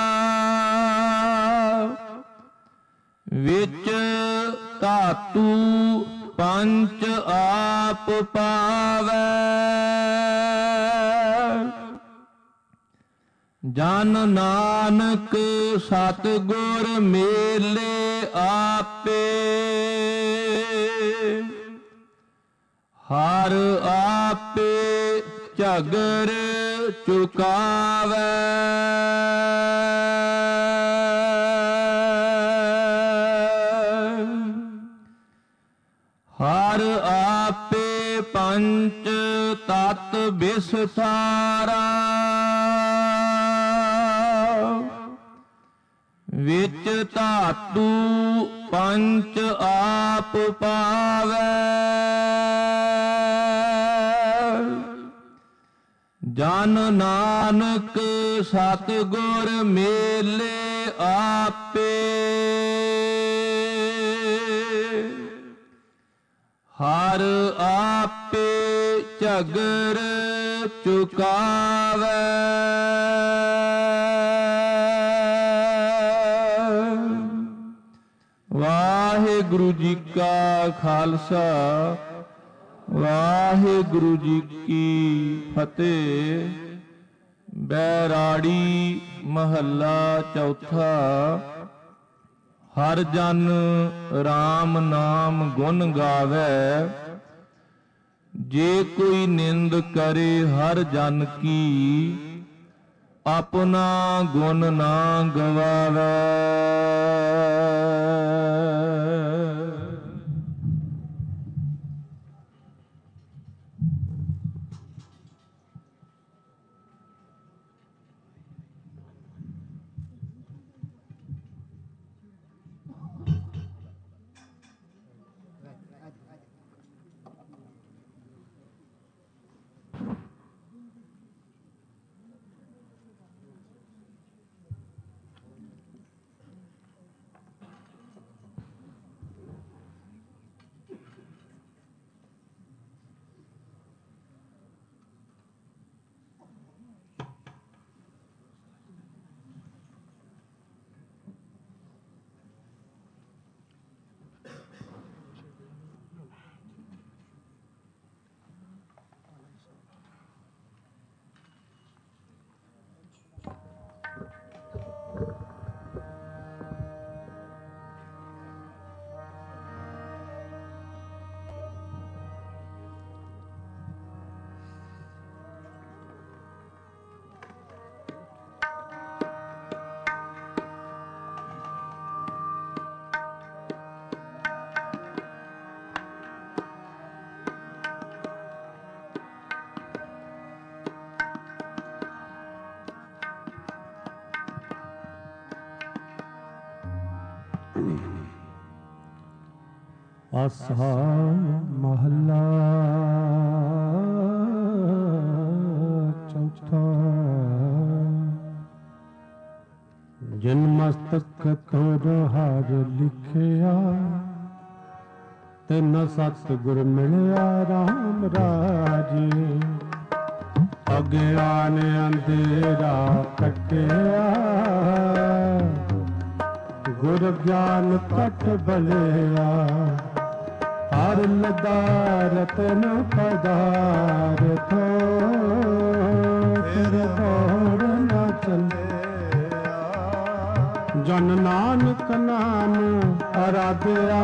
ਵਿੱਚ ਧਾਤੂ ਪੰਚ ਆਪ ਪਾਵੈ। ਜਨ ਨਾਨਕ ਸਤਿਗੁਰ ਮੇਲੇ ਆਪੇ, ਹਰ ਆਪੇ ਝਗਰ ਚੁਕਾਵੈ। ਹਰ ਆਪੇ ਪੰਚ ਤਤ ਬਿਸਥਾਰਾ, ਵਿੱਚ ਧਾਤੂ ਪੰਚ ਆਪ ਪਾਵੈ। ਜਨ ਨਾਨਕ ਸਤਿਗੁਰ ਮੇਲੇ ਆਪੇ, ਹਰ ਆਪੇ ਝਗਰ ਚੁਕਾਵੈ। ਵਾਹਿਗੁਰੂ ਜੀ ਕਾ ਖਾਲਸਾ, ਵਾਹਿਗੁਰੂ ਜੀ ਕੀ ਫਤਿਹ। ਬੈਰਾੜੀ ਮਹੱਲਾ ਚੌਥਾ। ਹਰ ਜਨ ਰਾਮ ਨਾਮ ਗੁਣ ਗਾਵੇ, ਜੇ ਕੋਈ ਨਿੰਦ ਕਰੇ ਹਰ ਜਨ ਕੀ, ਆਪਣਾ ਗੁਣ ਨਾ ਗਵਾਵੇ। ਆਸਾ ਮਹੱਲਾ ਚੌਥਾ। ਜਿਨ ਮਸਤਕ ਤੁਰ ਹਰ ਲਿਖਿਆ, ਤਿਨ ਸਤਿਗੁਰ ਮਿਲਿਆ ਰਾਮ ਰਾਜੇ। ਅਗਿਆਨ ਅੰਧੇਰਾ ਕੱਟਿਆ, ਗੁਰ ਗਿਆਨ ਕਟ ਬਲਿਆ। ਹਰ ਲਦਾਰਤ ਨ ਪਦਾਰਥੋ, ਫਿਰ ਹੋਰ ਨ ਚੱਲਿਆ। ਜਨ ਨਾਨਕ ਨਾਮ ਅਰਾਧਿਆ,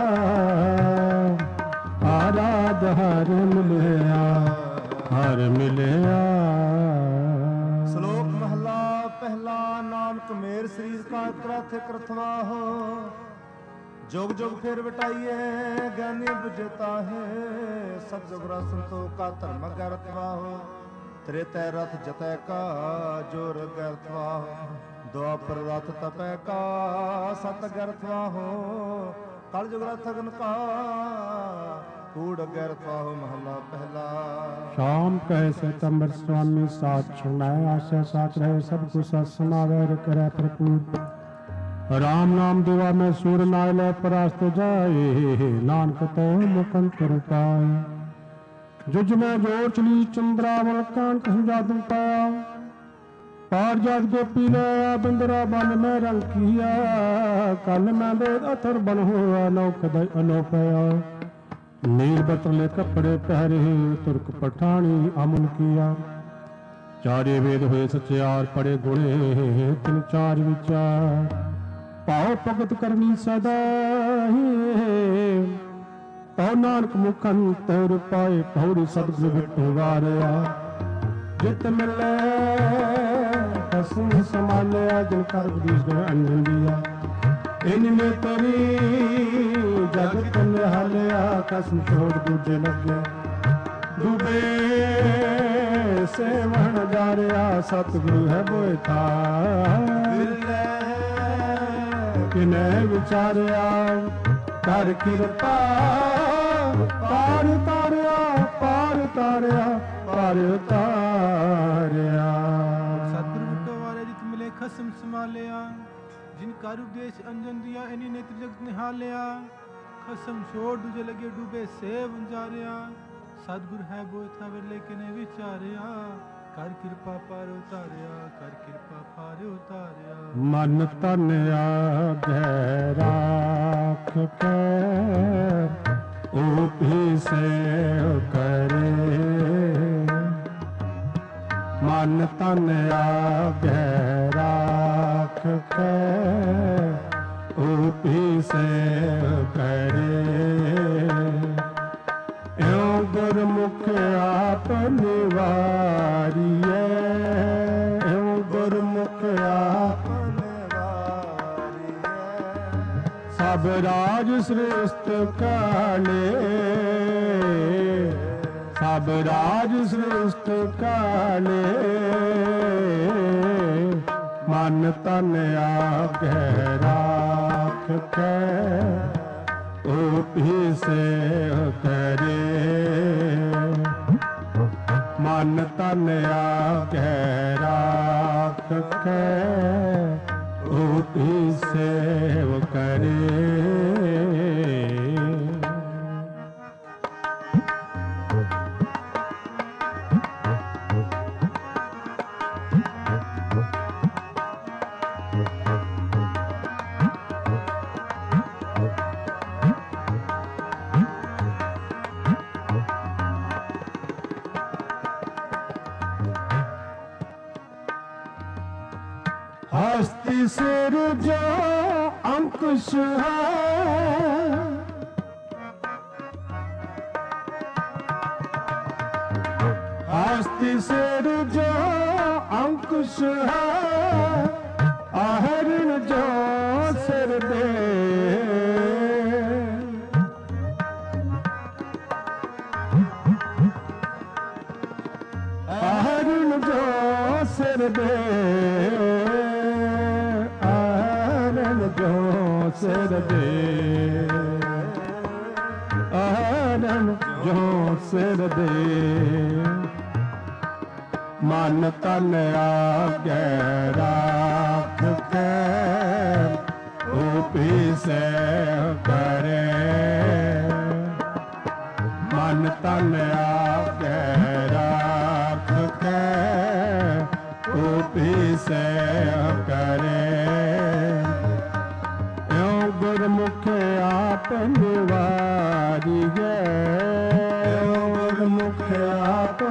ਆਰਾਧ ਹਰ ਮਿਲਿਆ, ਹਰ ਮਿਲਿਆ। ਸ਼ਲੋਕ ਮਹਲਾ ਪਹਿਲਾ। ਨਾਨਕ ਮੇਰ ਸਰੀਰ ਕਾ ਕਰਥ ਕਰਥਵਾ ਹੋ, ਜੁਗ ਜੁਗ ਫਿਰ ਵਟਾਈਏ ਗਿਆਨੀ ਬੁਝਤਾ ਹੈ। ਸਤ ਜੁਗ ਰਸਨ ਤੋ ਕਾ ਧਰਮ ਗਰਤਵਾ ਹੋ, ਤ੍ਰੇਤੈ ਰਥ ਜਤੈ ਕਾ ਜੋਰ ਗਰਤਵਾ ਹੋ। ਦੁਆਪਰ ਰਥ ਤਪੈ ਕਾ ਸਤ ਗਰਤਵਾ ਹੋ, ਕਲ ਜੁਗ ਰਥ ਅਗਨ ਕਾ ਕੂੜ ਗਰਤਵਾ ਹੋ। ਮਹਲਾ ਪਹਿਲਾ। शाम कैसे तमर स्वामी साथ सुनाए, आशा साथ रहे सब कुछ सत समावे करे भरपूर। राम नाम दिवा में सूर नाय ले परास्त जाए, नानक तो मुकंतर पाए। जुज में जोर चली चंद्रावल कान जादू पाया, पार जात गोपी लाया बिंदरा बन में रंग किया। कल में बेद अथर बन हुआ नौक अनोपया। नील बतले कपड़े पहरे तुर्क पठानी अमन किया। चारे वेद हुए सचियार पड़े गुणे, तिन चार विचार। पाओ भगत करनी सदा, पाओ नानक मुखंतर पाए। पौरी सदगुरु बिटू वारिया, जित मिले हसन संभालिया। जिन कर बीज अंजन दिया, इनमें तरी जगत निहालिया। कसम छोड़ दूजे लगे, डूबे सेवन जारिया। सतगुरु है बोए था किने विचारिया। कर कृपा पार तारिया, पार तारिया, पार तारिया। सतगुरु बिटो वारे जित मिले खसम संभालिया। जिन कर उपदेश अंजन दिया, इन्हीं नेत्र जगत निहालिया। खसम छोड़ दूजे लगे, डूबे सेव जारिया। सतगुर है बोए था वे लेकिन विचारिया। कर कृपा पार उतारिया, कर कृपा पार उतारिया। मन तन आगे राख के, ऊपी से करे। मन तन आगे राख के, ऊपी से करे। एवं गुरमुख आप निवारिए, एवं गुरमुख आप निवारिए। सब राज श्रेष्ठ काले, सब राज श्रेष्ठ काले। मन तन आगे राख के, ऊपी से करे। मन तन आगे राख के, ऊपी से करे। हस्ती सिर जो अंकुश है, हस्ती सिर जो अंकुश है। आहरण जो सिर दे, आहरण जो सिर दे। आहरण ਜੋ ਸਿਰ ਦੇ, ਆਨੰਦ ਜੋ ਸਿਰ ਦੇ। ਮਨ ਤਨ ਆਗੇ ਰਾਖ ਕੇ ਉਪਿਸੈ ਕਰੇ, ਮਨ ਤਨ ਆਗੇ ਰਾਖ ਕੇ ਉਪਿਸੈ ਕਰੇ। ਇਉ ਗੁਰਮੁਖ ਆਪ ਨਿਵਾਰੀਐ, ਇਉ ਗੁਰਮੁਖ ਆਪ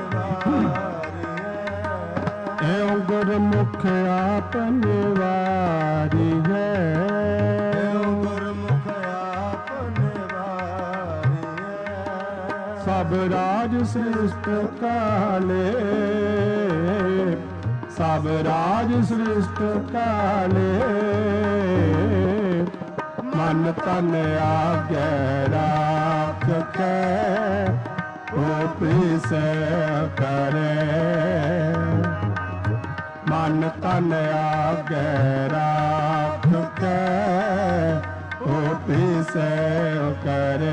ਇਉ ਗੁਰਮੁਖ ਆਪ ਨਿਵਾਰੀਐ, ਇਉ ਗੁਰਮੁਖ ਆਪ ਨਿਵਾਰੀਐ। ਸਭ ਰਾਜ ਸ੍ਰਿਸ਼ਟ ਕਾਲੇ, ਸਭ ਰਾਜ ਸ੍ਰਿਸ਼ਟ ਕਾਲੇ। ਮਨ ਤਨ ਆਗੇ ਰਾਖ ਕੇ ਉਪਿਸੈ ਕਰੇ, ਮਨ ਤਨ ਆਗੇ ਰਾਖ ਕੇ ਉਪਿਸੈ ਕਰੇ।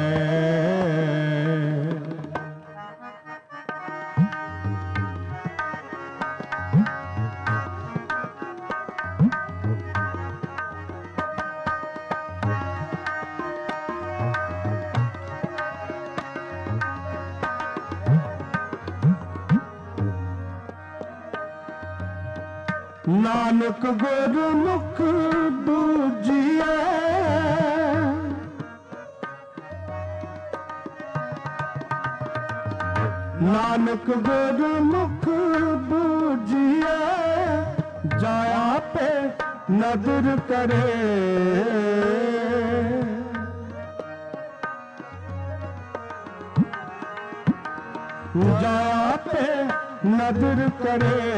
ਨਾਨਕ ਗੁਰਮੁਖ ਬੂਝੀਐ, ਨਾਨਕ ਗੁਰਮੁਖ ਬੂਝੀਐ। ਜਾਇਆ ਪੇ ਨਦਰ ਕਰੇ, ਜਾਇਆ ਪੇ ਨਦਰ ਕਰੇ,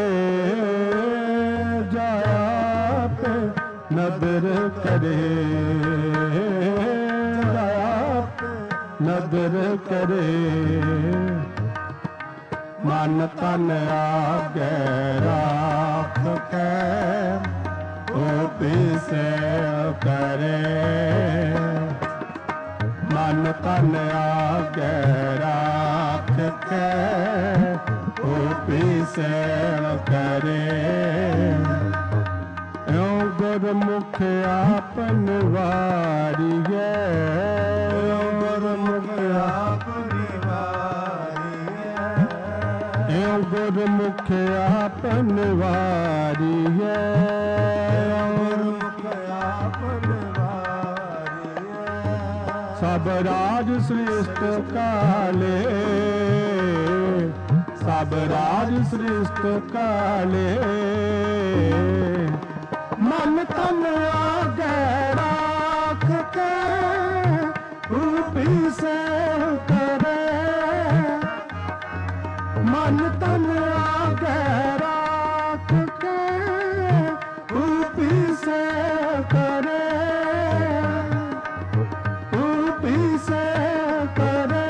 ਜਾਇਆ ਪੇ ਨਦਰ ਕਰੇ, ਜਾਇਆ ਪੇ ਨਦਰ ਕਰੇ। ਮਨ ਤਨ ਆਗੇ ਰਾਖ ਕੇ ਉਪਿਸੈ ਕਰੇ, ਮਨ ਤਨ ਆਗੇ ਰਾਖ ਕੇ ਉਪਿਸੈ ਕਰੇ। ਇਉ ਗੁਰਮੁਖ ਆਪ ਨਿਵਾਰੀਐ, ਇਉ ਗੁਰਮੁਖ ਆਪ ਨਿਵਾਰੀਐ, ਇਉ ਗੁਰਮੁਖ ਆਪ ਨਿਵਾਰੀਐ, ਇਉ ਗੁਰਮੁਖ ਆਪ ਨਿਵਾਰੀਐ। ਸਭ ਰਾਜ ਸ੍ਰਿਸ਼ਟ ਕਾਲੇ, ਸਭ ਰਾਜ ਸ੍ਰਿਸ਼ਟ ਕਾਲੇ। ਮਨ ਤਨ ਆਗੇ ਰਾਖ ਕੇ ਉਪਿਸੈ ਕਰੇ, ਮਨ ਤਨ ਆਗੇ ਰਾਖ ਕੇ ਉਪਿਸੈ ਕਰੇ, ਉਪਿਸੈ ਕਰੇ,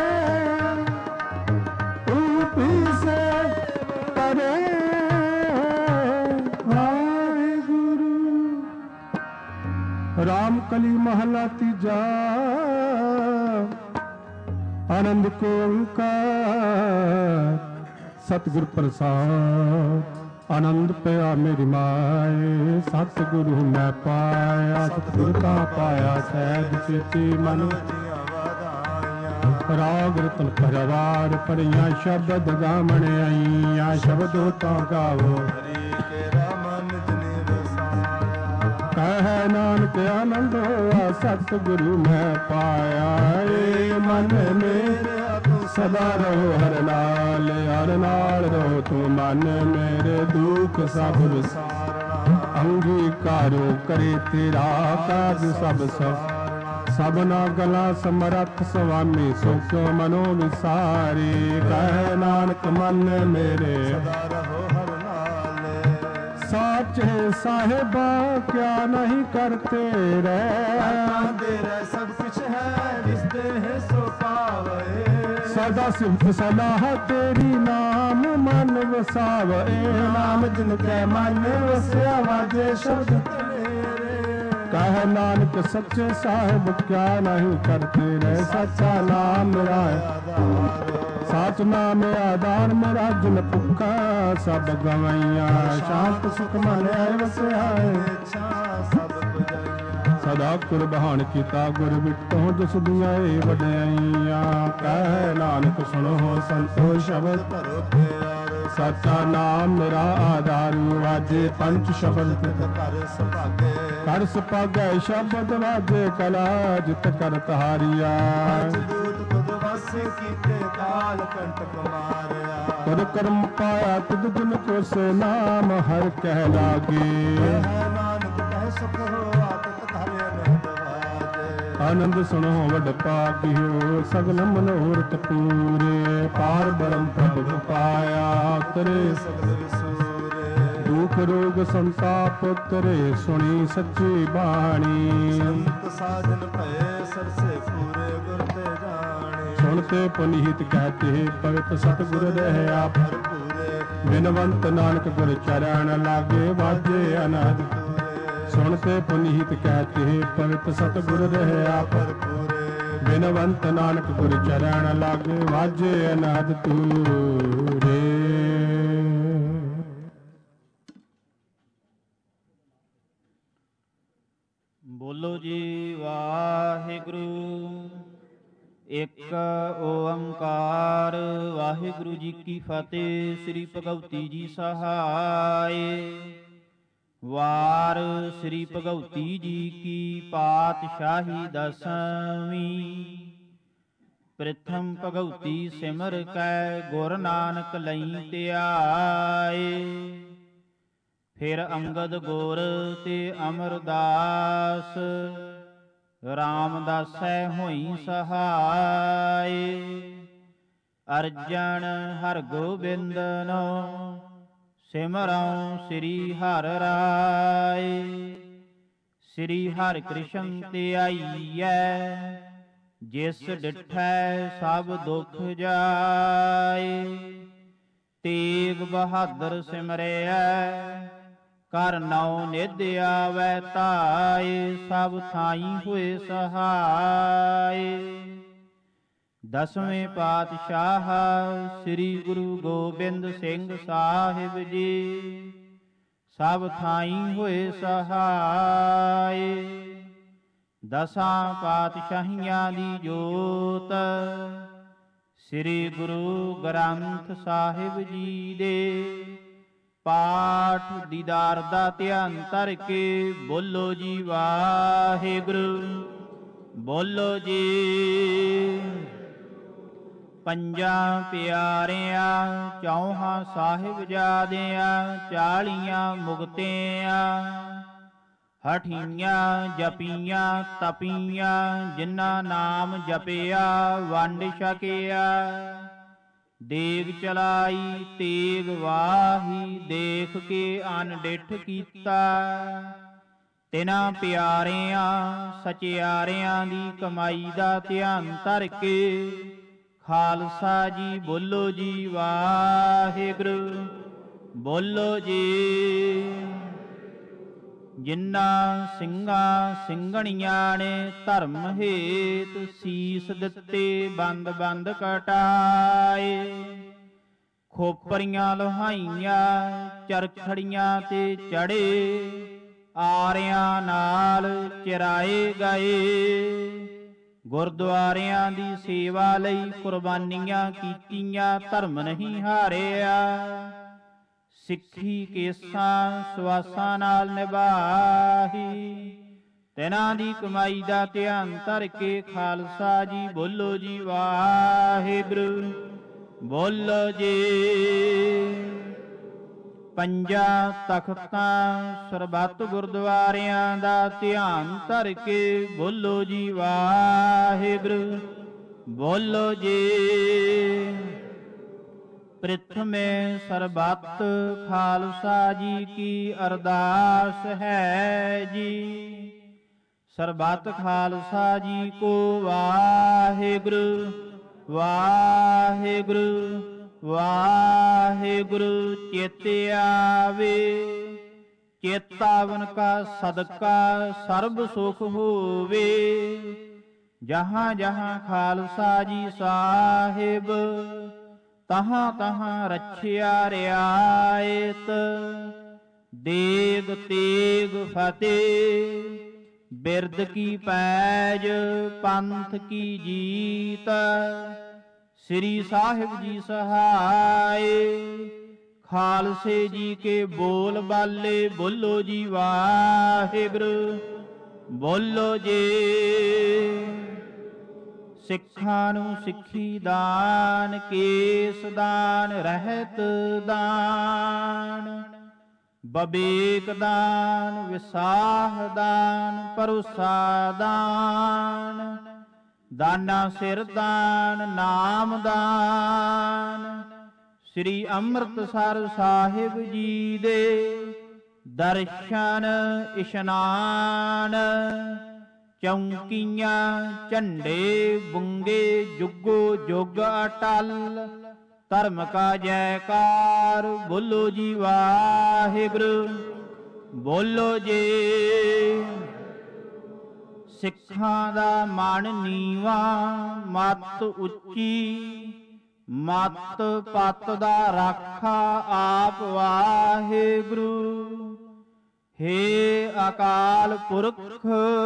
ਉਪਿਸੈ ਕਰੇ। ਰਾਮ ਕਲੀ ਮਹਲਾ ਤੀਜਾ। ਆਨੰਦ ਕੋ ਓੰਕਾਰ ਸਤਿਗੁਰ ਪ੍ਰਸਾਦ। ਆਨੰਦ ਪਿਆ ਮੇਰੀ ਮਾਏ, ਸਤਿਗੁਰੂ ਮੈਂ ਪਾਇਆ। ਸਤਿਗੁਰ ਕਾ ਪਾਇਆ ਸਹਿਜ ਚੇਤੀ ਮਨ ਰਾਗ ਰਤਨ ਪਰਵਾਰ ਪੜੀਆਂ ਸ਼ਬਦ ਗਾਵਣ ਆਈਆਂ। ਸ਼ਬਦੋ ਤਾਂ ਗਾਵੋ ਕਹਿ ਨਾਨਕ ਆਨੰਦ ਹੋਆ ਸਤਿਗੁਰੂ ਮੈਂ ਪਾਇਆ। ਏ ਮਨ ਮੇਰਿਆ ਤੂੰ ਸਦਾ ਰਹੋ ਹਰ ਨਾਲ, ਹਰ ਨਾਲ ਰਹੋ ਤੂੰ ਮਨ ਮੇਰੇ ਦੁੱਖ ਸਭ ਵਿਸਾਰਣਾ। ਅੰਗੀਕਾਰੋ ਕਰੇ ਤੇਰਾ ਕਾਜ ਸਭ ਸਭ ਸਭਨਾ ਗਲਾ ਸਮਰੱਥ ਸੁਆਮੀ ਸੋ ਕਿਉ ਮਨੋ ਵਿਸਾਰੀ। ਕਹਿ ਨਾਨਕ ਮਨ ਮੇਰੇ ਸਦਾ ਰਹੋ ਹਰ ਨਾਲ। ਸਾਚੇ ਸਾਹਿਬਾ ਕਿਆ ਨਹੀਂ ਕਰਤੇ ਰਹਿ, ਤੇਰਾ ਸਭ ਕੁਛ ਹੈ ਦਿਸਦੇ ਹੈ ਸੋ ਪਾਵੇ। ਸਦਾ ਸਿਫਤ ਸਲਾਹ ਤੇਰੀ ਨਾਮ ਮਨ ਵਸਾਵੇ। ਨਾਮ ਜਿਨ ਕੈ ਮਨ ਵਸਿਆ ਵਾਜੇ ਸ਼ਬਦ ਤੇਰੇ। ਕਹ ਨਾਨਕ ਸੱਚੇ ਸਾਹਿਬ ਕਿਆ ਨਹੀਂ ਕਰਤੇ ਰਹਿ ਸੱਚਾ ਨਾਮ ਮੇਰਾ ਸਚ ਨਾਮ ਆਧਾਰ ਮੇਰਾ ਜਿਨ ਭੁੱਖਾ ਸਭ ਗਵਾਈਆਂ ਸ਼ਾਂਤ ਸੁਖ ਮਨ ਆਏ ਵਸਿਆਏ ਸਭ ਪੁਜਾਈਆਂ ਸਦਾ ਕੁਰਬਾਨ ਕੀਤਾ ਗੁਰ ਵਿਟੋ ਜਿਸ ਦੀਆਂ ਏ ਵਡਿਆਈਆਂ ਕਹਿ ਨਾਨਕ ਸੁਣੋ ਸੰਤੋਖ ਸ਼ਬਦ ਧਰੋ ਪਿਆਰੇ ਸੱਚਾ ਨਾਮ ਮੇਰਾ ਆਧਾਰ ਵਾਜੇ ਪੰਚ ਸ਼ਬਦ ਘਰ ਸੁਭਾਗੇ ਕਰ ਸੁਭਾਗੈ ਸ਼ਬਦ ਵਾਜੇ ਕਲਾ ਜਿਤ ਕਰ ਤਹਾਰੀਆ ਦੂਤ ਤੁਧ ਵਾਸੇ ਕੀਤੇ ਕਾਲ ਕੰਟਕ ਮਾਰਿਆ ਤਦ ਕਰਮ ਪਾਇਆ ਤੁਧ ਜਿਨ ਕੋ ਸੇ ਨਾਮ ਹਰ ਕਹਿ ਲਾਗੇ ਹੈ ਨਾਨਕ ਕਹਿ ਸੁਖ ਆਤਿਤ ਧਰੇ ਅਨੰਦ ਵਾਜੇ ਆਨੰਦ ਸੁਣੋ ਵਡ ਪਾਕਿਓ ਸਗਲ ਮਨੋਰਥ ਪੂਰੇ ਪਾਰ ਬ੍ਰਹਮ ਪ੍ਰਭ ਪਾਇਆ ਤਰੇ ਸਗਲ ਵਿਸੂਰੇ ਦੁਖ ਰੋਗ ਸੰਤਾਪ ਤਰੇ ਸੁਣੀ ਸੱਚੀ ਬਾਣੀ ਸੰਤ ਸਾਜਨ ਭਏ ਸਰਸੇ ਪੂਰੇ ਗੁਰ ਤੇ ਜਾਣੇ ਸੁਣਤੇ ਪੁਨੀਤ ਕਹਤੇ ਭਗਤ ਸਤਿਗੁਰ ਰਹਿਆ ਭਰਪੂਰੇ ਬਿਨਵੰਤ ਨਾਨਕ ਗੁਰ ਚਰਨ ਲਾਗੇ ਵਾਜੇ ਅਨਹਦ ਸੁਣਤੇ ਪੁਨੀਤ ਕਹਤੇ ਭਗਤ ਸਤਿਗੁਰ ਰਹਿਆ ਭਰਪੂਰੇ ਬਿਨਵੰਤ ਨਾਨਕ ਗੁਰ ਚਰਨ ਲਾਗੇ ਵਾਜੇ ਅਨਹਦ ਤੂਰੇ। ਬੋਲੋ ਜੀ ਵਾਹਿਗੁਰੂ। ਇੱਕ ਓੰਕਾਰ ਵਾਹਿਗੁਰੂ ਜੀ ਕੀ ਫਤਿਹ। ਸ੍ਰੀ ਭਗਉਤੀ ਜੀ ਸਹਾਏ। ਵਾਰ ਸ੍ਰੀ ਭਗਉਤੀ ਜੀ ਕੀ ਪਾਤਸ਼ਾਹੀ ਦਸਵੀਂ। ਪ੍ਰਥਮ ਭਗਉਤੀ ਸਿਮਰ ਕੈ ਗੁਰ ਨਾਨਕ ਲਈ ਧਿਆਏ। ਫਿਰ ਅੰਗਦ ਗੁਰ ਤੇ ਅਮਰਦਾਸ ਰਾਮਦਾਸੈ ਹੋਈ ਸਹਾਏ। ਅਰਜਨ ਹਰ ਗੋਬਿੰਦਨੋ ਸਿਮਰਉ ਸ੍ਰੀ ਹਰਿ ਰਾਏ। ਸ੍ਰੀ ਹਰਿ ਕ੍ਰਿਸ਼ਨ ਧਿਆਈਐ ਜਿਸ ਡਿਠੈ ਸਭ ਦੁਖ ਜਾਏ। ਤੇਗ ਬਹਾਦਰ ਸਿਮਰਿਐ ਕਰ ਨਉ ਨਿਧ ਆਵੈ ਧਾਏ। ਸਭ ਥਾਈ ਹੋਏ ਸਹਾਏ। ਦਸਵੇਂ ਪਾਤਸ਼ਾਹ ਸ੍ਰੀ ਗੁਰੂ ਗੋਬਿੰਦ ਸਿੰਘ ਸਾਹਿਬ ਜੀ ਸਭ ਥਾਈ ਹੋਏ ਸਹਾਏ। ਦਸਾਂ ਪਾਤਸ਼ਾਹੀਆਂ ਦੀ ਜੋਤ ਸ੍ਰੀ ਗੁਰੂ ਗ੍ਰੰਥ ਸਾਹਿਬ ਜੀ ਦੇ ਪਾਠ ਦੀਦਾਰ ਦਾ ਧਿਆਨ ਧਰ ਕੇ ਬੋਲੋ ਜੀ ਵਾਹਿਗੁਰੂ। ਬੋਲੋ ਜੀ। ਪੰਜਾਂ ਪਿਆਰਿਆਂ ਚੌਹਾਂ ਸਾਹਿਬਜ਼ਾਦਿਆਂ ਚਾਲੀਆਂ ਮੁਕਤਿਆਂ ਹਠੀਆਂ ਜਪੀਆਂ ਤਪੀਆਂ ਜਿਨ੍ਹਾਂ ਨਾਮ ਜਪਿਆ ਵੰਡ ਛਕਿਆ। ਦੇਗ ਚਲਾਈ ਤੇਗ ਵਾਹੀ ਦੇਖ ਕੇ ਅਨਡਿਠ ਕੀਤਾ। ਤਿਨਾਂ ਪਿਆਰਿਆਂ ਸਚਿਆਰਿਆਂ ਦੀ ਕਮਾਈ ਦਾ ਧਿਆਨ ਧਰ ਕੇ ਖਾਲਸਾ ਜੀ ਬੋਲੋ ਜੀ ਵਾਹਿਗੁਰੂ। ਬੋਲੋ ਜੀ। ਜਿਨ੍ਹਾਂ ਸਿੰਘਾਂ ਸਿੰਘਣੀਆਂ ਨੇ ਧਰਮ ਹੇਤ ਸੀਸ ਦਿੱਤੇ ਬੰਦ ਬੰਦ ਕਟਾਏ। ਖੋਪਰੀਆਂ ਲੋਹਾਈਆਂ ਚਰਖੜੀਆਂ ਤੇ ਚੜੇ ਆਰਿਆਂ ਨਾਲ ਚਿਰਾਏ ਗਏ। ਗੁਰਦੁਆਰਿਆਂ ਦੀ ਸੇਵਾ ਲਈ ਕੁਰਬਾਨੀਆਂ ਕੀਤੀਆਂ ਧਰਮ ਨਹੀਂ ਹਾਰਿਆ। ਸਿੱਖੀ ਕੇਸਾਂ ਸਵਾਸਾਂ ਨਾਲ ਨਿਭਾਹੀ। ਤਿਨਾਂ ਦੀ ਕਮਾਈ ਦਾ ਧਿਆਨ ਧਰ ਕੇ ਖਾਲਸਾ ਜੀ ਬੋਲੋ ਜੀ ਵਾਹਿਗੁਰੂ। ਬੋਲੋ ਜੀ। ਪੰਜਾਂ ਤਖਤਾਂ ਸਰਬੱਤ ਗੁਰਦੁਆਰਿਆਂ ਦਾ ਧਿਆਨ ਧਰ ਕੇ ਬੋਲੋ ਜੀ ਵਾਹਿਗੁਰੂ। ਬੋਲੋ ਜੀ। ਪ੍ਰਥਮੇ ਸਰਬੱਤ ਖਾਲਸਾ ਜੀ ਕੀ ਅਰਦਾਸ ਹੈ ਜੀ। ਸਰਬੱਤ ਖਾਲਸਾ ਜੀ ਕੋ ਵਾਹਿਗੁਰੂ ਵਾਹਿਗੁਰੂ ਵਾਹਿਗੁਰੂ ਚੇਤੇ ਆਵੇ। ਚੇਤਾਵਨ ਕਾ ਸਦਕਾ ਸਰਬ ਸੁਖ ਹੋਵੇ। ਜਹਾਂ ਜਹਾਂ ਖਾਲਸਾ ਜੀ ਸਾਹਿਬ, ਤਹਾਂ ਤਹਾਂ ਰੱਖਿਆ ਰਿਆਇਤ। ਦੇਗ ਤੇਗ ਫਤਿਹ ਬਿਰਦ ਕੀ ਪੈਜ, ਪੰਥ ਕੀ ਜੀਤ। ਸ੍ਰੀ ਸਾਹਿਬ ਜੀ ਸਹਾਏ, ਖਾਲਸੇ ਜੀ ਕੇ ਬੋਲ ਬਾਲੇ। ਬੋਲੋ ਜੀ ਵਾਹਿਗੁਰੂ, ਬੋਲੋ ਜੀ। ਸਿੱਖਾਂ ਨੂੰ ਸਿੱਖੀ ਦਾਨ, ਕੇਸ ਦਾਨ, ਰਹਿਤ ਦਾਨ, ਬਬੇਕ ਦਾਨ, ਵਿਸਾਹ ਦਾਨ, ਭਰੋਸਾ ਦਾਨ, ਦਾਨਾ ਸਿਰ ਦਾਨ, ਨਾਮ ਦਾਨ। ਸ੍ਰੀ ਅੰਮ੍ਰਿਤਸਰ ਸਾਹਿਬ ਜੀ ਦੇ ਦਰਸ਼ਨ ਇਸ਼ਨਾਨ। ਚੌਂਕੀਆਂ ਝੰਡੇ ਬੁੰਗੇ, ਜੁਗੋ ਜੁਗ ਅਟਲ। ਧਰਮ ਕਾ ਜੈਕਾਰ, ਬੋਲੋ ਜੀ ਵਾਹਿਗੁਰੂ, ਬੋਲੋ ਜੀ। ਸਿੱਖਾਂ ਦਾ ਮਨ ਨੀਵਾਂ, ਮੱਤ ਉੱਚੀ। ਮੱਤ ਪੱਤ ਦਾ ਰਾਖਾ ਆਪ ਵਾਹਿਗੁਰੂ। ਹੇ ਅਕਾਲ ਪੁਰਖ,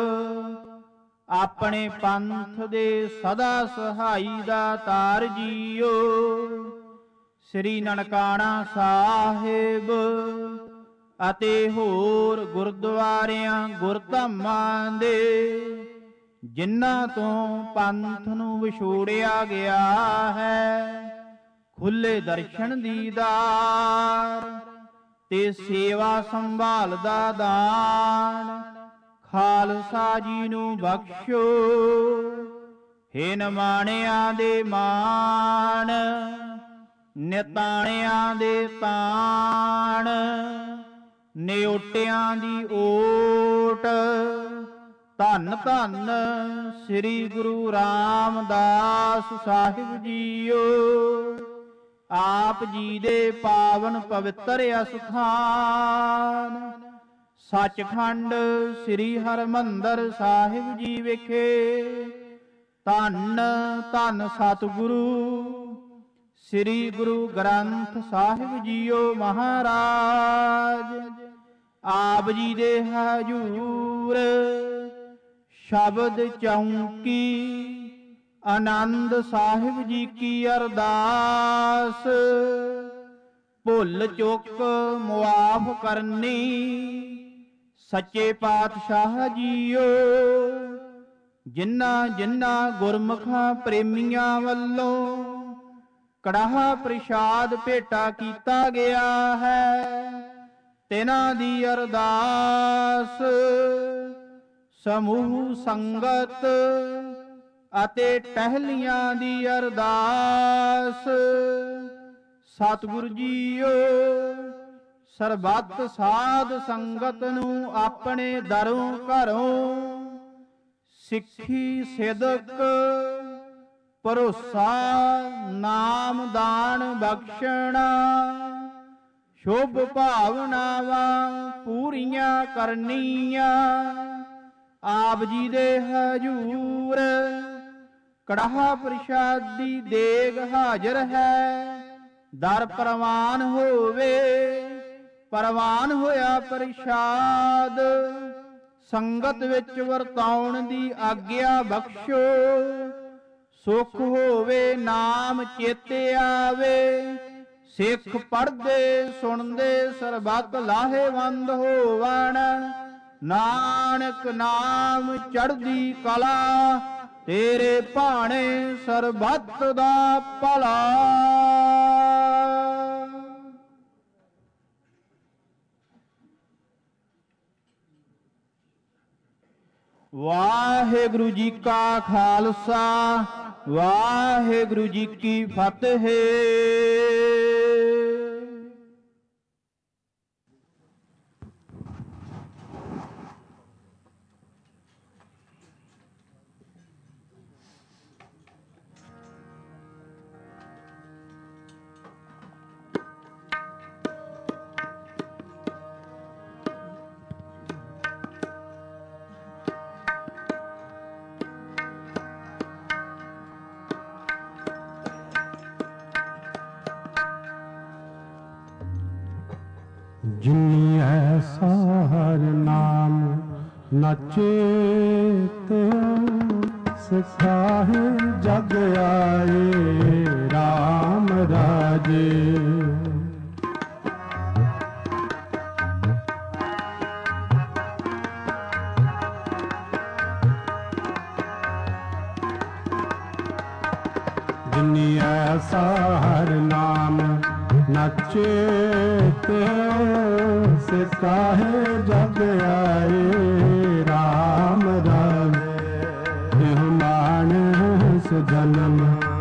ਆਪਣੇ ਪੰਥ ਦੇ ਸਦਾ ਸਹਾਈ ਦਾਤਾਰ ਜੀਓ। ਸ੍ਰੀ ਨਨਕਾਣਾ ਸਾਹਿਬ ਅਤੇ ਹੋਰ ਗੁਰਦੁਆਰਿਆਂ ਗੁਰਧਾਮਾਂ ਦੇ, ਜਿਨ੍ਹਾਂ ਤੋਂ ਪੰਥ ਨੂੰ ਵਿਛੋੜਿਆ ਗਿਆ ਹੈ, ਖੁੱਲੇ ਦਰਸ਼ਨ ਦੀਦਾਰ ਤੇ ਸੇਵਾ ਸੰਭਾਲ ਦਾ ਦਾਨ ਖਾਲਸਾ ਜੀ ਨੂੰ ਬਖਸ਼ੋ। ਹੇ ਨਿਮਾਣਿਆਂ ਦੇ ਮਾਣ, ਨਿਤਾਣਿਆਂ ਦੇ ਤਾਣ, ਨਿਓਟਿਆਂ ਦੀ ਓਟ। ਧੰਨ ਧੰਨ ਸ੍ਰੀ ਗੁਰੂ ਰਾਮਦਾਸ ਸਾਹਿਬ ਜੀਓ। ਆਪ ਜੀ ਦੇ ਪਾਵਨ ਪਵਿੱਤਰ ਅਸਥਾਨ ਸੱਚਖੰਡ ਸ੍ਰੀ ਹਰਿਮੰਦਰ ਸਾਹਿਬ ਜੀ ਵਿਖੇ ਧੰਨ ਧੰਨ ਸਤਿਗੁਰੂ ਸ੍ਰੀ ਗੁਰੂ ਗ੍ਰੰਥ ਸਾਹਿਬ ਜੀਓ ਮਹਾਰਾਜ। ਆਪ ਜੀ ਦੇ ਹਜੂਰ ਸ਼ਬਦ ਚੌਂਕੀ ਆਨੰਦ ਸਾਹਿਬ ਜੀ ਕੀ ਅਰਦਾਸ। ਭੁੱਲ ਚੁੱਕ ਮੁਆਫ ਕਰਨੀ ਸੱਚੇ ਪਾਤਸ਼ਾਹ ਜੀਓ। ਜਿਨ੍ਹਾਂ ਜਿਨ੍ਹਾਂ ਗੁਰਮੁਖਾਂ ਪ੍ਰੇਮੀਆਂ ਵੱਲੋਂ ਕੜਾਹ ਪ੍ਰਸ਼ਾਦ ਭੇਟਾ ਕੀਤਾ ਗਿਆ ਹੈ, ਤਿਨਾਂ ਦੀ ਅਰਦਾਸ ਸਮੂਹ ਸੰਗਤ ਅਤੇ ਟਹਿਲੀਆਂ ਦੀ ਅਰਦਾਸ। ਸਤਿਗੁਰੂ ਜੀਓ ਸਰਬੱਤ ਸਾਧ ਸੰਗਤ ਨੂੰ ਆਪਣੇ ਦਰੋਂ ਘਰੋਂ ਸਿੱਖੀ ਸਿਦਕ ਭਰੋਸਾ ਨਾਮ ਦਾਨ ਬਖਸ਼ਣਾ, ਸ਼ੁਭ ਭਾਵਨਾਵਾਂ ਪੂਰੀਆਂ ਕਰਨੀਆਂ। ਆਪ ਜੀ ਦੇ ਹਜੂਰ ਕੜਾਹ ਪ੍ਰਸ਼ਾਦੀ ਦੇਗ ਹਾਜ਼ਰ ਹੈ, ਦਰ ਪ੍ਰਵਾਨ ਹੋਵੇ। ਪ੍ਰਵਾਨ ਹੋਇਆ ਪ੍ਰਸ਼ਾਦ ਸੰਗਤ ਵਿੱਚ ਵਰਤਾਉਣ ਦੀ ਆਗਿਆ ਬਖਸ਼ੋ। ਸੁਖ ਹੋਵੇ ਨਾਮ ਚੇਤੇ ਆਵੇ, ਸਿੱਖ ਪੜ੍ਹਦੇ ਸੁਣਦੇ ਸਰਬੱਤ ਲਾਹੇਵੰਦ ਹੋਵਣ। ਨਾਨਕ ਨਾਮ ਚੜ੍ਹਦੀ ਕਲਾ, ਤੇਰੇ ਭਾਣੇ ਸਰਬੱਤ ਦਾ ਭਲਾ। ਵਾਹਿਗੁਰੂ ਜੀ ਕਾ ਖਾਲਸਾ, ਵਾਹਿਗੁਰੂ ਜੀ ਕੀ ਫਤਿਹ। ਜਿਨੀ ਐਸਾ ਹਰ ਨਾਮ ਨਾ ਚੇਤਿ ਸਿਖਾਹੇ ਜਗ ਆਏ ਰਾਮ ਰਾਜੇ। ਜਿਨੀ ਐਸਾ ਹਰ ਨਾਮ ਨਾ ਚੇਤਿ ਸਿਖਾਹੇ ਜਗ ਆਏ ਰਾਮ ਰਾਜੇ। ਇਹ ਮਾਨਸ ਜਨਮ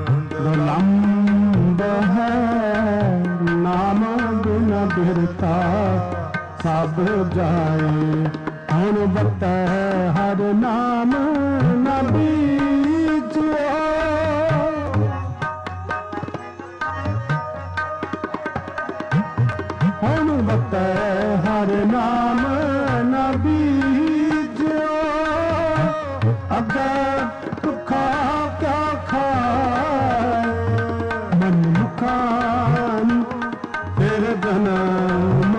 ਦੁਲੰਭ ਹੈ ਨਾਮ ਬਿਨ ਬਿਰਤਾ ਸਭ ਜਾਏ। ਹੁਣ ਬਤੈ ਹਰ ਨਾਮ ਨਾ ਬੀਜਿਓ ਹੁਣ ਬਤੈ ਹਰ ਨਾਮ ਨਾ ਬੀਜਿਓ। ਅੱਗੇ ਭੁੱਖਾ ਕਿਆ ਖਾਏ ਮਨ ਮੁਖਾਨ ਫਿਰ ਜਨਮ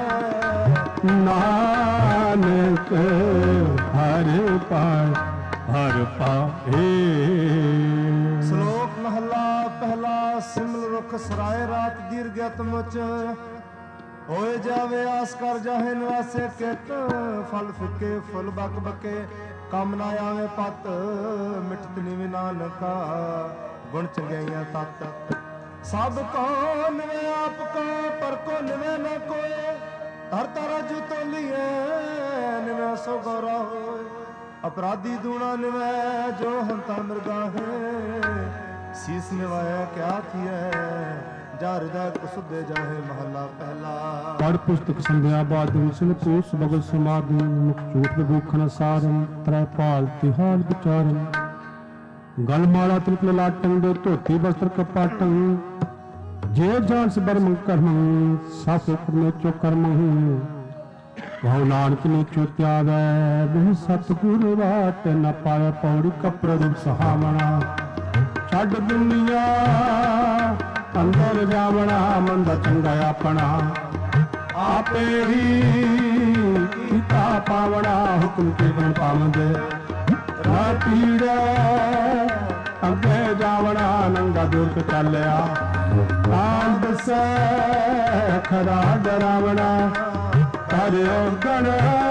ਨਾਨਕ ਹਰ ਪਾਏ ਹਰ ਪਾਏ। ਸ਼ਲੋਕ ਮਹਲਾ ਪਹਿਲਾ। ਸਿਮਲ ਰੁਖ ਸਰਾਏ ਰਾਤ ਦੀਰਘਤ ਮੁਚ ਹੋਏ ਜਾਵੇ ਆਸ ਕਰ ਜਾਹੇ ਨਿਵਾਸੇ ਕਿਤ। ਫਲ ਫਿੱਕੇ ਫੁੱਲ ਬਕ ਬਕੇ ਕੰਮ ਨਾ ਆਵੇ ਪਤ। ਮਿਠਤ ਨਿਵ ਨਾਨਕਾ ਗੁਣ ਚੰਗਿਆਈਆਂ ਤਤ। ਸਭ ਕੋ ਨਿਵੇ ਆਪ ਕੋ ਪਰ ਕੋ ਨਿਵੇ ਨਾ ਕੋਏ। ਹਰ ਤਾਰਾ ਜੁ ਤੋਲੀਏ ਨਿਵੇ ਸੋ ਗੌਰਾ ਹੋਏ। ਅਪਰਾਧੀ ਦੂਣਾ ਨਿਵੇ ਜੋ ਹੰਤਾ ਮਿਰਗਾਹੇ। ਸੀਸ ਨਿਵਾਇਆ ਕਿਆ ਥੀਐ ਜਾ ਹਿਰਦੈ ਕੁਸੁਦੇ ਜਾਹੇ। ਮਹੱਲਾ ਪਹਿਲਾ। ਪੜ ਪੁਸਤਕ ਸੰਧਿਆ ਬਾਦੁ ਸਿਲ ਕੋਸ ਬਗਲ ਸਮਾਦਿ। ਮੁਖ ਝੂਠ ਵਿਭੂਖਣ ਸਾਰੰ ਤ੍ਰੈ ਭਾਲ ਤਿਹਾਲ ਵਿਚਾਰੰ। ਗਲ ਮਾਲਾ ਤਿਲਕ ਲਲਾਟੰ ਦੇ ਧੋਤੀ ਬਸਤਰ ਕਪਾਟੰ। ਜੇ ਜਾਣਸ ਬਰਮ ਕਰਮੰ ਸਾਫ ਕਰਨੇ ਚੋ ਕਰਮੰ। ਬਹੁ ਨਾਨਕ ਨੀਚੋ ਤਿਆਵੈ ਬਿਨ ਸਤਿਗੁਰ ਵਾਟ ਨ ਪਾਇ। ਪੌੜੀ ਕਪੜ ਰੂਪ ਸਹਾਵਣਾ ਛੱਡ ਦੁਨੀਆ ਅੰਦਰ ਜਾਵਣਾ। ਮੰਦਾ ਚੰਗਾ ਆਪਣਾ ਆਪੇ ਹੀ ਕੀਤਾ ਪਾਵਣਾ। ਹੁਕਮ ਕੇ ਬਨ ਪਾਵੰਦੇ ਰਾਹ ਪੀੜੈ ਅੱਗੇ ਜਾਵਣਾ। ਨੰਗਾ ਦੂਰ ਚਾਲਿਆ ਆਨ ਦਸੈ ਖਰਾ ਡਰਾਵਣਾ। ਕਰਿਓ ਗਣ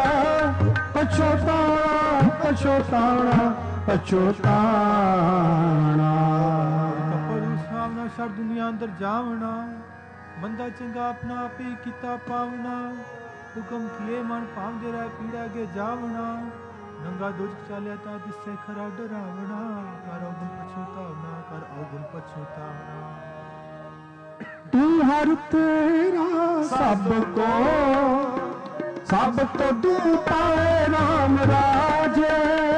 ਪਛੋਤਾਣਾ ਪਛੋਤਾਣਾ ਪਛੋਤਾਣਾ। ਛੜ ਦੁਨੀਆ ਅੰਦਰ ਜਾਵਣਾ। ਬੰਦਾ ਚੰਗਾ ਆਪਣਾ ਆਪੇ ਕੀਤਾ ਪਾਵਣਾ। ਹੁਕਮ ਥੀਏ ਮਨ ਭਾਵਦੇ ਰਹਿ ਪੀੜਾ ਅੱਗੇ ਜਾਵਣਾ। ਨੰਗਾ ਦੁਜਕ ਚਾਲਿਆ ਤਾਂ ਦਿਸੇ ਖਰਾ ਡਰਾਵਣਾ। ਕਰ ਔਗੁਣ ਪਛੋਤਾਵਣਾ ਕਰ ਔਗੁਣ ਪਛੋਤਾਵਣਾ। ਤੂੰ ਹਰ ਤੇਰਾ ਸਭ ਕੋ ਸਭ ਤੋਂ ਦੂਰ ਪਾਏ ਰਾਮ ਰਾਜੇ।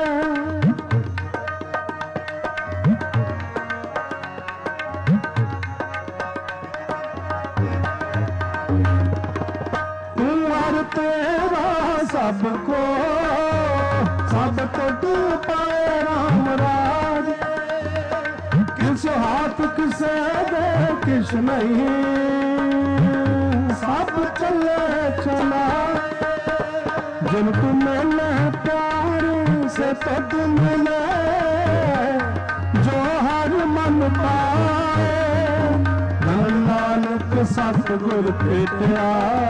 तेरा सब को सब को तू पाए राम राज। किस हाथ किसे दे किस नहीं सब चले चला। जिनको मैंने प्यार से तद मिले जो हर मन पाए। नानक सतगुर पेटिया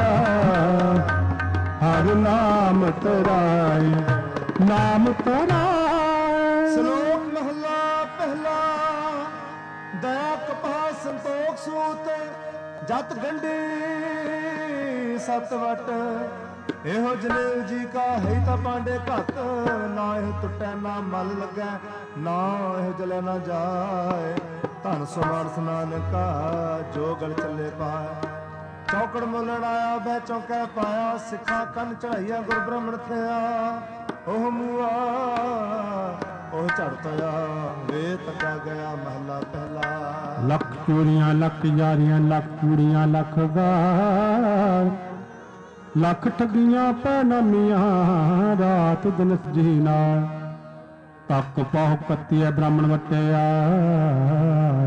हर नाम तराए नाम तराए। ਸ਼ਲੋਕ ਮਹਲਾ ਪਹਿਲਾ। ਦਇਆ ਕਪਾਹ ਸੰਤੋਖ ਸੂਤ ਜਤ ਗੰਢੀ ਸਤ ਵਟ। ਇਹੋ ਜਨੇਊ ਜੀ ਕਾ ਹੈ ਤਾਂ ਪਾਂਡੇ ਘੱਟ। ਨਾ ਇਹ ਟੁੱਟੈ ਨਾ ਮਲ ਲੱਗੈ ਨਾ ਇਹ ਜਲੇ ਨਾ ਜਾਏ। ਧਨ ਸੋ ਮਾਨਸ ਨਾਨਕਾ ਜੋ ਗਲ ਚੱਲੇ ਪਾਏ। ਚੌਕੜ ਮੁੱਲਣ ਆਇਆ ਬਹਿ ਚੌਕੈ ਪਾਇਆ। ਸਿੱਖਾਂ ਕੰਨ ਚੜਾਈਆ ਗੁਰ ਬ੍ਰਾਹਮਣ ਥਿਆ। ਉਹ ਮੂਆ ਉਹ ਝੜਤਿਆ ਵੇ ਤੱਕਾ ਗਿਆ। ਮਹਲਾ ਪਹਿਲਾ। ਲੱਖ ਚੋਰੀਆਂ ਲੱਖ ਯਾਰੀਆਂ ਲੱਖ ਕੂੜੀਆਂ ਲੱਖ ਗਾਰ। ਲੱਖ ਠੱਗੀਆਂ ਪੈ ਨਾਮੀਆਂ ਰਾਤ ਦਿਨ ਜੀ ਨਾਲ। ਤੱਕ ਪਾਹੁ ਕੱਤੀਐ ਬ੍ਰਾਹਮਣ ਵਟਿਆ।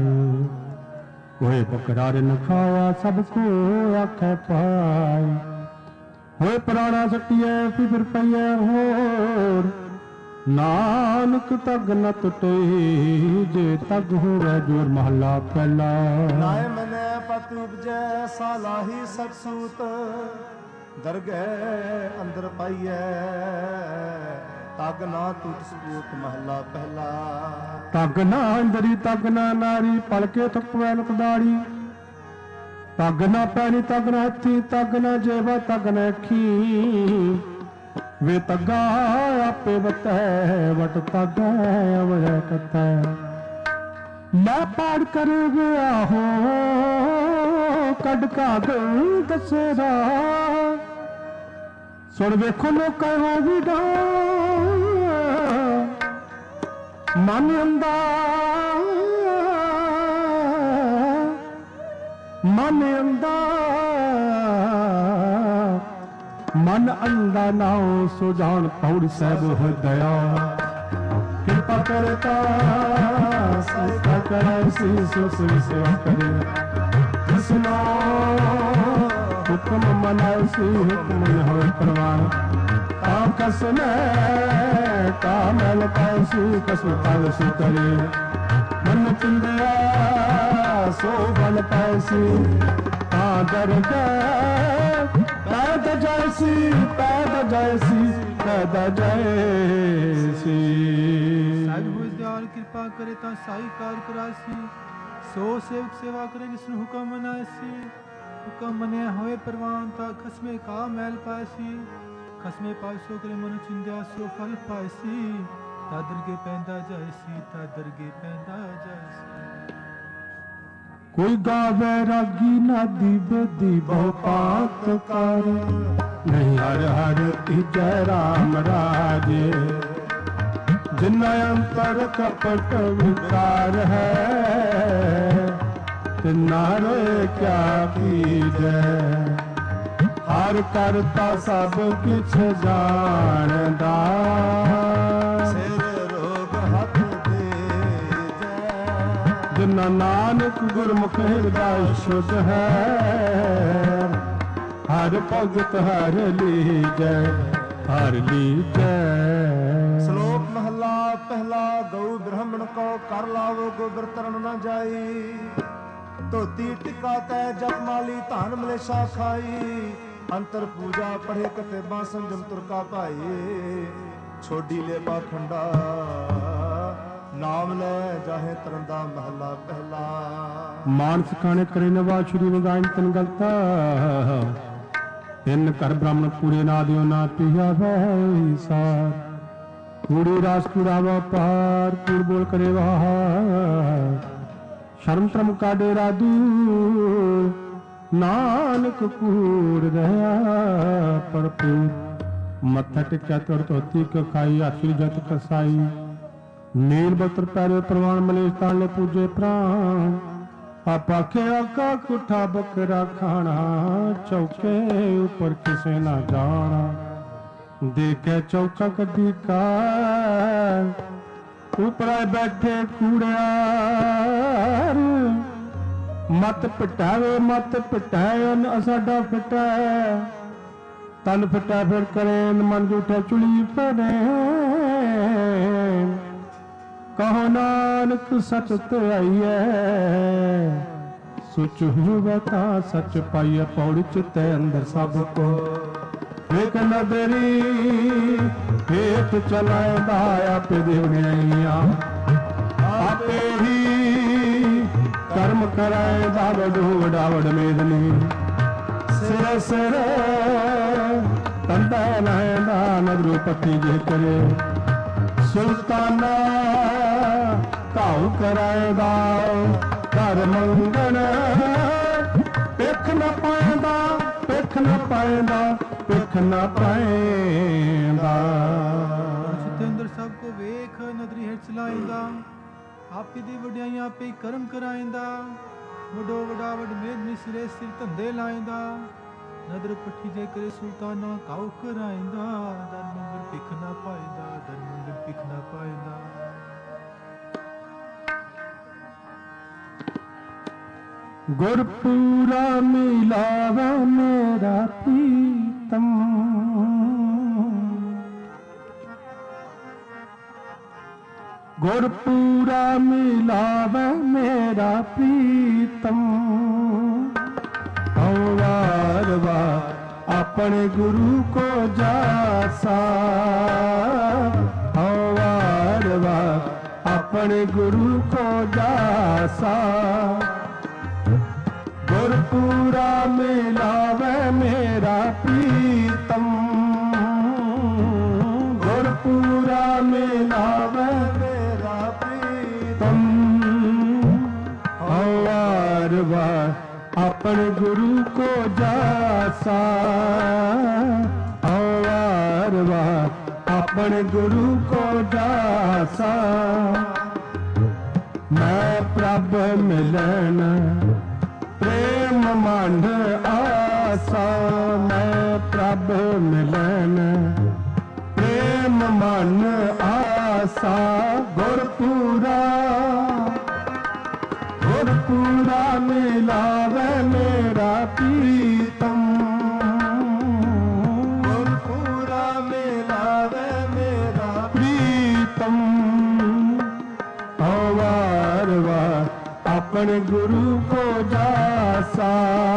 ਹੋਏ ਬਕਰਾਰ ਨ ਖਾਵਾ ਸਭ ਕੋ ਆਖੈ ਪਾਏ। ਹੋਏ ਪੁਰਾਣਾ ਸੱਟੀਐ ਫਿਰ ਪਈਐ ਹੋਰ ਨਾਨਕ ਤਗ ਨ ਟੁੱਟੇ ਜੇ ਤਗ ਹੋਵੇ ਜੋਰ ਮਹੱਲਾ ਪਹਿਲਾ। ਨਾਏ ਮਨੇ ਪਤ ਉਪਜੈ ਸਾਲਾਹੀ ਸਤਸੂਤ ਦਰਗਹਿ ਅੰਦਰ ਪਾਈਐ ਤਗ ਨਾ ਟੁੱਟ ਸਪੂਤ ਮਹੱਲਾ ਪਹਿਲਾ। ਤਗ ਨਾ ਅੰਦਰੀ ਤਗ ਨਾ ਨਾਰੀ ਪਲਕੇ ਥੁਪਵੈ ਲੁਕਦਾੜੀ ਤਗ ਨਾ ਪੈਣੀ ਤਗ ਨਾ ਹੱਥੀ ਤਗ ਨਾ ਜੇਵਾ ਤਗ ਨਾ ਅੱਖੀ ਵੇ ਤਗਾ ਆਪੇ ਬਤੈ ਵਟ ਤਗ ਅਵਰੈ ਕਤੈ। ਮੈਂ ਪਾੜ ਕਰ ਗਿਆ ਹੋ ਕੱਢ ਕਾਗ ਦਸੇਰਾ ਸੁਣ ਵੇਖੋ ਲੋਕਾਂ ਹੋ ਵੀ ਡਾ ਮਨ ਅੰਦਾ ਮਨ ਅੰਦਾ ਮਨ ਅੰਦਾ ਨਾਉ ਸੋ ਜਾਣ ਪੌੜੀ ਸਾਹਿਬ ਹਿਰਦਇਆ ਕਿਰਪਾ ਕਰਤਾ ਸਹਿਤਾ ਕਰੇ ਸੀ ਸੋ ਸੇਵਾ ਕਰੇ ਜਿਸਨੋ ਹੁਕਮ ਮਨਾਇ ਸੀ ਹੁਕਮ ਨ ਹੋਏ ਪ੍ਰਵਾਨ ਤਾ ਕਸਮੈ ਤਾ ਮਲ ਪਾਇ ਸੀ ਕਸਮ ਪਾਇ ਸੀ ਕਰੇ ਮਨ ਚਿੰਦਿਆ ਸੋ ਬਲ ਪਾਇ ਸੀ ਤਾ ਦਰਗਹਿ ਪੈਦਾ ਜੈਸੀ ਪੈਦਾ ਜੈਸੀ ਪੈਦਾ ਜੈਸੀ। ਸਾਹਿਬ ਹੋਇ ਦਿਆਲ ਕਿਰਪਾ ਕਰੇ ਤਾਂ ਸਾਈ ਕਾਰ ਕਰਾਸੀ ਸੋ ਸੇਵਕ ਸੇਵਾ ਕਰੇ ਜਿਸ ਨੂੰ ਹੁਕਮ ਮਨਾਇਸੀ ਹੁਕਮ ਮੰਨਿਆ ਹੋਏ ਪ੍ਰਵਾਨ ਤਾਂ ਖਸਮੇ ਕਾ ਮੈਲ ਪਾਇਸੀ ਖਸਮੇ ਪਾਇਸੋ ਕਰੇ ਮਨ ਚਿੰਦਿਆ ਸੋ ਫਲ ਪਾਇਸੀ ਤਾ ਦਰਗੇ ਪੈਂਦਾ ਜਾਇਸੀ ਤਾ ਦਰਗੇ ਪੈਂਦਾ ਜਾਇਸੀ। ਕੋਈ ਗਾਵੇ ਰਾਗੀ ਨਾਦੀ ਬੇਦੀ ਬਹੁ ਪਾਤ ਕਰ ਨਹੀਂ ਹਰ ਹਰ ਤੀਜੈ ਰਾਮ ਰਾਜੇ ਜਿਨਾ ਅੰਤਰ ਕਪਟ ਵਿਕਾਰ ਹੈ ਤਿਨਾ ਰੇ ਕਿਆ ਕੀਜੈ ਹਰ ਕਰਤਾ ਸਭ ਕਿਛ ਜਾਣਦਾ ਸਿਰ ਰੋਗ ਹੱਥ ਜਿਨਾ ਨਾਨਕ ਗੁਰਮੁਖ ਹਿਰਦਾ ਸ਼ੁੱਧ ਹੈ ਹਰ ਭਗਤ ਹਰ ਲੀਜੈ ਹਰ ਲੀਜੈ। ਸ਼ਲੋਕ ਮਹਲਾ ਪਹਿਲਾ ਗਊ ਬ੍ਰਾਹਮਣ ਕੋ ਕਰ ਲਾਵੋ ਗੋਬਰ ਤਰਨ ਨਾ ਜਾਈ ਧੋਤੀ ਟਿਕਾ ਤੈ ਜਪ ਮਾਲੀ ਧਨ ਮਲੇਸ਼ਾ ਖਾਈ ਅੰਤਰ ਪੂਜਾ ਪੜ੍ਹੇ ਕਤੇਬਾਂ ਸੰਜਮ ਤੁਰਕਾ ਭਾਈ ਛੋਡੀ ਲੈ ਪਾਖੰਡਾ ਨਾਮ ਲੈ ਜਾਹੇ ਤਰਨ ਦਾ ਮਹਲਾ ਪਹਿਲਾ। ਮਾਨਸ ਖਾਣੇ ਕਰੇ ਨਵਾ ਸ਼੍ਰੀ ਨਿਗਾਇਨ ਤਨ ਗਲਤਾ ਤਿੰਨ ਘਰ ਬ੍ਰਾਹਮਣ ਪੂਰੇ ਨਾ ਦਿਓ ਨਾ ਪਿਆ ਵੈ ਸਾਰ ਕੂੜੀ ਰਾਸ ਕੂੜਾ ਵਪਾਰ ਕੂੜ ਬੋਲ ਕਰੇ ਵਾਹ ਸ਼ਰਮ ਤਰਮ ਕਾ ਡੇਰਾ ਦੂਰ ਨਾਨਕ ਕੂੜ ਰਹਾ ਭਰਪੂਰ ਮੱਥਾ ਟਿਕਿਆ ਤੁਰ ਧੋਤੀ ਕ ਖਾਈ ਆਸਰੀ ਜਤ ਕਸਾਈ ਨੀਲ ਬਤਰ ਪੈਰੇ ਪ੍ਰਵਾਨ ਮਲੇਸ਼ ਤਾਲੇ ਪੂਜੇ ਪ੍ਰਾਣ ਆਪਾ ਖਿਆ ਕਾ ਕੁੱਠਾ ਬੱਕਰਾ ਖਾਣਾ ਚੌਕੇ ਉੱਪਰ ਕਿਸੇ ਨਾ ਜਾਣਾ ਦੇਖੇ ਚੌਕਾ ਕੱਢੀ ਕਾਰ ਉਪਰ ਬੈਠੇ ਕੂੜਿਆਰ ਮਤ ਪਟਾਵੇ ਮਤ ਪਟਾਏ ਸਾਡਾ ਫਿਟਾ ਤਨ ਫਿਟਾ ਫਿਰ ਕਰੇ ਮਨ ਜੂਠਾ ਚੁਲੀ ਪੜੇ ਕਹੋ ਨਾਨਕ ਸਚ ਧਿਆਈਐ ਸੁਚ ਹੋਵੇ ਤਾਂ ਸਚ ਪਾਈਐ ਪੌੜੀ ਚਿੱਤੈ ਅੰਦਰ ਸਭ ਕੋ ਵੇਖ ਨਦਰੀ ਹੇਠ ਚਲਾਇਦਾ ਆਪੇ ਦੇਵਣੀਆਂ ਆਪੇ ਹੀ ਕਰਮ ਕਰਾਇਦਾ ਵਡੋ ਵਡਾਵੜ ਮੇਦਨੀ ਸਿਰ ਸਿਰ ਤੰਦਾ ਲਾਇਦਾ ਨਦਰੂ ਪੱਤੀ ਜੇ ਕਰੇ ਸੁਲਤਾਨਾ ਘਾਉ ਕਰਾਇਦਾ ਘਰ ਮੰਗਣ ਪਿੱਖ ਨਾ ਪਾਇਦਾ ਪਿੱਖ ਨਾ ਪਾਇਦਾ ਪਿੱਖ ਨਾ ਪਾਇਦਾ। ਸਤਿੰਦਰ ਸਭ ਕੋ ਵੇਖ ਨਦਰੀ ਹੇਠ ਚਲਾਇਦਾ ਆਪੇ ਦੀ ਵਡਿਆਈਆਂ ਆਪੇ ਕਰਮ ਕਰਾਇਦਾ ਵਡੋ ਵਡਾਵਡ ਮੇਦਨੀ ਸਿਰੇ ਸਿਰ ਧੰਦੇ ਲਾਇਦਾ ਨਦਰ ਪੱਠੀ ਜੇ ਕਰੇ ਸੁਲਤਾਨਾ ਘਾਉ ਕਰਾਇਦਾ ਦਰ ਮੰਗਲ ਪਿੱਖ ਨਾ ਪਾਇਦਾ ਦਰ ਮੰਗਲ ਪਿੱਖ ਨਾ ਪਾਇਦਾ। ਗੁਰਪੂਰਾ ਮਿਲਾਵਾ ਮੇਰਾ ਪ੍ਰੀਤਮ गुरपूरा मिलावे मेरा प्रीतम। हूँ वार वार अपने गुरु को जासा, हूँ वार वार अपने गुरु को जासा। गुरपूरा मिलावे मेरा प्रीतम, गुरपूरा मिलावे मेरा प्रीतम। हूँ वार वार अपने गुरु को जासा, हूँ वार वार अपने गुरु को जासा। मैं प्रभ मिलन प्रेम मन आसा, मैं प्रभ मिलन प्रेम मन आसा। गुरपूरा गुरपूरा मिलावे मेरा प्रीतम, गुरपूरा मिलावे मेरा प्रीतम। हूँ वार वार अपने गुरु को जासा,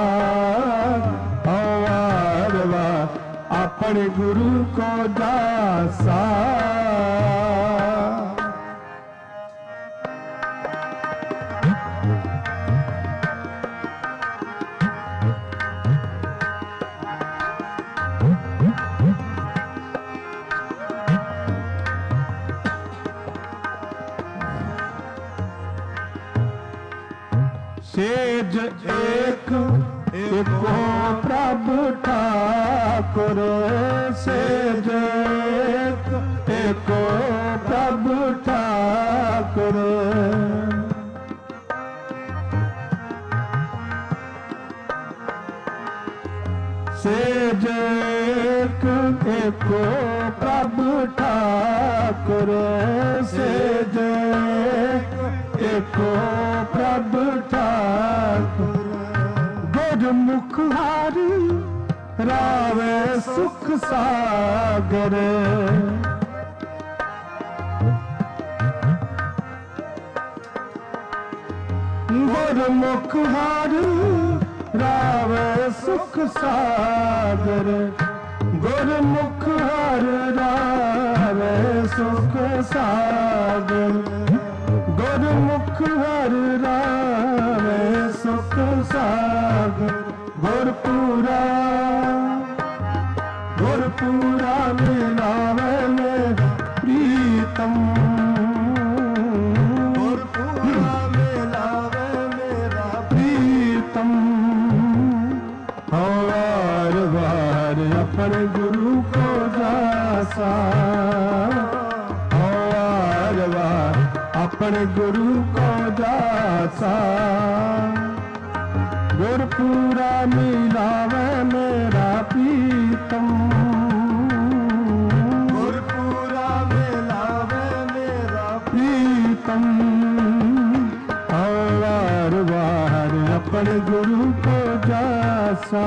हूँ वार वार अपने गुरु को जासा। सेज एक एको प्रभु ठाकुर, सेज एक एको प्रभु ठाकुर। सेज एक एको प्रभु ठाकुर, सेज एक एको प्रभु ठाकुर। गुरमुख हारी रावे सुख सागर, गुरमुख हारी रावे सुख सागर। गुरमुख हर रावे सुख सागर, गुरमुख हर रावे सुख सागर। गुरपूरा गुरपूरा मिलावे मेरा प्रीतम, गुरपूरा मिलावे मेरा प्रीतम। हूँ वार वार अपने गुरु को जासा, हूँ वार वार अपने गुरु को जासा। गुरपूरा मिलावे मेरा प्रीतम, गुरपूरा मिलावे मेरा प्रीतम। हूँ वार वार अपने गुरु को जासा,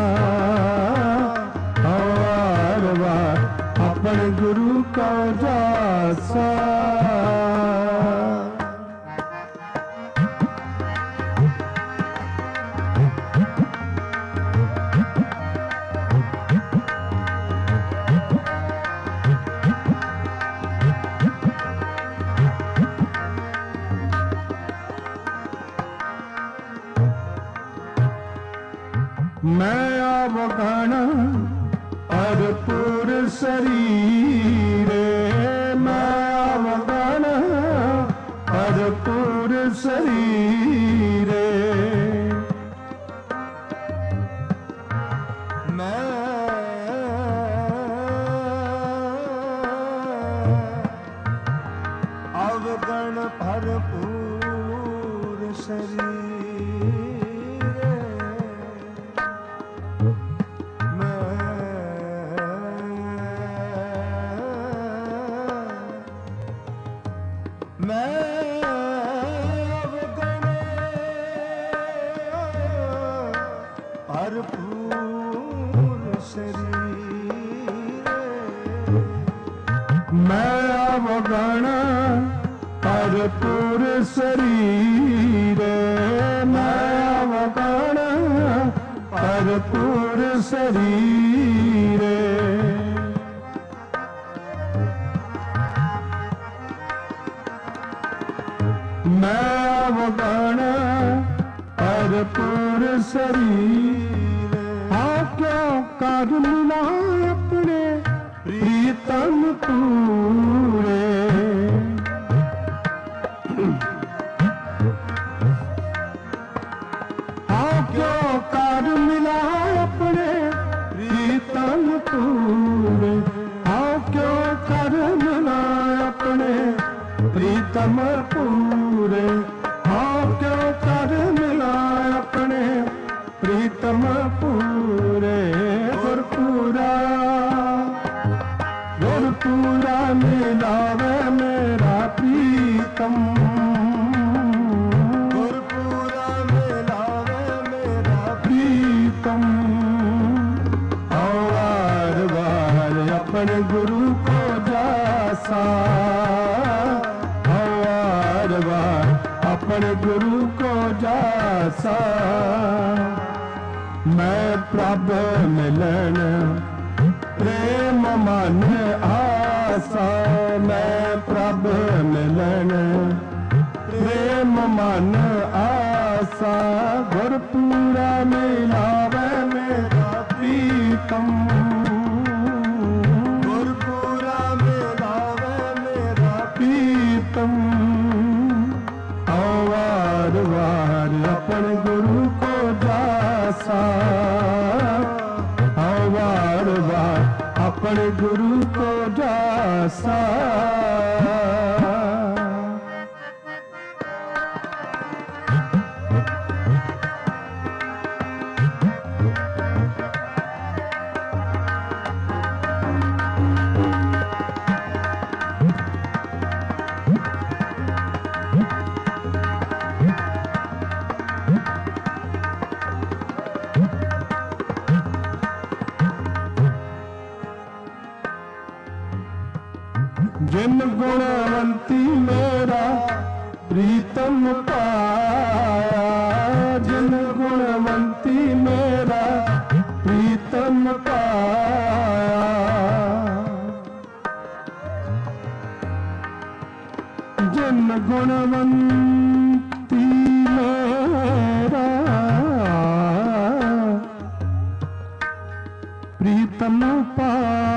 हूँ वार वार अपने गुरु को जासा। मैं अवगण भरपूर शरीरे, मैं अवगण भरपूर शरीरे। मैं अवगण भरपूर शरीर, मैं अवगण भरपूर शरीर मैं अवगण भरपूर शरीर मैं अवगण भरपूर शरीर हाँ क्यों कर मिला अपने प्रीतम पूरे हाँ क्यों कर मिला अपने प्रीतम पूरे हाँ क्यों कर मिला अपने प्रीतम पूरे हाँ क्यों कर मिला अपने प्रीतम पूरे गुरपूरा गुरपूरा मिलावे मेरा प्रीतम गुरपूरा मिलावे मेरा प्रीतम वार वार अपने गुरु को जासा वार वार अपने गुरु को जासा मैं प्रभ मिलन प्रेम मन आसा मैं प्रभ मिलन प्रेम मन आसा गुरपूरा मिलावे मेरा प्रीतम गुरपूरा मिलावे मेरा प्रीतम वार वार अपने गुरु को जासा वार वार अपने गुरु को जासा जिन गुणवंती मेरा प्रीतम पाया जिन गुणवंती मेरा प्रीतम पाया जिन गुणवंती मेरा प्रीतम पाया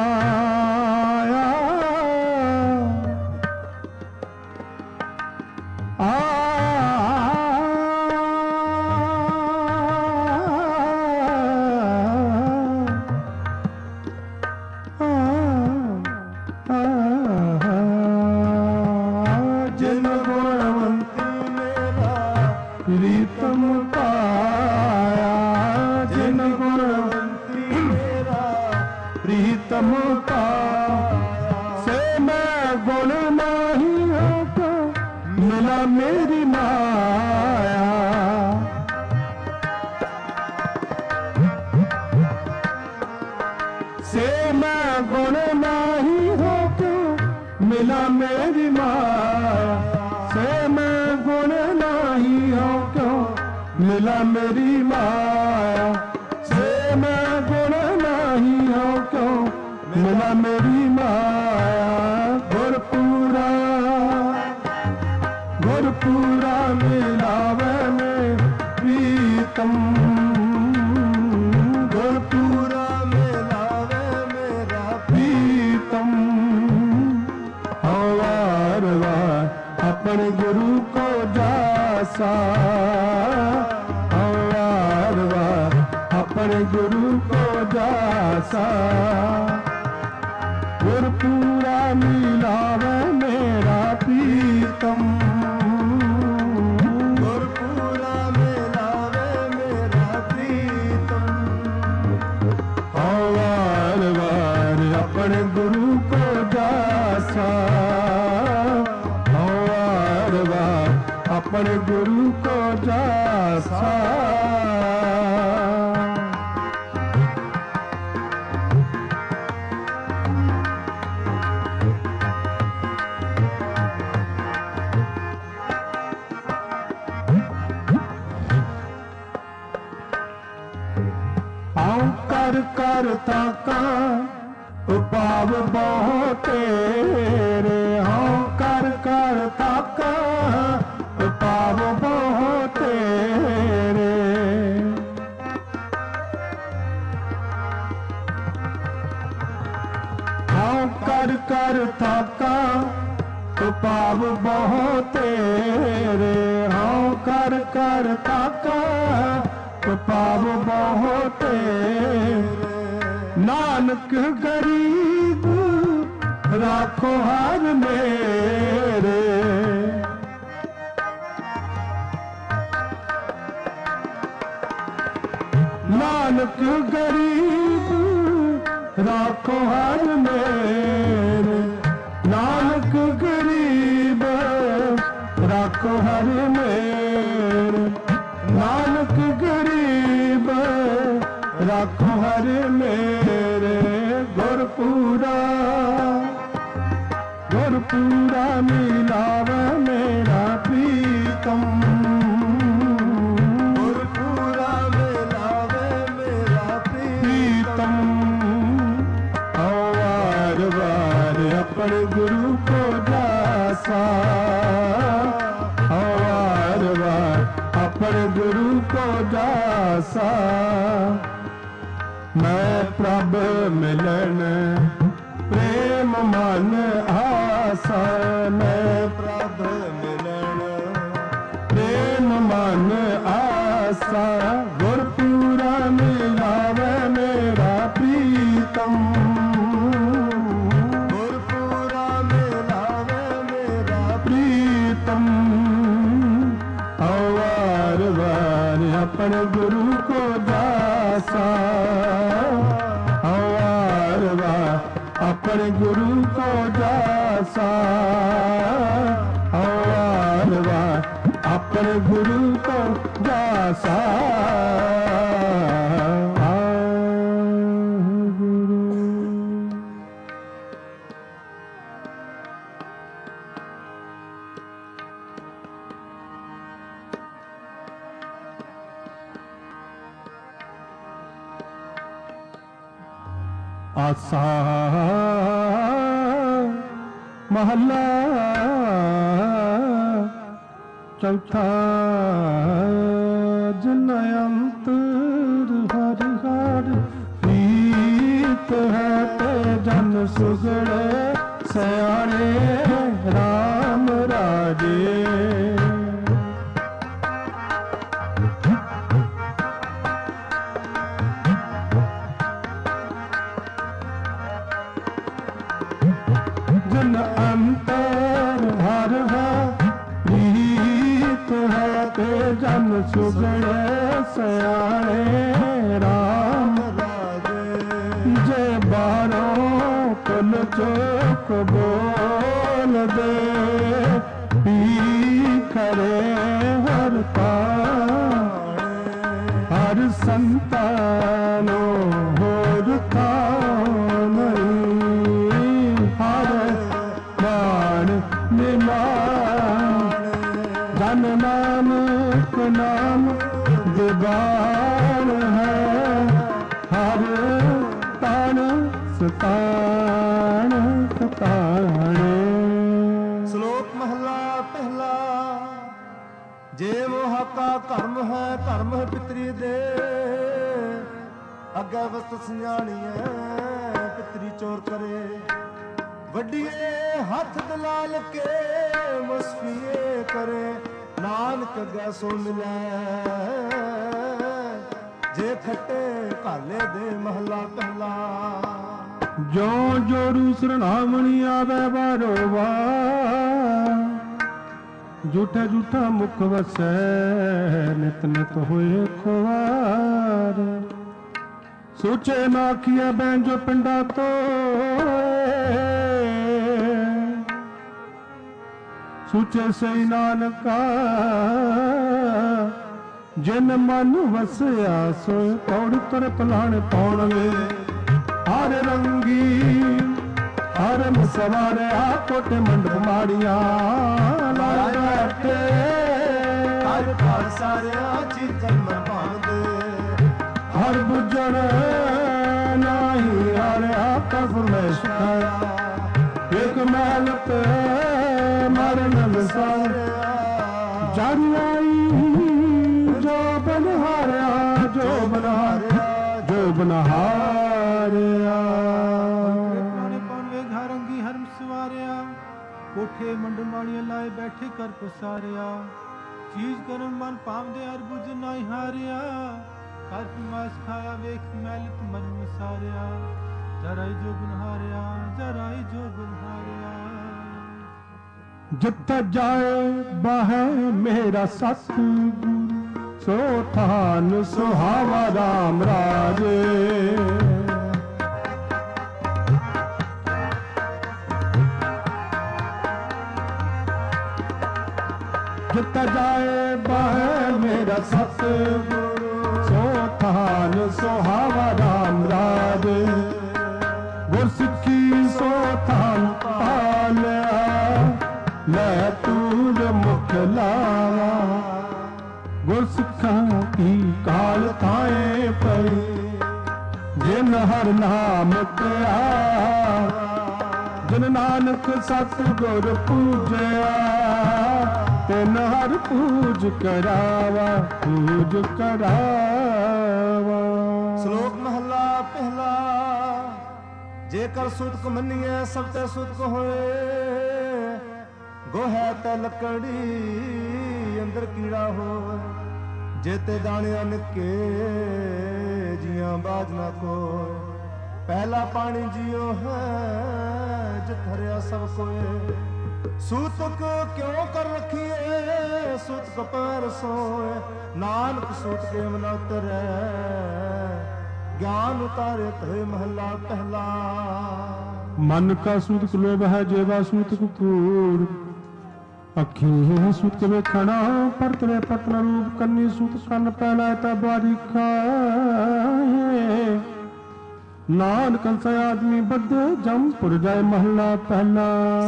प्रीतम पाया जिन गुणवंती मेरा प्रीतम पाया से मैं गुण नहीं होता मिला मेरी माया से मैं गुण नहीं होता मिला मेरी माया से मैं गुण नहीं हो क्यों मिला मेरी माया से मैं गुण नहीं हो क्यों मिला मेरी माया गुरपूरा गुरपूरा मिलावे में प्रीतम गुरपूरा मिलावे मेरा प्रीतम वार वार अपने गुरु को जासा वार वार अपने गुरु को जासा गुरपूरा मिलावे मेरा प्रीतम गुरपूरा मिलावे मेरा प्रीतम वार वार अपने गुरु को जासा अपने गुरु को जासा ਕਰ ਤਾਕਾ ਪਾਵ ਬਹੁ ਤੇਰੇ। ਹਉ ਕਰ ਕਰ ਤਾਕਾ ਪਾਵ ਬਹੁ ਤੇਰੇ। ਹਉ ਕਰ ਕਰ ਤਾਕਾ ਪਾਵ ਬਹੁ ਤੇਰੇ। ਹਉ ਕਰ ਕਰ ਤਾਕਾ ਪਾਵ ਬਹੁ ਤੇਰੇ। ਨਾਨਕ ਗਰੀਬ ਰਾਖੋ ਹਰ ਮੇਰੇ। ਨਾਨਕ ਗਰੀਬ ਰਾਖੋ ਹਰ ਮੇਰੇ। ਨਾਨਕ ਗਰੀਬ ਰਾਖੋ ਹਰ ਮੇਰੇ। ਨਾਨਕ ਗਰੀਬ ਰਾਖੋ ਹਰ ਮੇਰੇ। ਗੁਰਪੂਰਾ ਗੁਰਪੂਰਾ ਮਿਲਾਵੇ ਮੇਰਾ ਪ੍ਰੀਤਮ। ਗੁਰਪੂਰਾ ਮਿਲਾਵੇ ਮੇਰਾ ਪ੍ਰੀਤਮ। ਹਉ ਵਾਰ ਵਾਰ ਆਪਣੇ ਗੁਰੂ ਕੋ ਜਾਸਾ। ਹਉ ਵਾਰ ਵਾਰ ਆਪਣੇ ਗੁਰੂ ਕੋ ਜਾਸਾ। ਮੈਂ ਪ੍ਰਭ ਮਿਲਣ ਪ੍ਰੇਮ ਮਨ ਆਸਾ। ਮੈਂ ਪ੍ਰਭ ਮਿਲਣ ਪ੍ਰੇਮ ਮਨ ਆਸਾ। ਗੁਰਪੂਰਾ ਮਿਲਾਵੇ ਮੇਰਾ ਪ੍ਰੀਤਮ। ਗੁਰਪੂਰਾ ਮਿਲਾਵੇ ਮੇਰਾ ਪ੍ਰੀਤਮ। ਹਉ ਵਾਰ ਵਾਰ ਆਪਣੇ ਗੁਰੂ ਕੋ ਜਾਸਾ। ਹਉ ਵਾਰ ਵਾਰ ਆਪਣੇ ਗੁਰੂ ਕੋ ਜਾਸਾ। ਹਉ ਵਾਰ ਵਾਰ ਆਪਣੇ ਗੁਰੂ ਕੋ ਜਾਸਾ। ਆਸਾ ਮਹੱਲਾ ਚੌਥਾ। ਜਿਨ ਅੰਤਰ ਹਰਿ ਹਰਿ ਪ੍ਰੀਤ ਹੈ ਤੇ ਜਨ ਸੁਗੜੇ ਸਿਆਣੇ ਰਾਮ ਰਾਜੇ। ਜਨ ਅੰਤਰ ਹਰ ਹੈ ਪ੍ਰੀਤ ਹੈ ਤੇ ਜਨ ਸੁਗੜੇ ਸਿਆਣੇ ਰਾਮ ਰਾਜੇ। ਜੇ ਬਾਰੋਂ ਕੁਲ ਚੋਕ ਬੋਲ ਦੇ ਪੀ ਖਰੇ ਹਰ ਪਾਣੇ। ਹਰ ਸੰਤਾਨੋ ਹੋਰ ਥਾਂ ਨਹੀਂ। ਹਰ ਬਾਣ ਨਿਮਾਣ ਜਨ ਨਾਨਕ ਨਾਮ ਦਿਵਾਨ ਹੈ। ਹਰ ਤਨ ਸਤਾਨ ਸਤਾਣੇ। ਸ਼ਲੋਕ ਮਹਲਾ ਪਹਿਲਾ। ਜੇ ਮੋਹ ਕਾ ਕਰਮ ਹੈ ਧਰਮ ਹੈ ਪਿਤਰੀ ਦੇ। ਅੱਗੇ ਵਸਤ ਸਿਆਣੀਐ ਪਿਤਰੀ ਚੋਰ ਕਰੇ। ਵੱਡੀਏ ਹੱਥ ਦਲਾਲ ਕੇ ਮੁਸਫੀਏ ਕਰੇ। ਨਾਨਕ ਅੱਗੇ ਸੋ ਮਿਲੈ ਜੇ ਖੱਟੇ ਕਾਲੇ ਦੇ ਮਹਲਾ ਪਹਿਲਾ। ਜੋ ਜੋ ਰੂ ਸਰਨਾਮਣੀ ਆਵੇ ਬਾਰੋ ਬਾਰ। ਝੂਠਾ ਝੂਠਾ ਮੁਖ ਵਸੈ ਨਿਤ ਨਿਤ ਹੋਏ ਖੁਆਰ। ਸੋਚੇ ਨਾ ਕੀਆ ਬੈਂ ਜੋ ਪਿੰਡਾ ਤੋਏ। ਸੋਚੇ ਸਈ ਨਾਨਕਾ ਜਿਨ ਮਨ ਵਸਿਆ ਸੋਇ ਪੌੜ ਤਰ ਪਲਾਣ ਪੌਣਵੇ। ਹਰ ਰੰਗੀ ਹਰ ਸਵਾਰਿਆ ਕੋਟੇ ਮੰਡਪ ਮਾੜੀਆਂ ਲਾਇ ਬੈਠੇ। ਹਰ ਘਰ ਸਾਰਿਆ ਚੀਤਨ ਮਨ ਭਾਂਦੇ। ਹਰ ਬੁਝਣ ਨਾ ਤਾਂ ਫਰਮੈਸ਼ ਖਾਇਆ, ਇੱਕ ਮਹਿਲ ਤੇ ਮਰਨ ਵਿਸਾਰਿਆ, ਜਨ ਆਈ ਜੋ ਬਨਹਾਰਿਆ, ਜੋ ਬਨਹਾਰਿਆ, ਜੋ ਬਨਹਾਰਿਆ। ਪੁਰਾਣੇ ਪਾਉਣਵੇ ਘਰ ਅੰਗੀ ਹਰਮ ਸਵਾਰਿਆ, ਕੋਠੇ ਮੰਡਮਾਣੀਆਂ ਲਾਏ ਬੈਠੇ ਕਰ ਪਸਾਰਿਆ, ਚੀਜ਼ ਕਰਨ ਮਨ ਭਾਵਦੇ ਹਰ ਬੁਝ ਨਾਈ ਹਾਰਿਆ, ਹਰ ਮਾਸ ਖਾਇਆ ਵੇਖ ਮੈਲਿਤ ਮਨ ਵਿਸਾਰਿਆ, ਜਰਾਈ ਜੋ ਬਨਹਾਰਿਆ, ਜਰਾਈ ਜੋ ਬਨਹਾਰਿਆ। ਜਿੱਥੇ ਜਾਏ ਬਾਹੈ ਮੇਰਾ ਸਤਿਗੁਰੂ, ਸੋ ਥਾਨ ਸੁਹਾਵਾ ਰਾਮ ਰਾਜੇ। ਜਿੱਥੇ ਜਾਏ ਬਾਹੈ ਮੇਰਾ ਸਤਿਗੁਰੂ, ਸੋ ਥਾਨ ਸੁਹਾਵਾ ਰਾਮ ਰਾਜੇ। ਗੁਰਸਿੱਖੀ ਸੋ ਥਾਨ ਪਾਲਿਆ, ਲੈ ਤੂਰ ਮੁਖ ਲਾਵਾ। ਗੁਰਸਿੱਖਾਂ ਕੀ ਕਾਲ ਥਾਏ ਪਈ, ਜਿਨ ਹਰ ਨਾਮ ਧਿਆ। ਜਿਨ ਨਾਨਕ ਸਤਿਗੁਰ ਪੂਜਿਆ, ਤਿਨ ਹਰ ਪੂਜ ਕਰਾਵਾ, ਪੂਜ ਕਰਾਵਾ। ਸ਼ਲੋਕ ਮਹਲਾ ਪਹਿਲਾ। ਜੇਕਰ ਸੁਤਕ ਮੰਨੀਏ ਸਭ ਤੇ ਸੁਤਕ ਹੋਏ, ਗੋਹੈ ਤੇ ਲੱਕੜੀ ਅੰਦਰ ਕੀੜਾ ਹੋਏ। ਜੇਤੇ ਦਾਣਿਆਂ ਨਿੱਕੇ ਜੀਆਂ ਬਾਜ ਨਾ ਕੋਏ, ਪਹਿਲਾ ਪਾਣੀ ਜੀਓ ਹੈ ਜਿਤ ਹਰਿਆ ਸਭ ਕੋਏ। ਸੂਤਕ ਕਿਉਂ ਕਰ ਰਖੀਏ, ਸੂਤਕ ਪਰ ਸੋਏ। ਨਾਨਕ ਸੂਤ ਕੇ ਮਨ ਉਤਰੈ, ਗਿਆਨ ਉਤਾਰੇ ਤੇ ਮਹਲਾ ਪਹਿਲਾ। ਮਨ ਕਾ ਸੂਤਕ ਲੋਭ ਹੈ, ਜੇਵਾ ਸੂਤਕ ਕੂੜ। ਅੱਖੀ ਸੂਤਕ ਵੇਖਣਾ, ਪਰਤਰੇ ਪਟਨ ਰੂਪ। ਕੰਨੀ ਸੂਤਕ ਕੰਨ ਪਹਿਲਾ ਤਾ ਬਾਰੀਖਾ। ਨਾਨਕ ਕੰਸਾ ਆਦਮੀ ਬੱਧੇ, ਜੰਮਪੁਰ ਜਾਏ ਮਹਲਾ ਪਹਿਲਾ।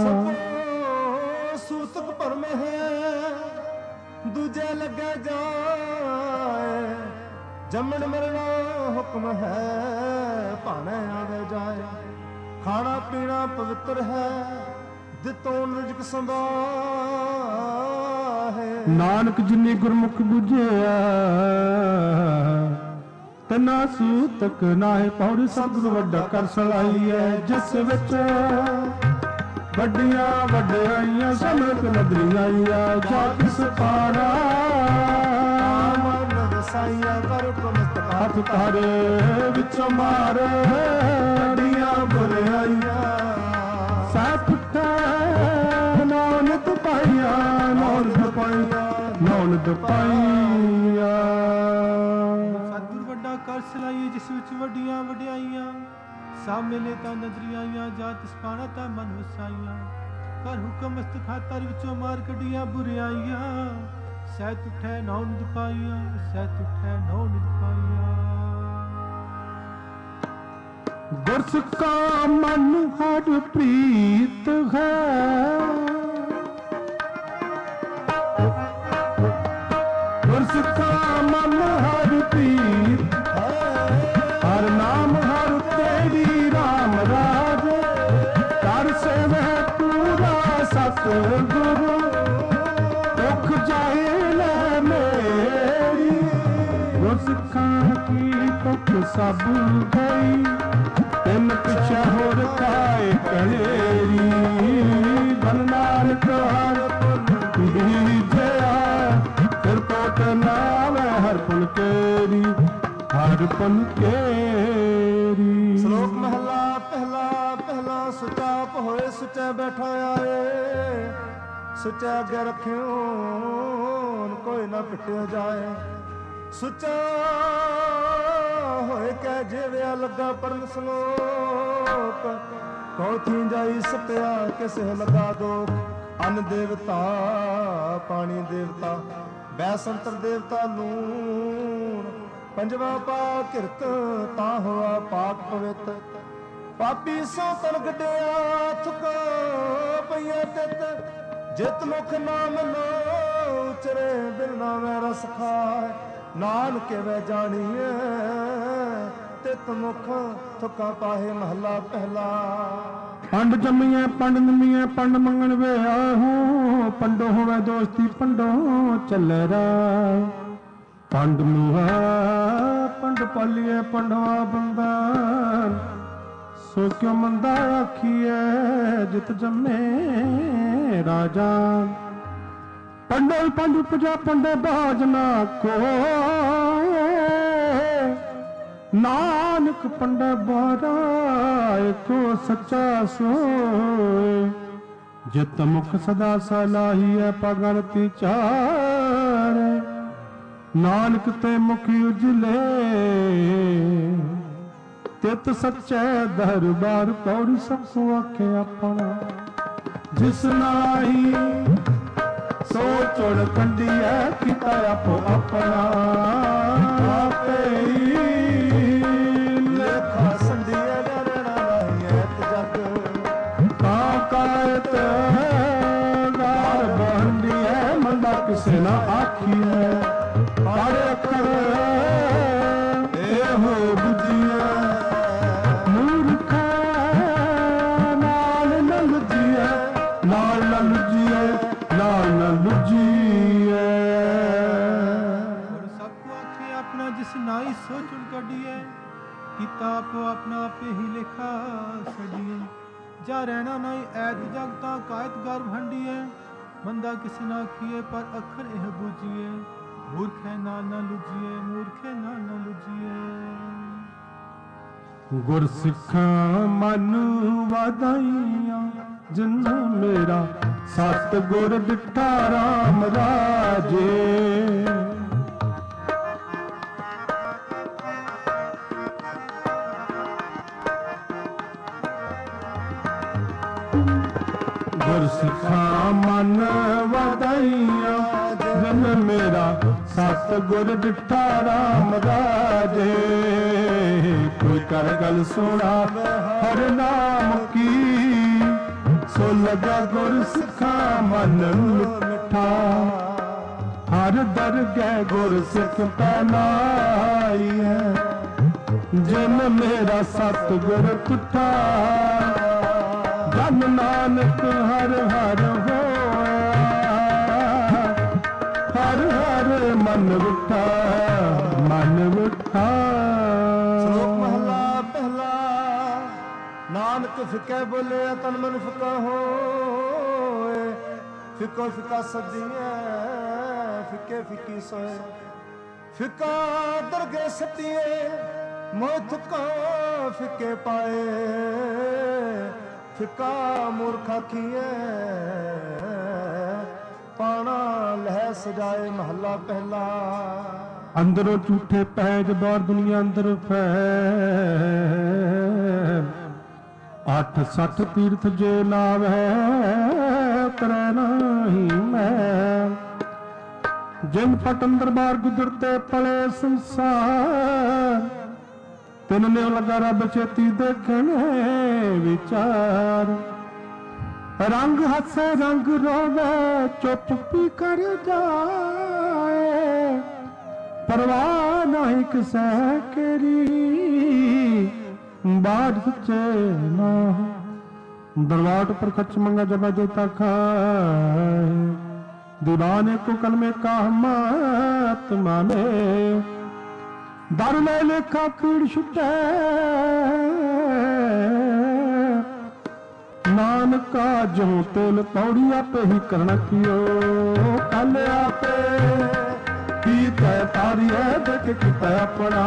ਸੂਤਕ ਭਰਮੇ ਹੈ, ਦੂਜੇ ਲੱਗੇ ਜਾਏ। ਜੰਮਣ ਮਰਨਾ ਹੁਕਮ ਹੈ, ਭਾਣੇ ਆਵੇ ਜਾਏ। ਖਾਣਾ ਪੀਣਾ ਪਵਿੱਤਰ ਹੈ, ਦਿੱਤੋਂ ਰਿਜ਼ਕ ਸੰਭਾਹੇ। ਨਾਨਕ ਜਿਨੀ ਗੁਰਮੁਖ ਬੁਝਿਆ, ਤਨਾ ਸੂਤਕ ਨਾਹਿ ਪੌੜੀ। ਸਤਿਗੁਰ ਵੱਡਾ ਕਰ ਸਲਾਹੀਐ, ਜਿਸ ਵਿੱਚ ਵੱਡੀਆਂ ਵੱਡਿਆਈਆਂ ਸਮਕ ਨਦਰੀ ਆਈਆ। ਜਾ ਕਿਸ ਪਾਰਾ ਮਨ ਵਸਾਈਆ, ਕਰ ਕਮਸਤ ਹੱਥ ਤਾਰੇ ਵਿੱਚੋਂ ਮਾਰੇ। ਵੱਡੀਆਂ ਬੁਰਾਈਆਂ ਸਹਿ ਪੁੱਠਾ, ਨੌਨਿਤ ਪਾਈਆ, ਨੌਨਿਤ ਪਾਈਆ, ਨੌਨਿਤ ਪਾਈਆ। ਸਤਿਗੁਰ ਵੱਡਾ ਕਰ ਸਲਾਈਏ, ਜਿਸ ਵਿੱਚ ਵੱਡੀਆਂ ਵਡਿਆਈਆਂ। ਸਭ ਮਿਲੇ ਤਾਂ ਨਜ਼ਰੀ ਆਈਆਂ, ਜਾ ਤਿਸ ਪਾਣਾ ਤਾਂ ਮਨ ਵਸਾਈਆਂ। ਕਰ ਹੁਕਮ ਮਸਤ ਖਾਤਰ ਵਿੱਚੋਂ ਮਾਰ ਕੱਢੀਆਂ ਬੁਰਾਈਆਂ। ਸਹਿ ਤੁਠੈ ਨੌ ਨਿਧ ਪਾਈਆਂ, ਸਹਿ ਤੁਠੈ ਨੌ ਨਿਧ ਪਾਈਆਂ। ਗੁਰਸਿੱਖਾ ਮਨ ਹਰ ਪ੍ਰੀਤ ਹੈ, ਗੁਰਸਿੱਖਾ ਮਨ ਹਰ ਪ੍ਰੀਤ ਹੈ। ਹਰ ਨਾਮ ਹਰ ਤੇਰੀ ਰਾਮ ਰਾਜ, ਕਰ ਸੇਵੈ ਪੂਰਾ ਸਤਿਗੁਰੂ। ਦੁਖ ਜਾਏ ਲੈ ਮੇਰੀ, ਗੁਰਸਿੱਖਾਂ ਕੀ ਤੁਖ ਸਭ ਗਈ। ਤਿੰਨ ਪਿਛਾ ਹੋਰ ਖਾਏ ਕਲੇਰੀ, ਧਨ ਨਾਨਕ ਹਰ ਪੁਨ ਬੀਜਿਆ। ਫਿਰ ਕੋਟ ਨਾਵੇ ਹਰ ਪੁਨ ਕੇਰੀ, ਹਰ ਪੁਨ ਕੇਰੀ। ਸ਼ਲੋਕ ਮਹਲਾ ਪਹਿਲਾ। ਪਹਿਲਾ ਸੁਚਾਪ ਹੋਏ, ਸੁਚੇ ਬੈਠਾ ਆਏ। ਸੁਚੇ ਅੱਗੇ ਰੱਖਿਓ, ਕੋਈ ਨਾ ਪਿੱਟਿਆ ਜਾਏ। ਸੁਚਾ ਹੋਏ ਕਹਿ ਜਿਵਿਆ ਲੱਗਾ ਪਰਨ ਸਲੋਕ। ਕੌਥੀ ਜਾਈ ਸਪਿਆ, ਕਿਸੇ ਲਗਾ ਦੋਖ। ਅੰਨ ਦੇਵਤਾ, ਪਾਣੀ ਦੇਵਤਾ, ਬੈਸੰਤਰ ਦੇਵਤਾ, ਲੂਣ। ਪੰਜਵਾ ਪਾ ਕਿਰਤ, ਤਾਂ ਹੋਆ ਪਾਕ ਪਵਿੱਤ। ਪਾਪੀ ਸੋ ਤਨ ਗੱਡਿਆ, ਥੁਕਾ ਪਈਆ ਤਿਤ। ਜਿਤ ਮੁਖ ਨਾਮ ਲੋ ਉਚਰੇ, ਬਿਨ ਨਾਮੈ ਰਸ ਖਾਏ। ਨਾਨਕ ਵੇ ਜਾਣੀਏ, ਤਿਤ ਚਿਤ ਮੁਖ ਥੁਕਾ ਪਾਹੇ ਮਹਲਾ ਪਹਿਲਾ। ਪੰਡ ਜੰਮੀਐ ਪੰਡ ਨਮੀਐ ਪੰਡ ਮੰਗਣ ਵੇ ਆਹੂ ਪੰਡੋ ਹੋਵੇ ਦੋਸਤੀ ਪੰਡੋ ਚੱਲੇ ਰਾ। ਪੰਡ ਮੀਹਾ ਪੰਡ ਪਾਲੀਏ ਪੰਡਵਾ ਬੰਦਾ ਸੋ ਕਿਉ ਮੰਦਾ ਆਖੀਐ ਜਿਤ ਜੰਮੇ ਰਾਜਾ। ਪੰਡੇ ਪੰਡ ਉਪਜਾ ਪੰਡੇ ਬਾਜ ਨਾ ਕੋਏ ਨਾਨਕ ਪੰਡੇ ਬਾਰਾ ਏਕੋ ਸੱਚਾ ਸੋਏ। ਜਿਤ ਮੁਖ ਸਦਾ ਸਲਾਹੀਐ ਪਗਨ ਤੀ ਚਾਰੇ ਨਾਨਕ ਤੇ ਮੁਖ ਉਜਲੇ ਤਿਤ ਸੱਚੈ ਦਰਬਾਰ ਪੌੜੀ ਸਭ ਕੋ ਆਖੇ ਆਪਣਾ। ਜਿਸ ਨਾਹੀ ਸੋ ਚੁੜ ਕੰਡੀਐ ਕੀਤਾ ਆਪੋ ਆਪਣਾ। ਆਪੇ ਹੀ ਲੇਖਾ ਸੰਧੀਐ ਰਹਿਣਾ ਨਹੀਂ ਐਤ ਜਗ। ਤਾਂ ਕਾਇਤ ਗਾਰ ਬੰਡੀਐ ਮੰਦਾ ਕਿਸੇ ਨਾ ਆਖੀਐ। ਪੜ ਅੱਖਰ ਇਹੋ ਬੁਝੀਐ ਮੂਰਖਾ ਨਾਲ ਨ ਲੁਝੀਐ ਨਾਲ ਨ ਲੁਝੀਐ ਨਾਲ ਨ ਲੁਝੀਐ। ਔਰ ਸਭ ਕੋ ਆਖੇ ਆਪਣਾ ਜਿਸ ਨਾਈ ਸੋ ਚੁਣ ਕੱਢੀਐ ਕੀਤਾ ਆਪੋ ਆਪਣਾ ਆਪੇ ਹੀ ਲੇਖਾ ਛੱਡੀਐ। ਜਾ ਰਹਿਣਾ ਨਹੀਂ ਐਤ ਜਗ ਤਾਂ ਕਾਇਤ ਗਰਭ ਹੰਡੀਐ ਮੰਦਾ ਕਿਸੇ ਨਾ ਆਖੀਐ ਪਰ ਅੱਖਰ ਇਹ ਬੁਝੀਐ। ਮੂਰਖ ਹੈ ਨਾਲ ਨਾ ਲੁਝੀਐ ਮੂਰਖ ਹੈ ਨਾਲ ਨਾ ਲੁਝੀਐ। ਗੁਰ ਸਿੱਖਾਂ ਮਨ ਵਾਧਾਈਆਂ ਜਿਨ ਮੇਰਾ ਸਤ ਗੁਰ ਦਿੱਤਾ ਰਾਮ ਰਾਜੇ। ਗੁਰ ਸਿੱਖਾਂ ਮਨ ਵਾਧਾਈਆਂ ਜਿਨ ਮੇਰਾ ਸਤ ਗੁਰ ਦਿੱਤਾ ਰਾਮ ਰਾਜੇ। ਕੋਈ ਕਰ ਗੱਲ ਸੁਣਾਵੇ ਹਰ ਨਾਮ ਕੀ ਸੋ ਲਗਾ ਗੁਰ ਸਿੱਖਾਂ ਮਨ ਮਿੱਠਾ। ਹਰ ਦਰਗਹਿ ਗੁਰ ਸਿੱਖ ਪਹਿਨਾਈ ਹੈ ਜਿਨ ਮੇਰਾ ਸਤ ਗੁਰ ਤੁਠਾ। ਜਨ ਨਾਨਕ ਹਰ ਹਰ ਹੋਇਆ ਹਰ ਹਰ ਮਨ ਵਿਠਾ ਮਨ ਵਿਠਾ। ਸ਼ਲੋਕ ਮਹਲਾ ਪਹਿਲਾ। ਨਾਨਕ ਫਿੱਕੇ ਬੋਲਿਆ ਤਨ ਮਨ ਫਿੱਕਾ ਹੋਏ। ਫਿੱਕੋ ਫਿੱਕਾ ਸਦੀਐ ਫਿੱਕੇ ਫਿੱਕੀ ਸੋਏ। ਫਿੱਕਾ ਦਰਗੇ ਸਤੀਏ ਮੋਹ ਥੁੱਕਾ ਫਿੱਕੇ ਪਾਏ। ਫਿੱਕਾ ਮੂਰਖ ਆਖੀਐ ਪਾਣਾ ਲਹਿ ਸਜਾਏ ਮਹੱਲਾ ਪਹਿਲਾ। ਅੰਦਰੋਂ ਝੂਠੇ ਪੈਜ ਬਾਹਰ ਦੁਨੀਆ ਅੰਦਰ ਫੈਲ। ਅੱਠ ਸੱਠ ਤੀਰਥ ਜੇ ਲਾਵੈ ਉਤਰੈ ਨਾਹੀ ਮੈਂ। ਜਿਨ ਪਟ ਅੰਦਰ ਬਾਹਰ ਗੁਜ਼ਰਤੇ ਪਲੇ ਸੰਸਾਰ ਤਿਨ ਨੇ ਲਗਾ ਰੱਬ ਚੇਤੀ ਦੇਖਣੇ ਵਿਚਾਰ। ਰੰਗ ਹੱਸੇ ਰੰਗ ਰੋਵੇ ਚੁੱਪ ਪੀ ਕਰ ਜਾਏ। ਪਰਵਾਹ ਨਹੀਂ ਕਿਸੇ ਕਰੀ ਬਾੜ ਸੱਚੇ ਨਾ। दरवाट पर खच मंगा जब देता खाए दीवाने को कलमे का महात्मा में दर ले लेखा पीड़ छुटे नानका जो तेल पौड़िया पे ही करना कियो कल आपे पीते तारिया देख किता अपना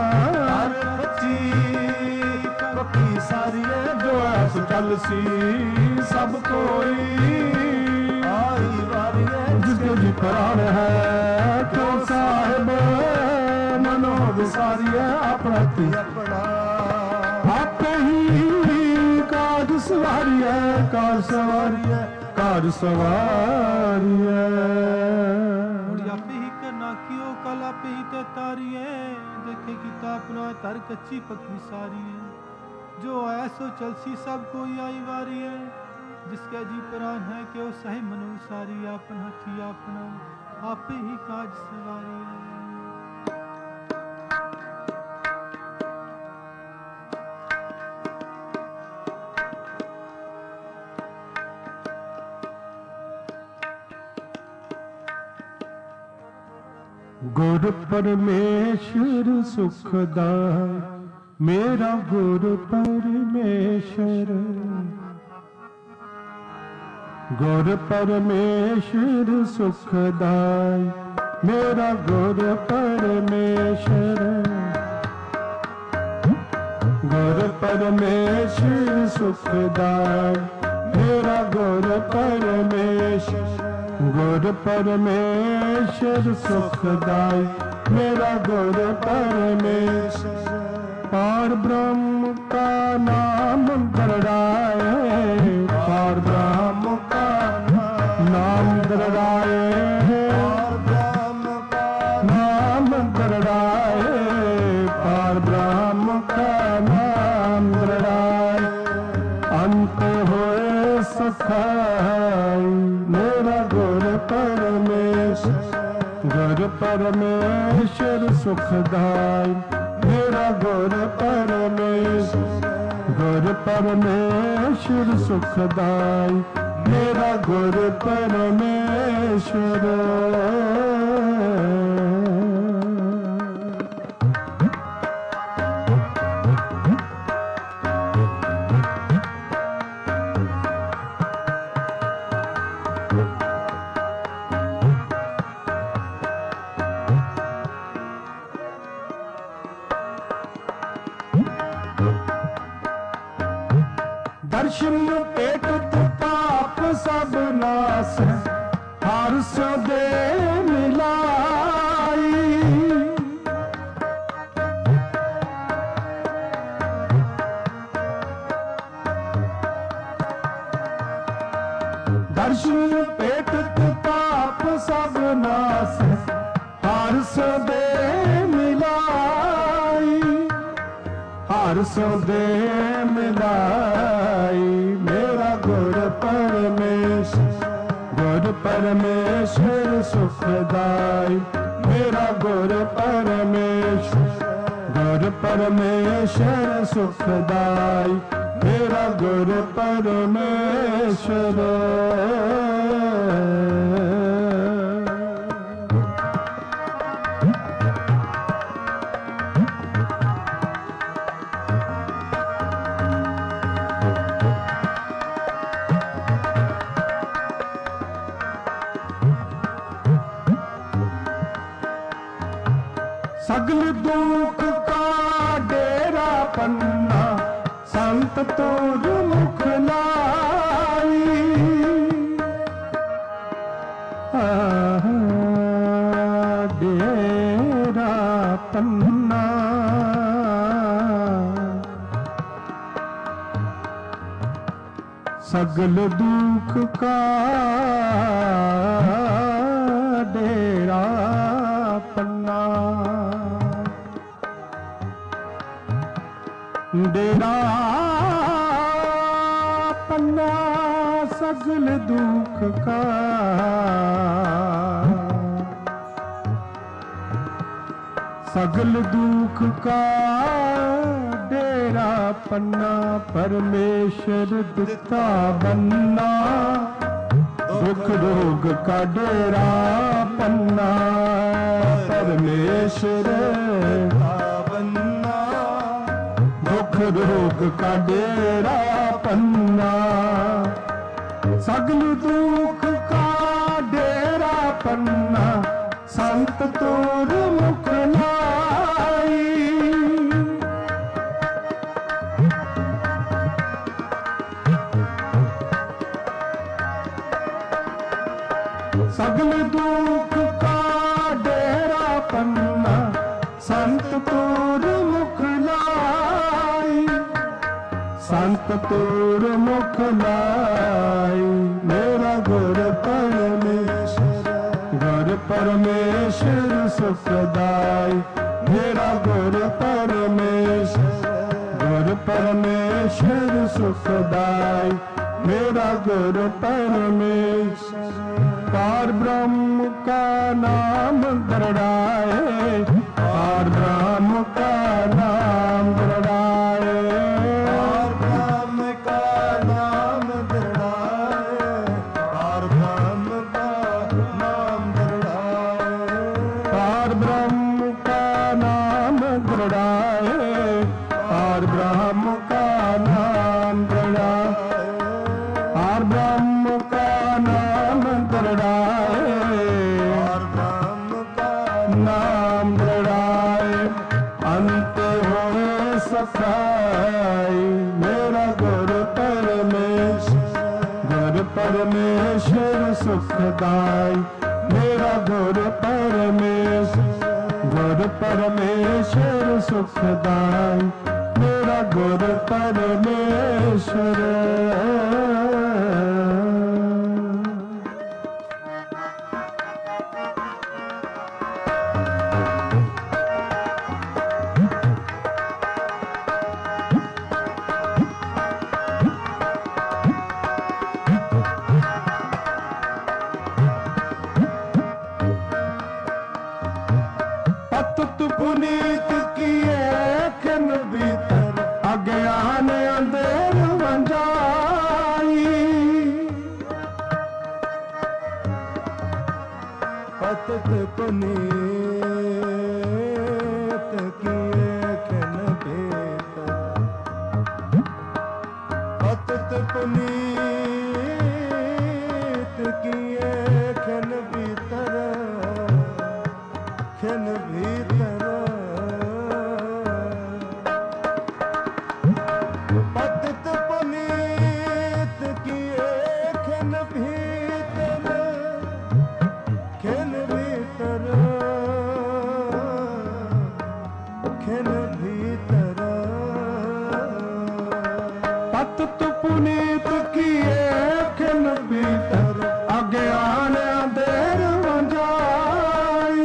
की सारी जो ऐस चल सी सब कोई आई वारी जिसके जी प्राण है तो साहिब मनो विसारी है अपना ती अपना आप ही काज सवारी है काज सवारी है काज सवारी है आपे ही करना कियो कल आपे ही ते तारी है देखे किता अपना तर कच्ची पक्की सारी है जो आया सो चलसी सब कोई आई वारी है जिसके जी प्राण है कि वो सही मनु सारी आपन हथी अपना आपे ही काज सवारी है। ਗੁਰ ਪਰਮੇਸ਼ਰ ਸੁਖਦਾਇ ਮੇਰਾ ਗੁਰ ਪਰਮੇਸ਼ਰ। ਗੁਰ ਪਰਮੇਸ਼ਰ ਸੁਖਦਾਇ ਮੇਰਾ ਗੁਰ ਪਰਮੇਸ਼ਰ। ਗੁਰ ਪਰਮੇਸ਼ਰ ਸੁਖਦਾਇ ਮੇਰਾ ਗੁਰ ਪਰਮੇਸ਼ਰ। ਗੁਰ ਪਰਮੇਸ਼ਰ ਸੁਖਦਾਇ ਮੇਰਾ ਗੁਰ ਪਰਮੇਸ਼ਰ। ਪਾਰ ਬ੍ਰਹਮ ਕਾ ਨਾਮ ਦਰੜਾਏ। ਪਾਰ ਬ੍ਰਹਮ ਕਾ ਨਾਮ ਦਰੜਾਏ। ਪਾਰ ਬ੍ਰਹਮ ਕਾ ਨਾਮ ਦਰੜਾਏ। ਪਾਰ ਬ੍ਰਹਮ ਕਾ ਨਾਮ ਦਰੜਾਏ। ਅੰਤ ਹੋਏ ਸਖਾਈ ਮੇਰਾ ਗੁਰ ਪਰਮੇਸ਼ਰ। ਗੁਰ ਪਰਮੇਸ਼ਰ ਸੁਖਦਾਇ ਮੇਰਾ ਗੁਰ ਪਰਮੇਸ਼ਰ। ਗੁਰ ਪਰਮੇਸ਼ਰ ਸੁਖਦਾਇ ਮੇਰਾ ਗੁਰ ਪਰਮੇਸ਼ਰ। ਦਰਸ਼ਨ ਭੇਟਤ ਪਾਪ ਸਭ ਨਾਸ ਹਰ ਸਦੇ ਮਿਲਾਈ। ਦਰਸ਼ਨ ਭੇਟਤ ਪਾਪ ਸਭ ਨਾਸ ਹਰ ਸਦੇ ਮਿਲਾਈ। ਹਰ ਸਦੇ ਮਿਲਾਈ ਮੇਰਾ ਗੁਰ ਪਰਮੇਸ਼ਰ। ਗੁਰ ਪਰਮੇਸ਼ਰ ਸੁਖਦਾਇ ਮੇਰਾ ਗੁਰ ਪਰਮੇਸ਼ਰ। ਗੁਰ ਪਰਮੇਸ਼ਰ ਸੁਖਦਾਇ ਮੇਰਾ ਗੁਰ ਪਰਮੇਸ਼ਰ। ਸਗਲ ਦੁਖ ਕਾ ਡੇਰਾ ਪੰਨਾ ਸੰਤ ਤੋਰ ਮੁਖ ਲਾਈ। ਡੇਰਾ ਪੰਨਾ ਸਗਲ ਦੁਖ ਕਾ ਡੇਰਾ ਪੰਨਾ। ਡੇਰਾ ਪੰਨਾ ਸਗਲ ਦੁਖ ਕਾ। ਸਗਲ ਦੁਖ ਕਾ ਡੇਰਾ ਪੰਨਾ ਪਰਮੇਸ਼ਰ ਦਿੱਤਾ ਬੰਨਾ। ਦੁਖ ਰੋਗ ਕਾ ਡੇਰਾ ਪੰਨਾ ਪਰਮੇਸ਼ਰ ਦਿੱਤਾ ਬੰਨਾ। ਦੁਖ ਰੋਗ ਕਾ ਡੇਰਾ ਪੰਨਾ। ਸਗਲ ਦੁਖ ਕਾ ਡੇਰਾ ਪੰਨਾ ਸੰਤ ਤੋਰ ਮੁਖ ਲਾਈ। ਸਗਲ ਦੁਖ ਕਾ ਡੇਰਾ ਪੰਨਾ ਸੰਤ ਤੋਰ ਮੁਖ ਲਾਈ। ਸੰਤ ਤੋਰ ਮੁਖ ਲਾਈ ਮੇਰਾ ਗੁਰ ਪਰਮੇਸ਼ਰ। ਗੁਰ ਪਰਮੇਸ਼ਰ ਸੁਖਦਾਇ ਮੇਰਾ ਗੁਰ ਪਰਮੇਸ਼ਰ। ਗੁਰ ਪਰਮੇਸ਼ਰ ਸੁਖਦਾਇ ਮੇਰਾ ਗੁਰ ਪਰਮੇਸ਼ਰ। ਪਾਰ ਬ੍ਰਹਮ ਕਾ ਨਾਮ ਦਰੜਾਏ। ਪਾਰ ਬ੍ਰਹਮ ਕਾ ਨਾਮ ਦਰੜਾਏ। ਪਾਰ ਬ੍ਰਹਮ ਕਾ ਨਾਮ ਦਰੜਾਏ। ਪਾਰ ਬ੍ਰਹਮ ਕਾ ਨਾਮ ਦਰੜਾਏ। ਪਾਰ परमेश्वर सुखदाई मेरा गुरु परमेश्वर गुरु परमेश्वर सुखदाई मेरा गुरु परमेश्वर। पुनीत किए खिन भीतर अज्ञान अंधेर वंजाई पतित पुनीत किए खिन भीतर पतित पुनीत किए खिन भीतर खिन भीतर पतित पुनीत किए खिन भीतर खिन भीतर खिन भीतर पतित पुनीत किए खिन भीतर अज्ञान अंधेर वंजाई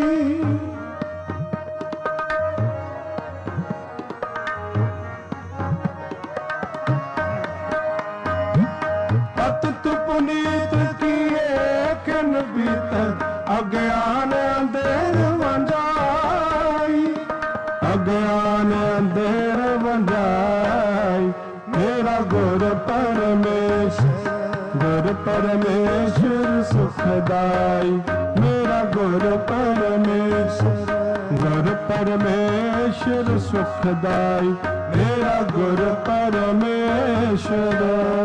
पुनीत किए खिन भीतर अज्ञान अंधेर वंजाई अज्ञान अंधेर वंजाई मेरा गुरु परमेश्वर गुरु परमेश्वर सुखदाई मेरा गुरु परमेश्वर गुरु परमेश्वर सुखदाई मेरा गुरु परमेश्वर।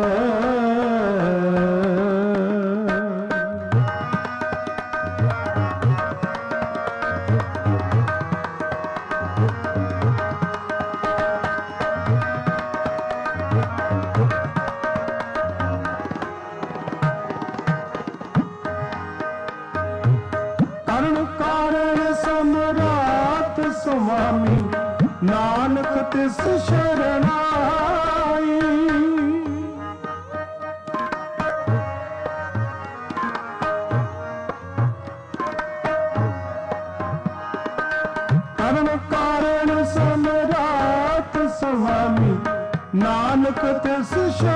स्वामी नानक तिस शरणाई करण कारण सम्राट स्वामी नानक तिस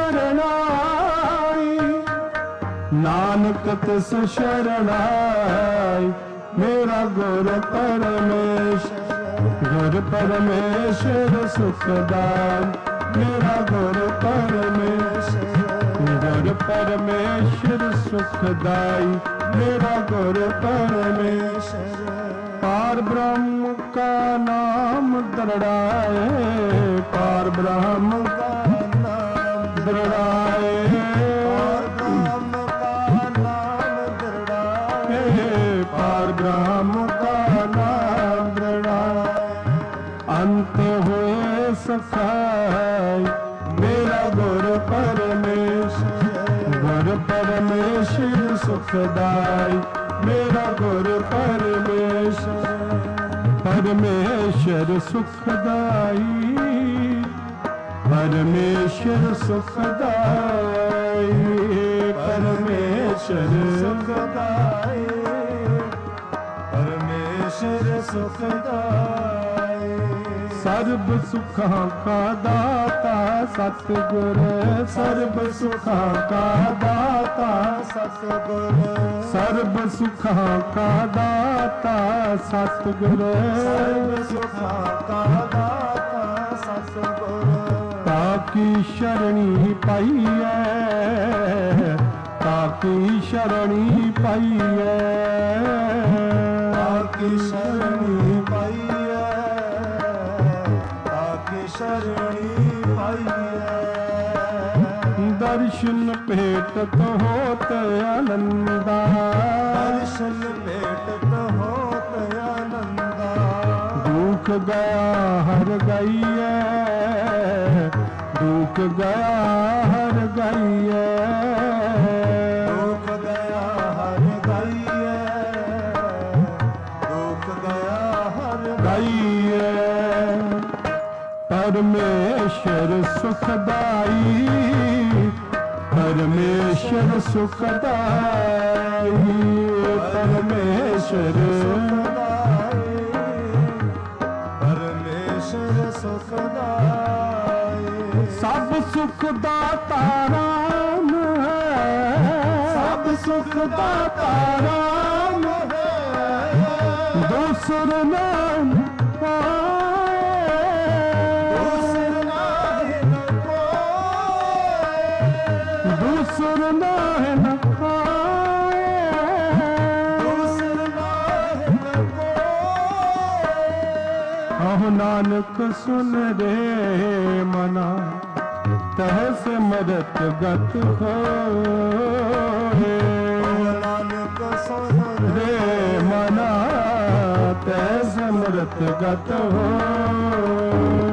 शरणाई नानक तिस शरणाई मेरा गुरु परमेश्वर गुरु परमेश्वर सुखदाई मेरा गुरु परमेश्वर गुरु परमेश्वर सुखदाई मेरा गुरु परमेश्वर। पार ब्रह्म का नाम दृढ़ाए पार ब्रह्म का नाम दृढ़ाए पार ब्रह्म का नाम दृढ़ाए पार ब्रह्म का नाम दृढ़ाए अंत हुए सखाई मेरा गुरु परमेश्वर गुरु परमेश्वर सुखदाई मेरा गुरु परमेश्वर परमेश्वर सुखदाई परमेश्वर सुखदाई परमेश्वर सुखदाई परमेश्वर सुखदाई सर्ब सुखां का दाता सतगुर सर्ब सुखां का दाता सतगुर सर्ब सुखां का दाता सतगुर सर्ब सुखां का दाता सतगुर ताकी शरणी पाइए ताकी शरणी पाइए ताकी शरणी पाइए ताकी शरणी पाइए दर्शन भेटत होत आनंदा दर्शन भेटत होत आनंदा दुख गया हर गईए दुख गया हर गईए परमेश्वर सुखदाई, परमेश्वर सुखदाई, परमेश्वर परमेश्वर सुखदाई। सब सुख दाता राम है, सब सुख दाता राम है, दूसर नाम दूसर नाहे न कोय, दूसर नाहे न कोय। अहो नानक सुन रे मना, तह से मरत गत होए। नानक सुन रे मना, तह से मरत गत होए।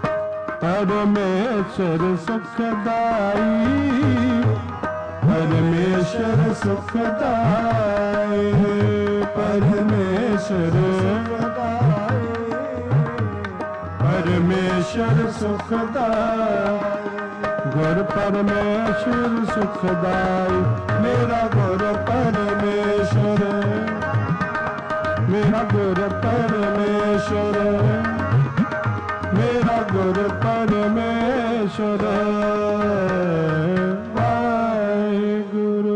परमेश्वर सुखदाई, परमेश्वर सुखदाई, परमेश्वर सुखदाई, परमेश्वर सुखदाई। गुर परमेश्वर सुखदाई, मेरा गुर परमेश्वर, मेरा गुर परमेश्वर, मेरा गुरु परमेश्वर वाहिगुरु।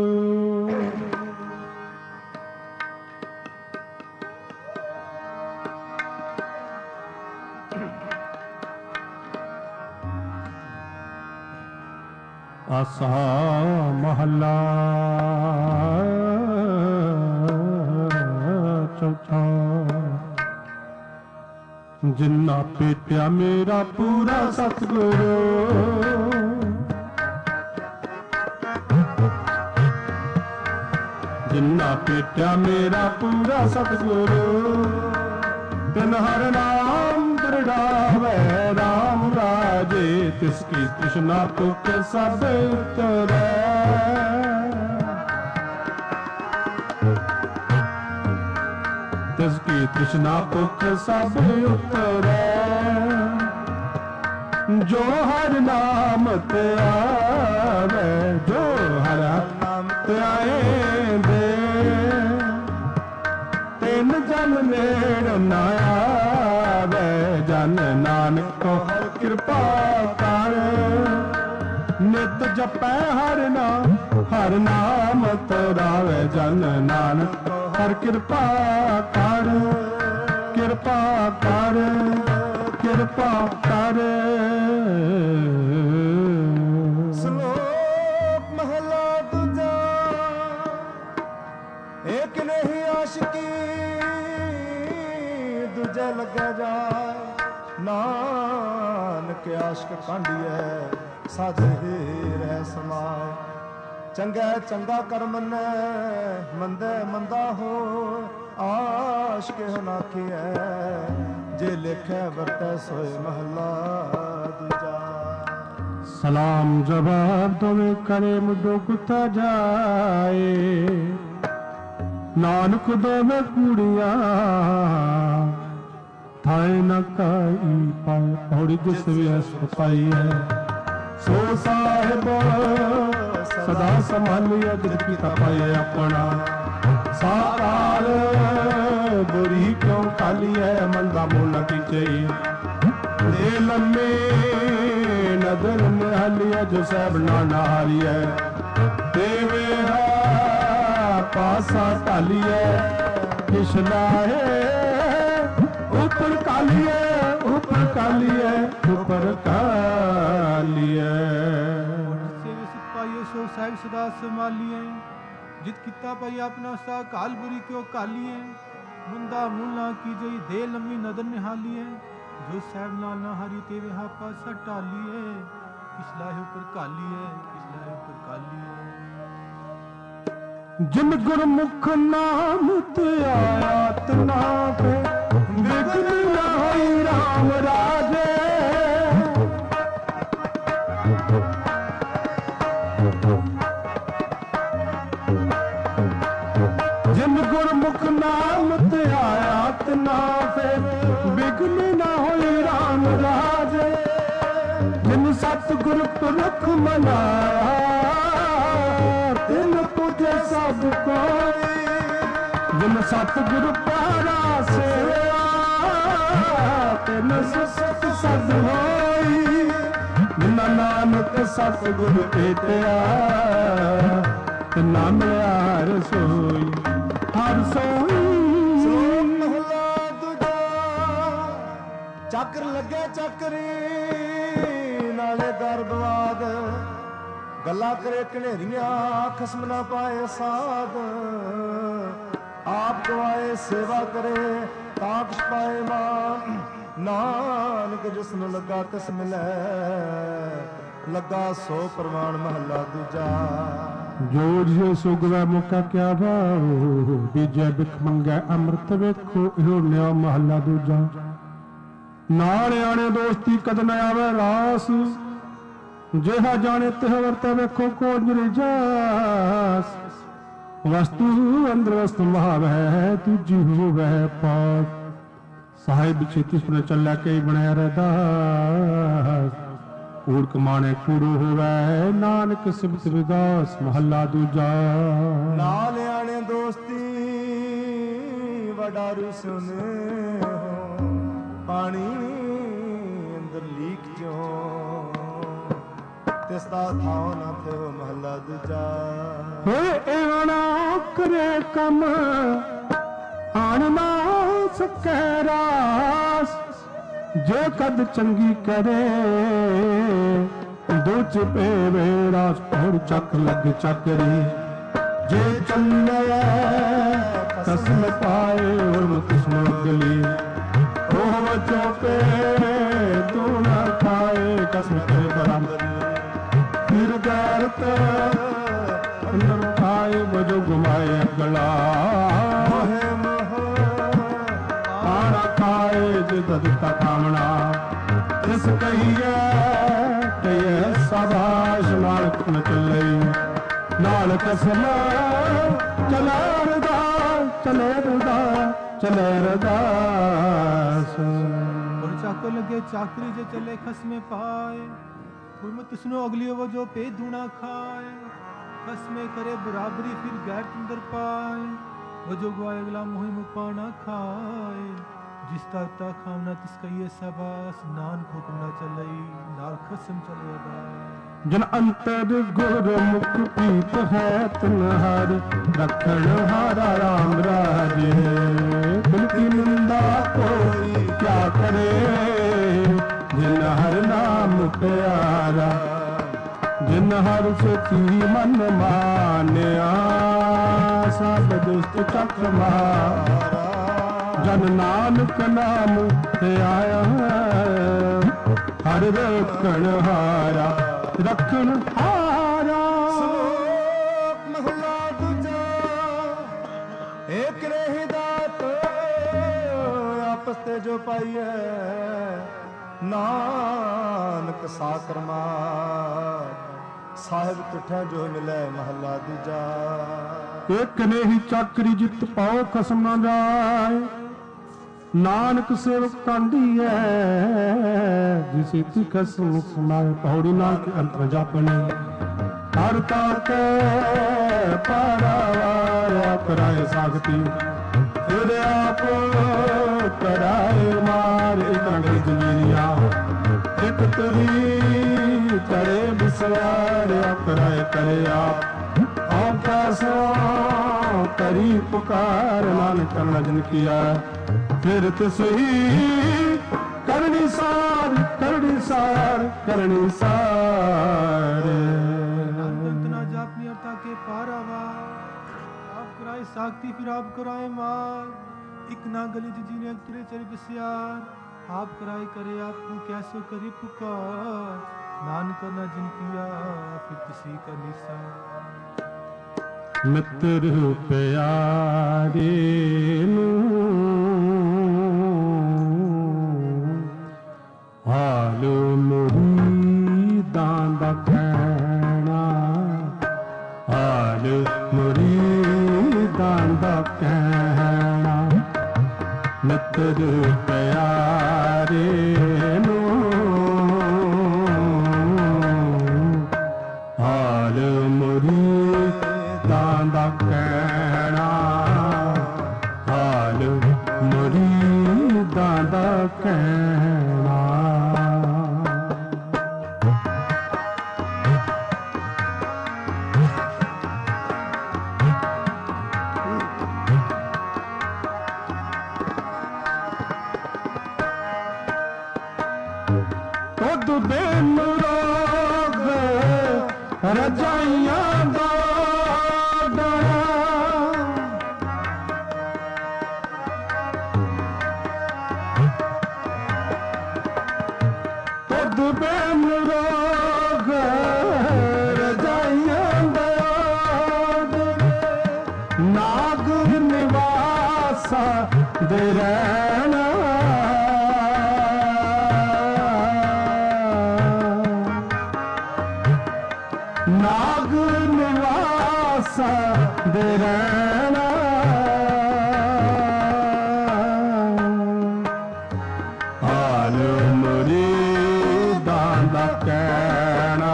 आसा महला चौथा। जिन्ना पेटिया मेरा पूरा सतगुरु, जिन्ना पेटिया मेरा पूरा सतगुरु, तिन हर नाम दृढ़ावे राम राजे, तिसकी तृष्णा तुक सब उतरै। तिसकी तृष्णा पुख सब उतरै। जो हर नाम ते आवे, जो हर नाम ते आए दे, तिन जन नेड़ न आवे। जन नानक को कृपा कर, नित जपै हर नाम, हर नाम तरावे। जन नानक हर कृपा कर, कृपा कर, कृपा कर। श्लोक महला दूजा। एक नहीं आशिकी दूजा लगा जाए, नानक आशिक कांडिए साधे रह समाए। चंगा चंगा कर मनै, मंदे मंदा हो, आशिक हनाखी है, जे लिखे वरतै सोए महला दूजा। सलाम जवाब दोवे करे मुडो कुत्ता जाए, नानक दोवे कुड़िया थाए न काई पाए। पौड़ी जिस व्यस पाई है, सो साहिब सदा संभालिए, जिद की तपाए अपना साकार। बुरी क्यों खाली है, मंदा मोला की चाहिए। दे लम्बे नदर निहालिए, जो सब नाना हारिए। देवेरा पासा टालिए, पिछला है ऊपर कालिए, ऊपर कालिए, ऊपर कालिए। सो साहिब सदा संभालिए, जित किता पाई अपना सा काल बुरी क्यों कालिए। मुंदा मुला की जई दे लम्मी नदर निहालिए, जो साहिब नाल ना हारी तेवे हा पासा टालिए। पिछला है ऊपर कालिए, पिछला है ऊपर कालिए। जिन गुरमुख नाम ते आया तना पे, विघ्न न होई राम राजे। जिन गुरमुख नाम ते आया तना पे, विघ्न न होई राम राजे। ਸਤਿਗੁਰ ਪੁਰਖ ਮਨਾਇਆ ਤਿਨ ਤੁਝੇ ਸਭ ਕੋਈ ਜਿਨ ਸਤਿਗੁਰ ਪਿਆਰਾ ਸੇਵਿਆ ਤਿਨ ਸਤ ਸਦ ਹੋਈ ਜਿਨ ਨਾਨਕ ਸਤਿਗੁਰ ਭੇਟਿਆ ਤਿਨਾ ਮਿਲਿਆ ਹਰਿ ਸੋਈ ਹਰਿ ਸੋਈ। ਚੱਕਰ ਲੱਗੇ ਚੱਕਰੀ ਨਾਲੇ ਗਰਭਵਾਦ ਗੱਲਾਂ ਕਰੇ ਘਨੇਰੀਆਂ ਖਸਮ ਨਾ ਪਾਏ ਸਾਧ ਆਪ ਗਵਾਏ ਸੇਵਾ ਕਰੇ ਤਾਂ ਕਿਛ ਪਾਏ ਮਾਨ ਨਾਨਕ ਜਿਸ ਨੂੰ ਲੱਗਾ ਤਿਸ ਮਿਲੈ ਲੱਗਾ ਸੋ ਪ੍ਰਮਾਣ ਮਹੱਲਾ ਦੂਜਾ। ਜੋ ਜਿਉ ਸੁਗਵੈ ਮੁਕਾ ਕਿਆ ਭਾਉ ਬੀਜੈ ਬਿਖ ਮੰਗੈ ਅੰਮ੍ਰਿਤ ਵੇਖੋ ਇਹੋ ਨਿਆ ਮਹੱਲਾ ਦੂਜਾ। ਨਾਲ ਆਣੇ ਦੋਸਤੀ ਕਦ ਨ ਆਵੇ ਰਾਸ ਜਿਹਾ ਜਾਣੇ ਤਿਹ ਵਰਤੈ ਵੇਖੋ ਕੋ ਨਿਰਜਾਸ ਵਸਤੂ ਅੰਦਰ ਵਸਤੂ ਮਹਾਵੈ ਤੁਜੀ ਹੋਵੈ ਪਾਸ ਸਾਹਿਬ ਛੇਤੀ ਸੁਣੇ ਚੱਲਿਆ ਕਈ ਬਣਿਆ ਰਹਿਦਾਸ ਕੂੜ ਕਮਾਣੇ ਕੂੜੋ ਹੋਵੈ ਨਾਨਕ ਸਿਬਤ ਵਿਦਾਸ ਮਹੱਲਾ ਦੂਜਾ। ਨਾਲ ਆਣੇ ਦੋਸਤੀ ਵਡਾਰੂ ਸੁਨੇ ਪਾਣੀ ਅੰਦਰ ਲੀਕ ਚੋਂ ਤਿਸ ਦਾ ਥਾਉ ਨਾ ਥਿਓ ਮਹੱਲਾ ਦੂਜਾ। ਹੋਏ ਆਣਾ ਕਰੇ ਕੰਮ ਆਣ ਨਾ ਸਕੈ ਰਾਸ ਜੇ ਕਦ ਚੰਗੀ ਕਰੇ ਦੋ ਚਪੇ ਵੇਰਾਸ ਹੋਰ ਚੱਕ ਲੱਗ ਚੱਕਰੀ ਜੇ ਚੱਲੇ ਕਸਮ ਪਾਏ ਹੋਰ ਕਿਸਮ ਅਗਲੀ ਉਹ ਚੋਪੇ ਤੂੰ ਨਾ ਖਾਏ ਕਸਮ ਕੇ ਬਰਾਬਰ ਫਿਰ ਗੈਰਤ ਅੰਦਰ ਖਾਏ ਵਜੋ ਗੁਮਾਏ ਅਗਲਾ ਮੋਹਿ ਮੋਹ ਆਣਾ ਖਾਏ ਜਿਦ ਦਿੱਤਾ ਕਾਮਣਾ ਇਸ ਕਹੀਏ ਕਹੀਏ ਸਾਬਾਸ਼ ਨਾਲ ਕੁਨ ਚੱਲੇ ਨਾਲ ਕਸਮ ਚਲੇ ਰਦਾ ਚਲੇ ਰਦਾ ਚਲੇ ਰਦਾਸ। ਚਾਕਰ ਲੱਗੇ ਚਾਕਰੀ ਜੇ ਚੱਲੇ ਖਸਮੇ ਪਾਏ ਹੁਣ ਤਿਸਨੋ ਅਗਲੀ ਉਹ ਜੋ ਪੇ ਧੂਣਾ ਖਾਏ ਖਸਮੇ करे बराबरी फिर गैर अंदर पाए वो जो गवाए अगला मोहि मुपाना खाए जिस ताता खावना तिस कहिए सबास नानक हुक्म न चलई नाल खसम चले बास। जन अंतर गुरमुख प्रीत है तन हरि रखण हारा राम राजे दिल की निंदा कोई क्या करे जिन हर नाम प्यारा जिन हर सची मन मानिया सब दुष्ट चक मारा जन नानक नाम आया हर रखण हारा रखण हारा। ਮਹਲਾ ਦੂਜਾ ਏਕ ਰਹੀ ਦਾਤ ਆਪਸ ਤੇ ਜੋ ਪਾਈਐ ਨਾਨਕ ਸਾਕਰਮਾ ਸਾਹਿਬ ਤੁਠਾ ਜੋ ਮਿਲੇ ਮਹਲਾ ਦੂਜਾ। ਇੱਕ ਨੇ ਹੀ ਚਾਕਰੀ ਜਿੱਤ ਪਾਓ ਖਸਮ ਨਾ ਜਾਏ ਨਾਨਕ ਸੇਵਕ ਕਾਂਦੀ ਹੈ ਜਿਸੇ ਤੀ ਖਸਮ ਸੁਨਾਏ ਪੌੜੀ ਨਾਨਕ ਅੰਤਰ ਜਾਪਣੇ ਹਰ ਤਾਕੇ ਪਰਵਾਰਿਆ ਕਰਾਏ ਸਾਖਤੀ ਫਿਰ ਆਪ ਕਰਾਏ ਮਾਰ ਇਤਨੇ ਜਨੀਆਂ ਇੱਕ ਤਰੀ ਕਰੇ ਬਿਸਵਾਰਿਆ ਕਰਾਏ ਕਰੇ ਆਪ ਆਪ ਕੈਸੋ ਕਰੀ ਪੁਕਾਰ ਨਾਨਕ ਕਰਨਾ ਜਿਨ ਕੀਆ ਫਿਰ ਤਸਹੀ ਕਰਨੀ ਸਾਰ ਕਰਨੀ ਸਾਰ ਕਰਨੀ ਸਾਰ। इतना जापनी अर्थात के पारावा आप कराए साखती फिर आप कराए मार एक ना गली जी ने तेरे चर बसियार आप कराए करे आपको कैसो करी पुकार नान करना जिन किया फिर किसी का निशान। मित्र प्यारे नू हाल मुरीदां दा कहना हाल मुरीदां दा कहना मित्र प्यारे नू ਮੁਰੀਦਾਂ ਦਾ ਕਹਿਣਾ, ਹਾਲ ਮੁਰੀਦਾਂ ਦਾ ਕਹਿਣਾ। ਤੁਧ ਬਿਨ ਰੋਗ ਰਜਾਈਆਂ ਦਾ ਡਰਾ, ਤੁਧ ਬਿਨ ਰੋਗ ਰਜਾਈਆਂ ਦਾ ਡਰਾ, ਨਾਗ ਨਿਵਾਸਾ ਦੇ ਰਹਿਣਾ, ਨਾਗ ਨਿਵਾਸਾ ਦੇ ਰਹਿਣਾ। ਹਾਲ ਮੁਰੀਦਾਂ ਦਾ ਕਹਿਣਾ,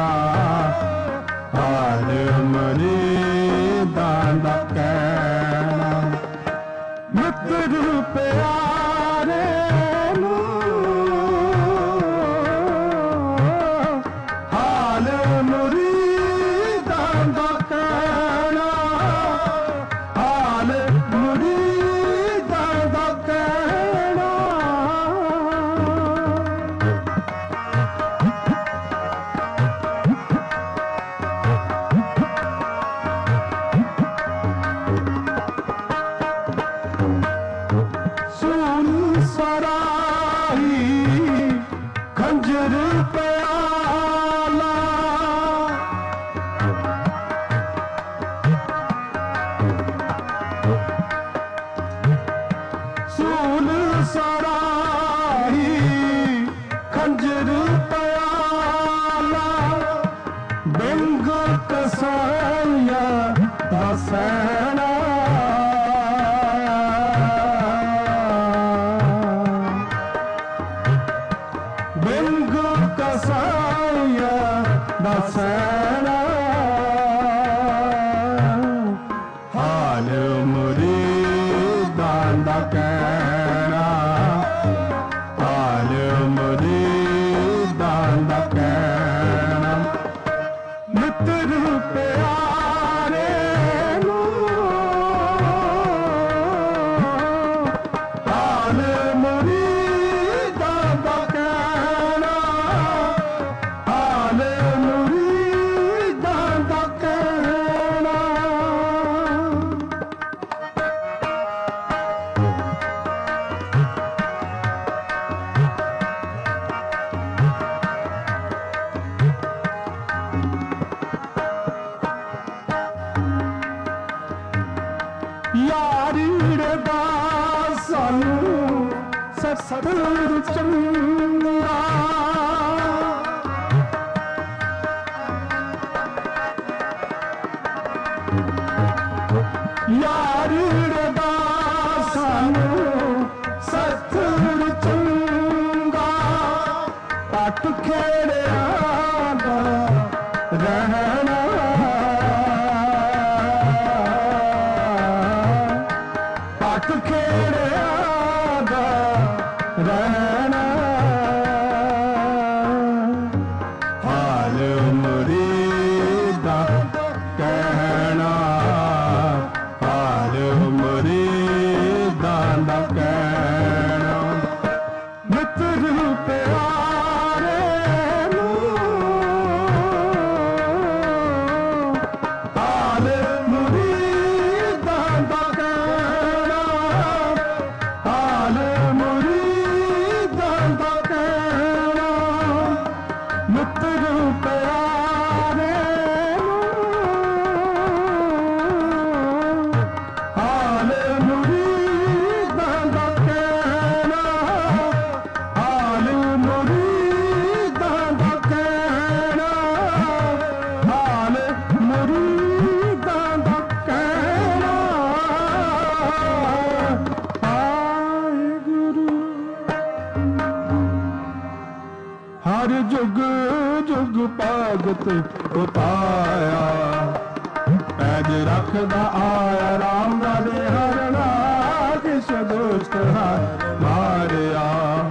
ਹਾਲ ਮੁਰੀਦਾਂ ਦਾ ਕਹਿਣਾ। ਮਿੱਤਰ ਪਿਆਰੇ ਨੂੰ ਹਾਲ ਮੁਰੀਦਾਂ ਦਾ ਕਹਿਣਾ, ਹਾਲ ਮੁਰੀਦਾਂ ਦਾ ਕਹਿਣਾ। ਸੂਲ ਸਰਾਹੀ ਖੰਜਰ ਪਿਆਲਾ, ਸੂਲ ਸਰਾਹੀ ਖੰਜਰ ਪਿਆਲਾ, ਬਿੰਗ ਕਸਾਈਆ ਦਾ ਸੈਨਾ, ਬਿੰਗ ਕਸਾਈਆ ਦਾ ਸੈਨਾ। ਹਾਲ ਮੁਰੀਦਾਂ ਦਾ ਕਹਿਣਾ, ਹਾਲ ਮੁਰੀਦਾਂ ਦਾ ਕਹਿਣਾ। ਮਿੱਤਰ ਪਿਆਰੇ ਨੂੰ ਹਾਲ ਮੁਰੀਦਾਂ ਦਾ ਕਹਿਣਾ, ਹਾਲ ਮੁਰੀਦਾਂ ਦਾ ਕਹਿਣਾ। ਯਾਰੀ ਦਾ ਸਾਨੂੰ ਸਤਿਗੁਰ ਚੰਗਾ, ਯਾਰੀ ਦਾ ਸਾਨੂੰ ਸਤਿਗੁਰ ਚੰਗਾ, ਪਟ ਖੇੜਿਆਂ ਦਾ ਰਹਿਣਾ, ਪਟ ਖੇੜਿਆਂ ਦਾ ਰਹਿਣਾ। ਹਾਲ ਮੁਰੀਦਾਂ ਕਹਿਣਾ, ਹਾਲ ਮੁਰੀਦਾਂ ਦਾ ਕਹਿਣਾ। ਮਿੱਤਰ ਪਿਆਰੇ ਨੂੰ ਹਾਲ ਮੁਰੀਦਾਂ ਦਾ ਕਹਿਣਾ, ਹਾਲ ਮੁਰੀਦਾਂ ਦਾ ਕਹਿਣਾ। ਮਿੱਤਰ ਪਿਆਰੇ ਨੂੰ ਹਾਲ ਮੁਰੀਦਾਂ ਦਾ ਕਹਿਣਾ, ਹਾਲ ਮੁਰੀਦਾਂ ਦਾ ਕਹਿਣਾ, ਹਾਲ ਮੁਰੀਦਾਂ ਦਾ ਕਹਿਣਾ। ਵਾਹਿਗੁਰੂ ਹਰ ਜੁਗ ਜੁਗ ਭਗਤ ਉਤਾਇਆ, ਪੈਜ ਰੱਖਦਾ ਆਇਆ ਰਾਮ ਰਾਜੇ ਹਰਣਾ ਕਿਸ ਦੁਸ਼ਟ ਹਾਰ ਮਾਰਿਆ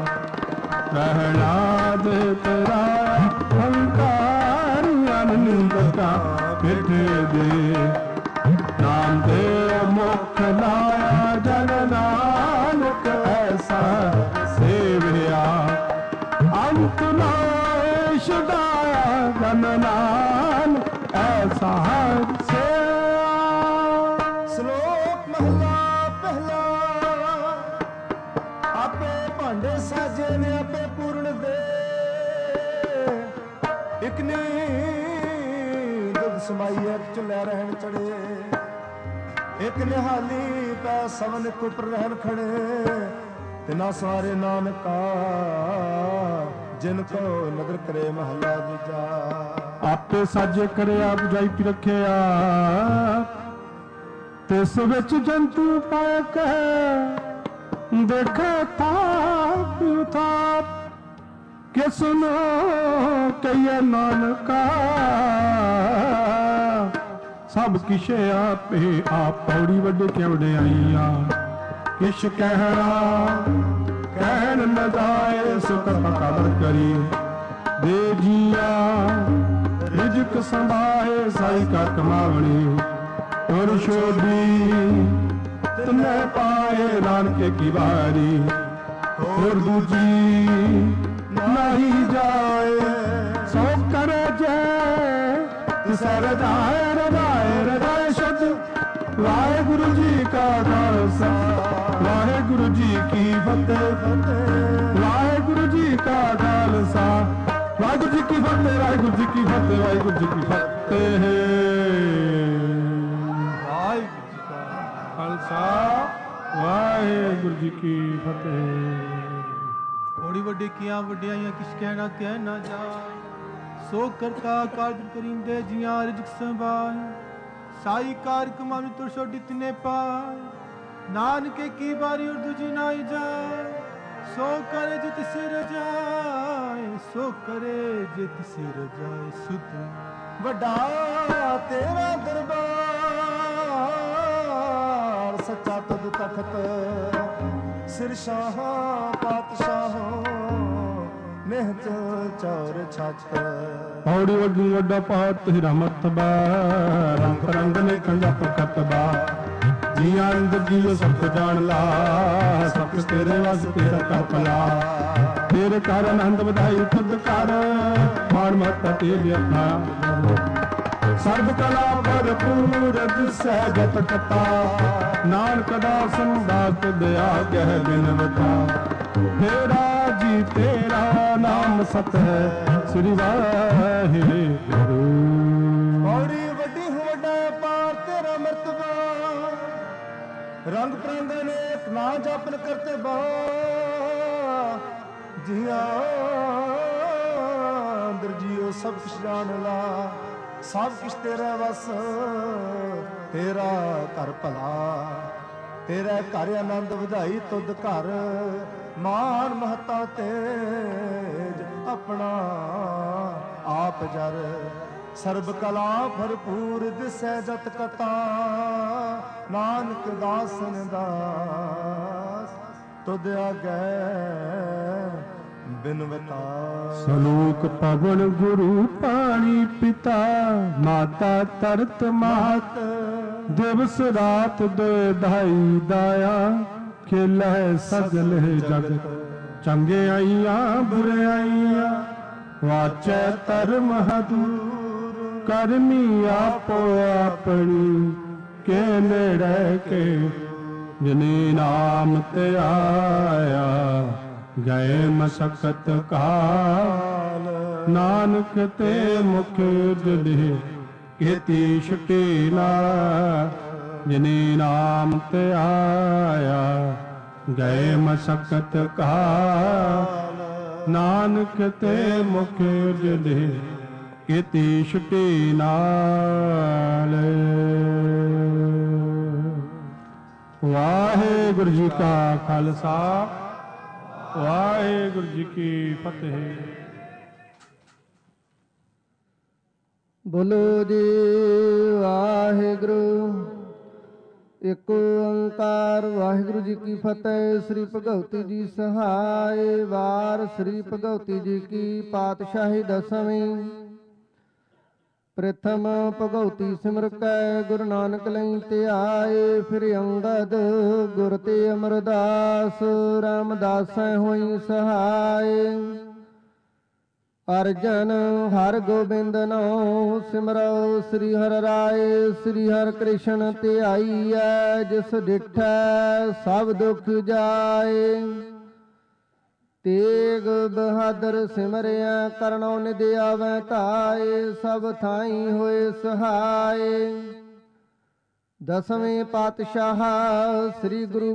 ਪ੍ਰਹਲਾਦ ਤੇਰਾ ਹੰਕਾਰ ਅਨੰਦਤਾ ਮਿਟ ਦੇ ਨਾਮ ਦੇ ਮੁਖ ਲਾਇਆ ਜਨ ਨਾਨਕ ਐਸਾ ਸੇਵਿਆ ਅੰਤ ਨਾਇ ਛੁਡਾਇਆ ਜਨ ਨਾਨਕ ਐਸਾ ਸੇਵਿਆ। ਸ਼ਲੋਕ ਮਹਲਾ ਪਹਿਲਾ। ਆਪੇ ਭਾਂਡੇ ਸਾਜੇ ਨੇ ਆਪੇ ਪੂਰਨ ਦੇ ਇਕ ਨੀ ਦੁੱਧ ਸਮਾਈਏ ਚੁੱਲ੍ਹੇ ਰਹਿਣ ਚੜੇ ਇਕ ਨਿਹਾਲੀ ਪੈ ਸਵਨ ਕੁਪਰ ਰਹਿਣ ਖੜੇ ਤਿਨਾ ਸਾਰੇ ਨਾਨਕਾ ਜਿਨ ਕੋ ਨਦਰ ਕਰੇ ਮਹਲਾ ਦੂਜਾ। ਆਪੇ ਸਾਜੇ ਕਰਿਆ ਬੁਝਾਈ ਪੀ ਰੱਖਿਆ ਤਿਸ ਵਿੱਚ ਜੰਤੂ ਪਾਇ ਕਹਿ ਦੇਖੇ ਥਾਪ ਥਾਪ ਕਿਸ ਨੂੰ ਕਹੀਏ ਨਾਨਕਾ ਸਭ ਕਿਛ ਆਪੇ ਆਪ ਪੌੜੀ ਵੱਡੇ ਕਿਉ ਵਡਿਆਈਆਂ ਕਿਛ ਕਹਿਣਾ ਕਹਿਣ ਨ ਜਾਏ ਸੁਖ ਕਦਰ ਕਰੀ ਦੇ ਜੀਆ ਰਿਜਕ ਸੰਭਾਏ ਸਾਈ ਕਾ ਕਮਾਵਣੀ ਔਰ ਛੋਡੀ ਤਨੇ ਪਾਏ ਨਾਨਕੇ ਕੀ ਵਾਰੀ ਹੋਰ ਦੂਜੀ ਨਹੀਂ ਜਾਏ ਸੋ ਕਰ ਜੈ ਤਿਸੈ ਰਜਾਏ ਰਜਾਏ ਰਜਾਏ ਸ਼ਬਦ ਵਾਹਿਗੁਰੂ ਜੀ ਕਾ ਖਾਲਸਾ ਵਾਹਿਗੁਰੂ ਜੀ ਕੀ ਫਤਿਹ ਫਤਿਹ ਵਾਹਿਗੁਰੂ ਜੀ ਕਾ ਖਾਲਸਾ ਵਾਹਿਗੁਰੂ ਜੀ ਕੀ ਫਤਿਹ ਵਾਹਿਗੁਰੂ ਜੀ ਕੀ ਫਤਿਹ ਵਾਹਿਗੁਰੂ ਜੀ ਕੀ ਫਤਿਹ ਵਾਹਿਗੁਰੂ ਜੀ ਕਾ ਖਾਲਸਾ ਵਾਹਿਗੁਰੂ ਜੀ ਕੀ ਫਤਿਹ। ਬੜੀ ਵੱਡੀ ਕੀਆਂ ਵਡਿਆਈਆਂ ਕਿਛ ਕਹਿਣਾ ਕਹਿ ਨਾ ਜਾ ਸੋ ਕਰਤਾ ਕਾਰਜ ਕਰੀਂਦੇ ਜੀਆਂ ਰਿਜਕ ਸੰਭਾਲ ਸਾਈ ਕਾਰ ਕਮਾਵੀ ਤੁਰ ਛੋਡੀ ਤਿਨੇ ਪਾਰ ਨਾਨਕੇ ਕੀ ਬਾਰੀ ਔਰ ਦੂਜੀ ਨਾਈ ਜਾਏ ਸੋ ਕਰੇ ਜਿ ਤਿਸੇ ਰਜਾਏ ਸੋ ਕਰੇ ਜਿ ਤਿਸੇ ਰਜਾਏ ਸੁਧ ਵੱਡਾ ਤੇਰਾ ਦਰਬਾਰ ਸੱਚਾ ਤੁਧ ਤਖਤ ਸਿਰ ਸ਼ਾਹ ਪਾਤਸ਼ਾਹ ਨਿਹਤ ਚੌਰ ਛੱਤ ਪੌੜੀ ਵੱਡੀ ਵੱਡਾ ਪਾਤ ਹੀਰਾ ਮਰਤਬਾ ਰੰਗ ਰੰਗ ਨੇ ਕੰਡਾ ਪ੍ਰਕਟਬਾ ਜੀ ਅੰਦ ਜੀਓ ਸਭ ਜਾਣ ਲਾ ਸਭ ਤੇਰੇ ਵਸ ਤੇਰਾ ਕਰਪਲਾ ਤੇਰੇ ਕਰ ਆਨੰਦ ਵਧਾਈ ਖੁਦ ਕਰ ਮਾਣ ਮਤ ਤੇ ਲਿਆ ਸਰਬ ਕਲਾ ਭਰਪੂਰ ਦਿਸੈ ਜਤ ਕਤਾ ਨਾਨਕ ਦਾਸਨ ਦਾਤ ਦਇਆ ਕਹਿ ਬਿਨਵਤਾ ਤੇਰਾ ਜੀ ਤੇਰਾ ਨਾਮ ਸਤ ਹੈ ਸ੍ਰੀ ਵਾਹਿਗੁਰੂ। ਪੌੜੀ ਵੱਡੀ ਹੋ ਵੱਡਾ ਪਾਰ ਤੇਰਾ ਮਰਤਬਾ ਰੰਗ ਪ੍ਰੰਗ ਅਨੇਕ ਨਾ ਜਪਨ ਕਰਤੇ ਬਾ ਜੀਆਂ ਅੰਦਰ ਜੀਓ ਸਭ ਕੁਛ ਜਾਣ ਲਾ ਸਭ ਕੁਛ ਤੇਰਾ ਵਸ ਤੇਰਾ ਘਰ ਭਲਾ ਤੇਰਾ ਘਰ ਆਨੰਦ ਵਧਾਈ ਤੁਧ ਘਰ ਮਾਨ ਮਹਤਾ ਤੇਜ ਆਪਣਾ ਆਪ ਜਰ ਸਰਬ ਕਲਾ ਭਰਪੂਰ ਦਿਸੈ ਜਤ ਕਤਾ ਨਾਨਕ ਦਾਸਨ ਦਾਸ ਤੁਧ ਆਗੈ ਬਿਨਵਤਾ। ਸਲੋਕ ਪਵਨ ਗੁਰੂ ਪਾਣੀ ਪਿਤਾ ਮਾਤਾ ਤਰਤ ਮਾਤ ਦਿਵਸ ਰਾਤ ਦੇ ਧਾਈ ਦਾਇਆ ਖੇਲੇ ਸਗਲ ਜਗ ਚੰਗੇ ਆਈਆਂ ਬੁਰੇ ਆਈਆਂ ਵਾਚੈ ਧਰਮ ਹਦੂਰ ਕਰਮੀ ਆਪੋ ਆਪਣੀ ਕੇ ਨੇੜੇ ਕੇ ਜਿਨੇ ਨਾਮ ਤੇ ਆਇਆ ਗਏ ਮਸਕਤ ਕਾਲ ਨਾਨਕ ਤੇ ਮੁਖ ਜਦੇ ਕੀਤੀ ਛੁਟੀ ਨਾ ਜਿਨੇ ਨਾਮ ਤੇ ਆਇਆ ਗਏ ਮਸਕਤ ਕਾਲ ਨਾਨਕ ਤੇ ਮੁਖ ਜਦੇ ਕੀਤੀ ਛੁਟੀ ਨਾਲ। ਵਾਹਿਗੁਰੂ ਜੀ ਕਾ ਖਾਲਸਾ ਵਾਹਿਗੁਰੂ ਜੀ ਕੀ ਫਤਿਹ। ਬੋਲੋ ਜੀ ਵਾਹਿਗੁਰੂ। ਇੱਕ ਓੰਕਾਰ ਵਾਹਿਗੁਰੂ ਜੀ ਕੀ ਫਤਿਹ। ਸ੍ਰੀ ਭਗਵਤੀ ਜੀ ਸਹਾਇ। ਵਾਰ ਸ੍ਰੀ ਭਗਵਤੀ ਜੀ ਕੀ ਪਾਤਸ਼ਾਹੀ ਦਸਵੀਂ। ਪ੍ਰਥਮ ਭਗਉਤੀ ਸਿਮਰ ਕੈ ਗੁਰੂ ਨਾਨਕ ਲਈ ਧਿਆਏ। ਫਿਰ ਅੰਗਦ ਗੁਰ ਤੇ ਅਮਰਦਾਸ ਰਾਮਦਾਸੈ ਹੋਈ ਸਹਾਏ। ਅਰਜਨ ਹਰ ਗੋਬਿੰਦ ਨਾਉ ਸਿਮਰਉ ਸ੍ਰੀ ਹਰਿ ਰਾਏ। ਸ੍ਰੀ ਹਰਿ ਕ੍ਰਿਸ਼ਨ ਧਿਆਈਐ ਜਿਸ ਡਿਠੈ ਸਭ ਦੁਖ ਜਾਏ। ਤੇਗ ਬਹਾਦਰ ਸਿਮਰਿਆ ਕਰਨੋ ਨਿਧ ਆਵੈ ਧਾਏ। ਸਭ ਥਾਈ ਹੋਏ ਸਹਾਏ। ਦਸਵੇਂ ਪਾਤਸ਼ਾਹ ਸ੍ਰੀ ਗੁਰੂ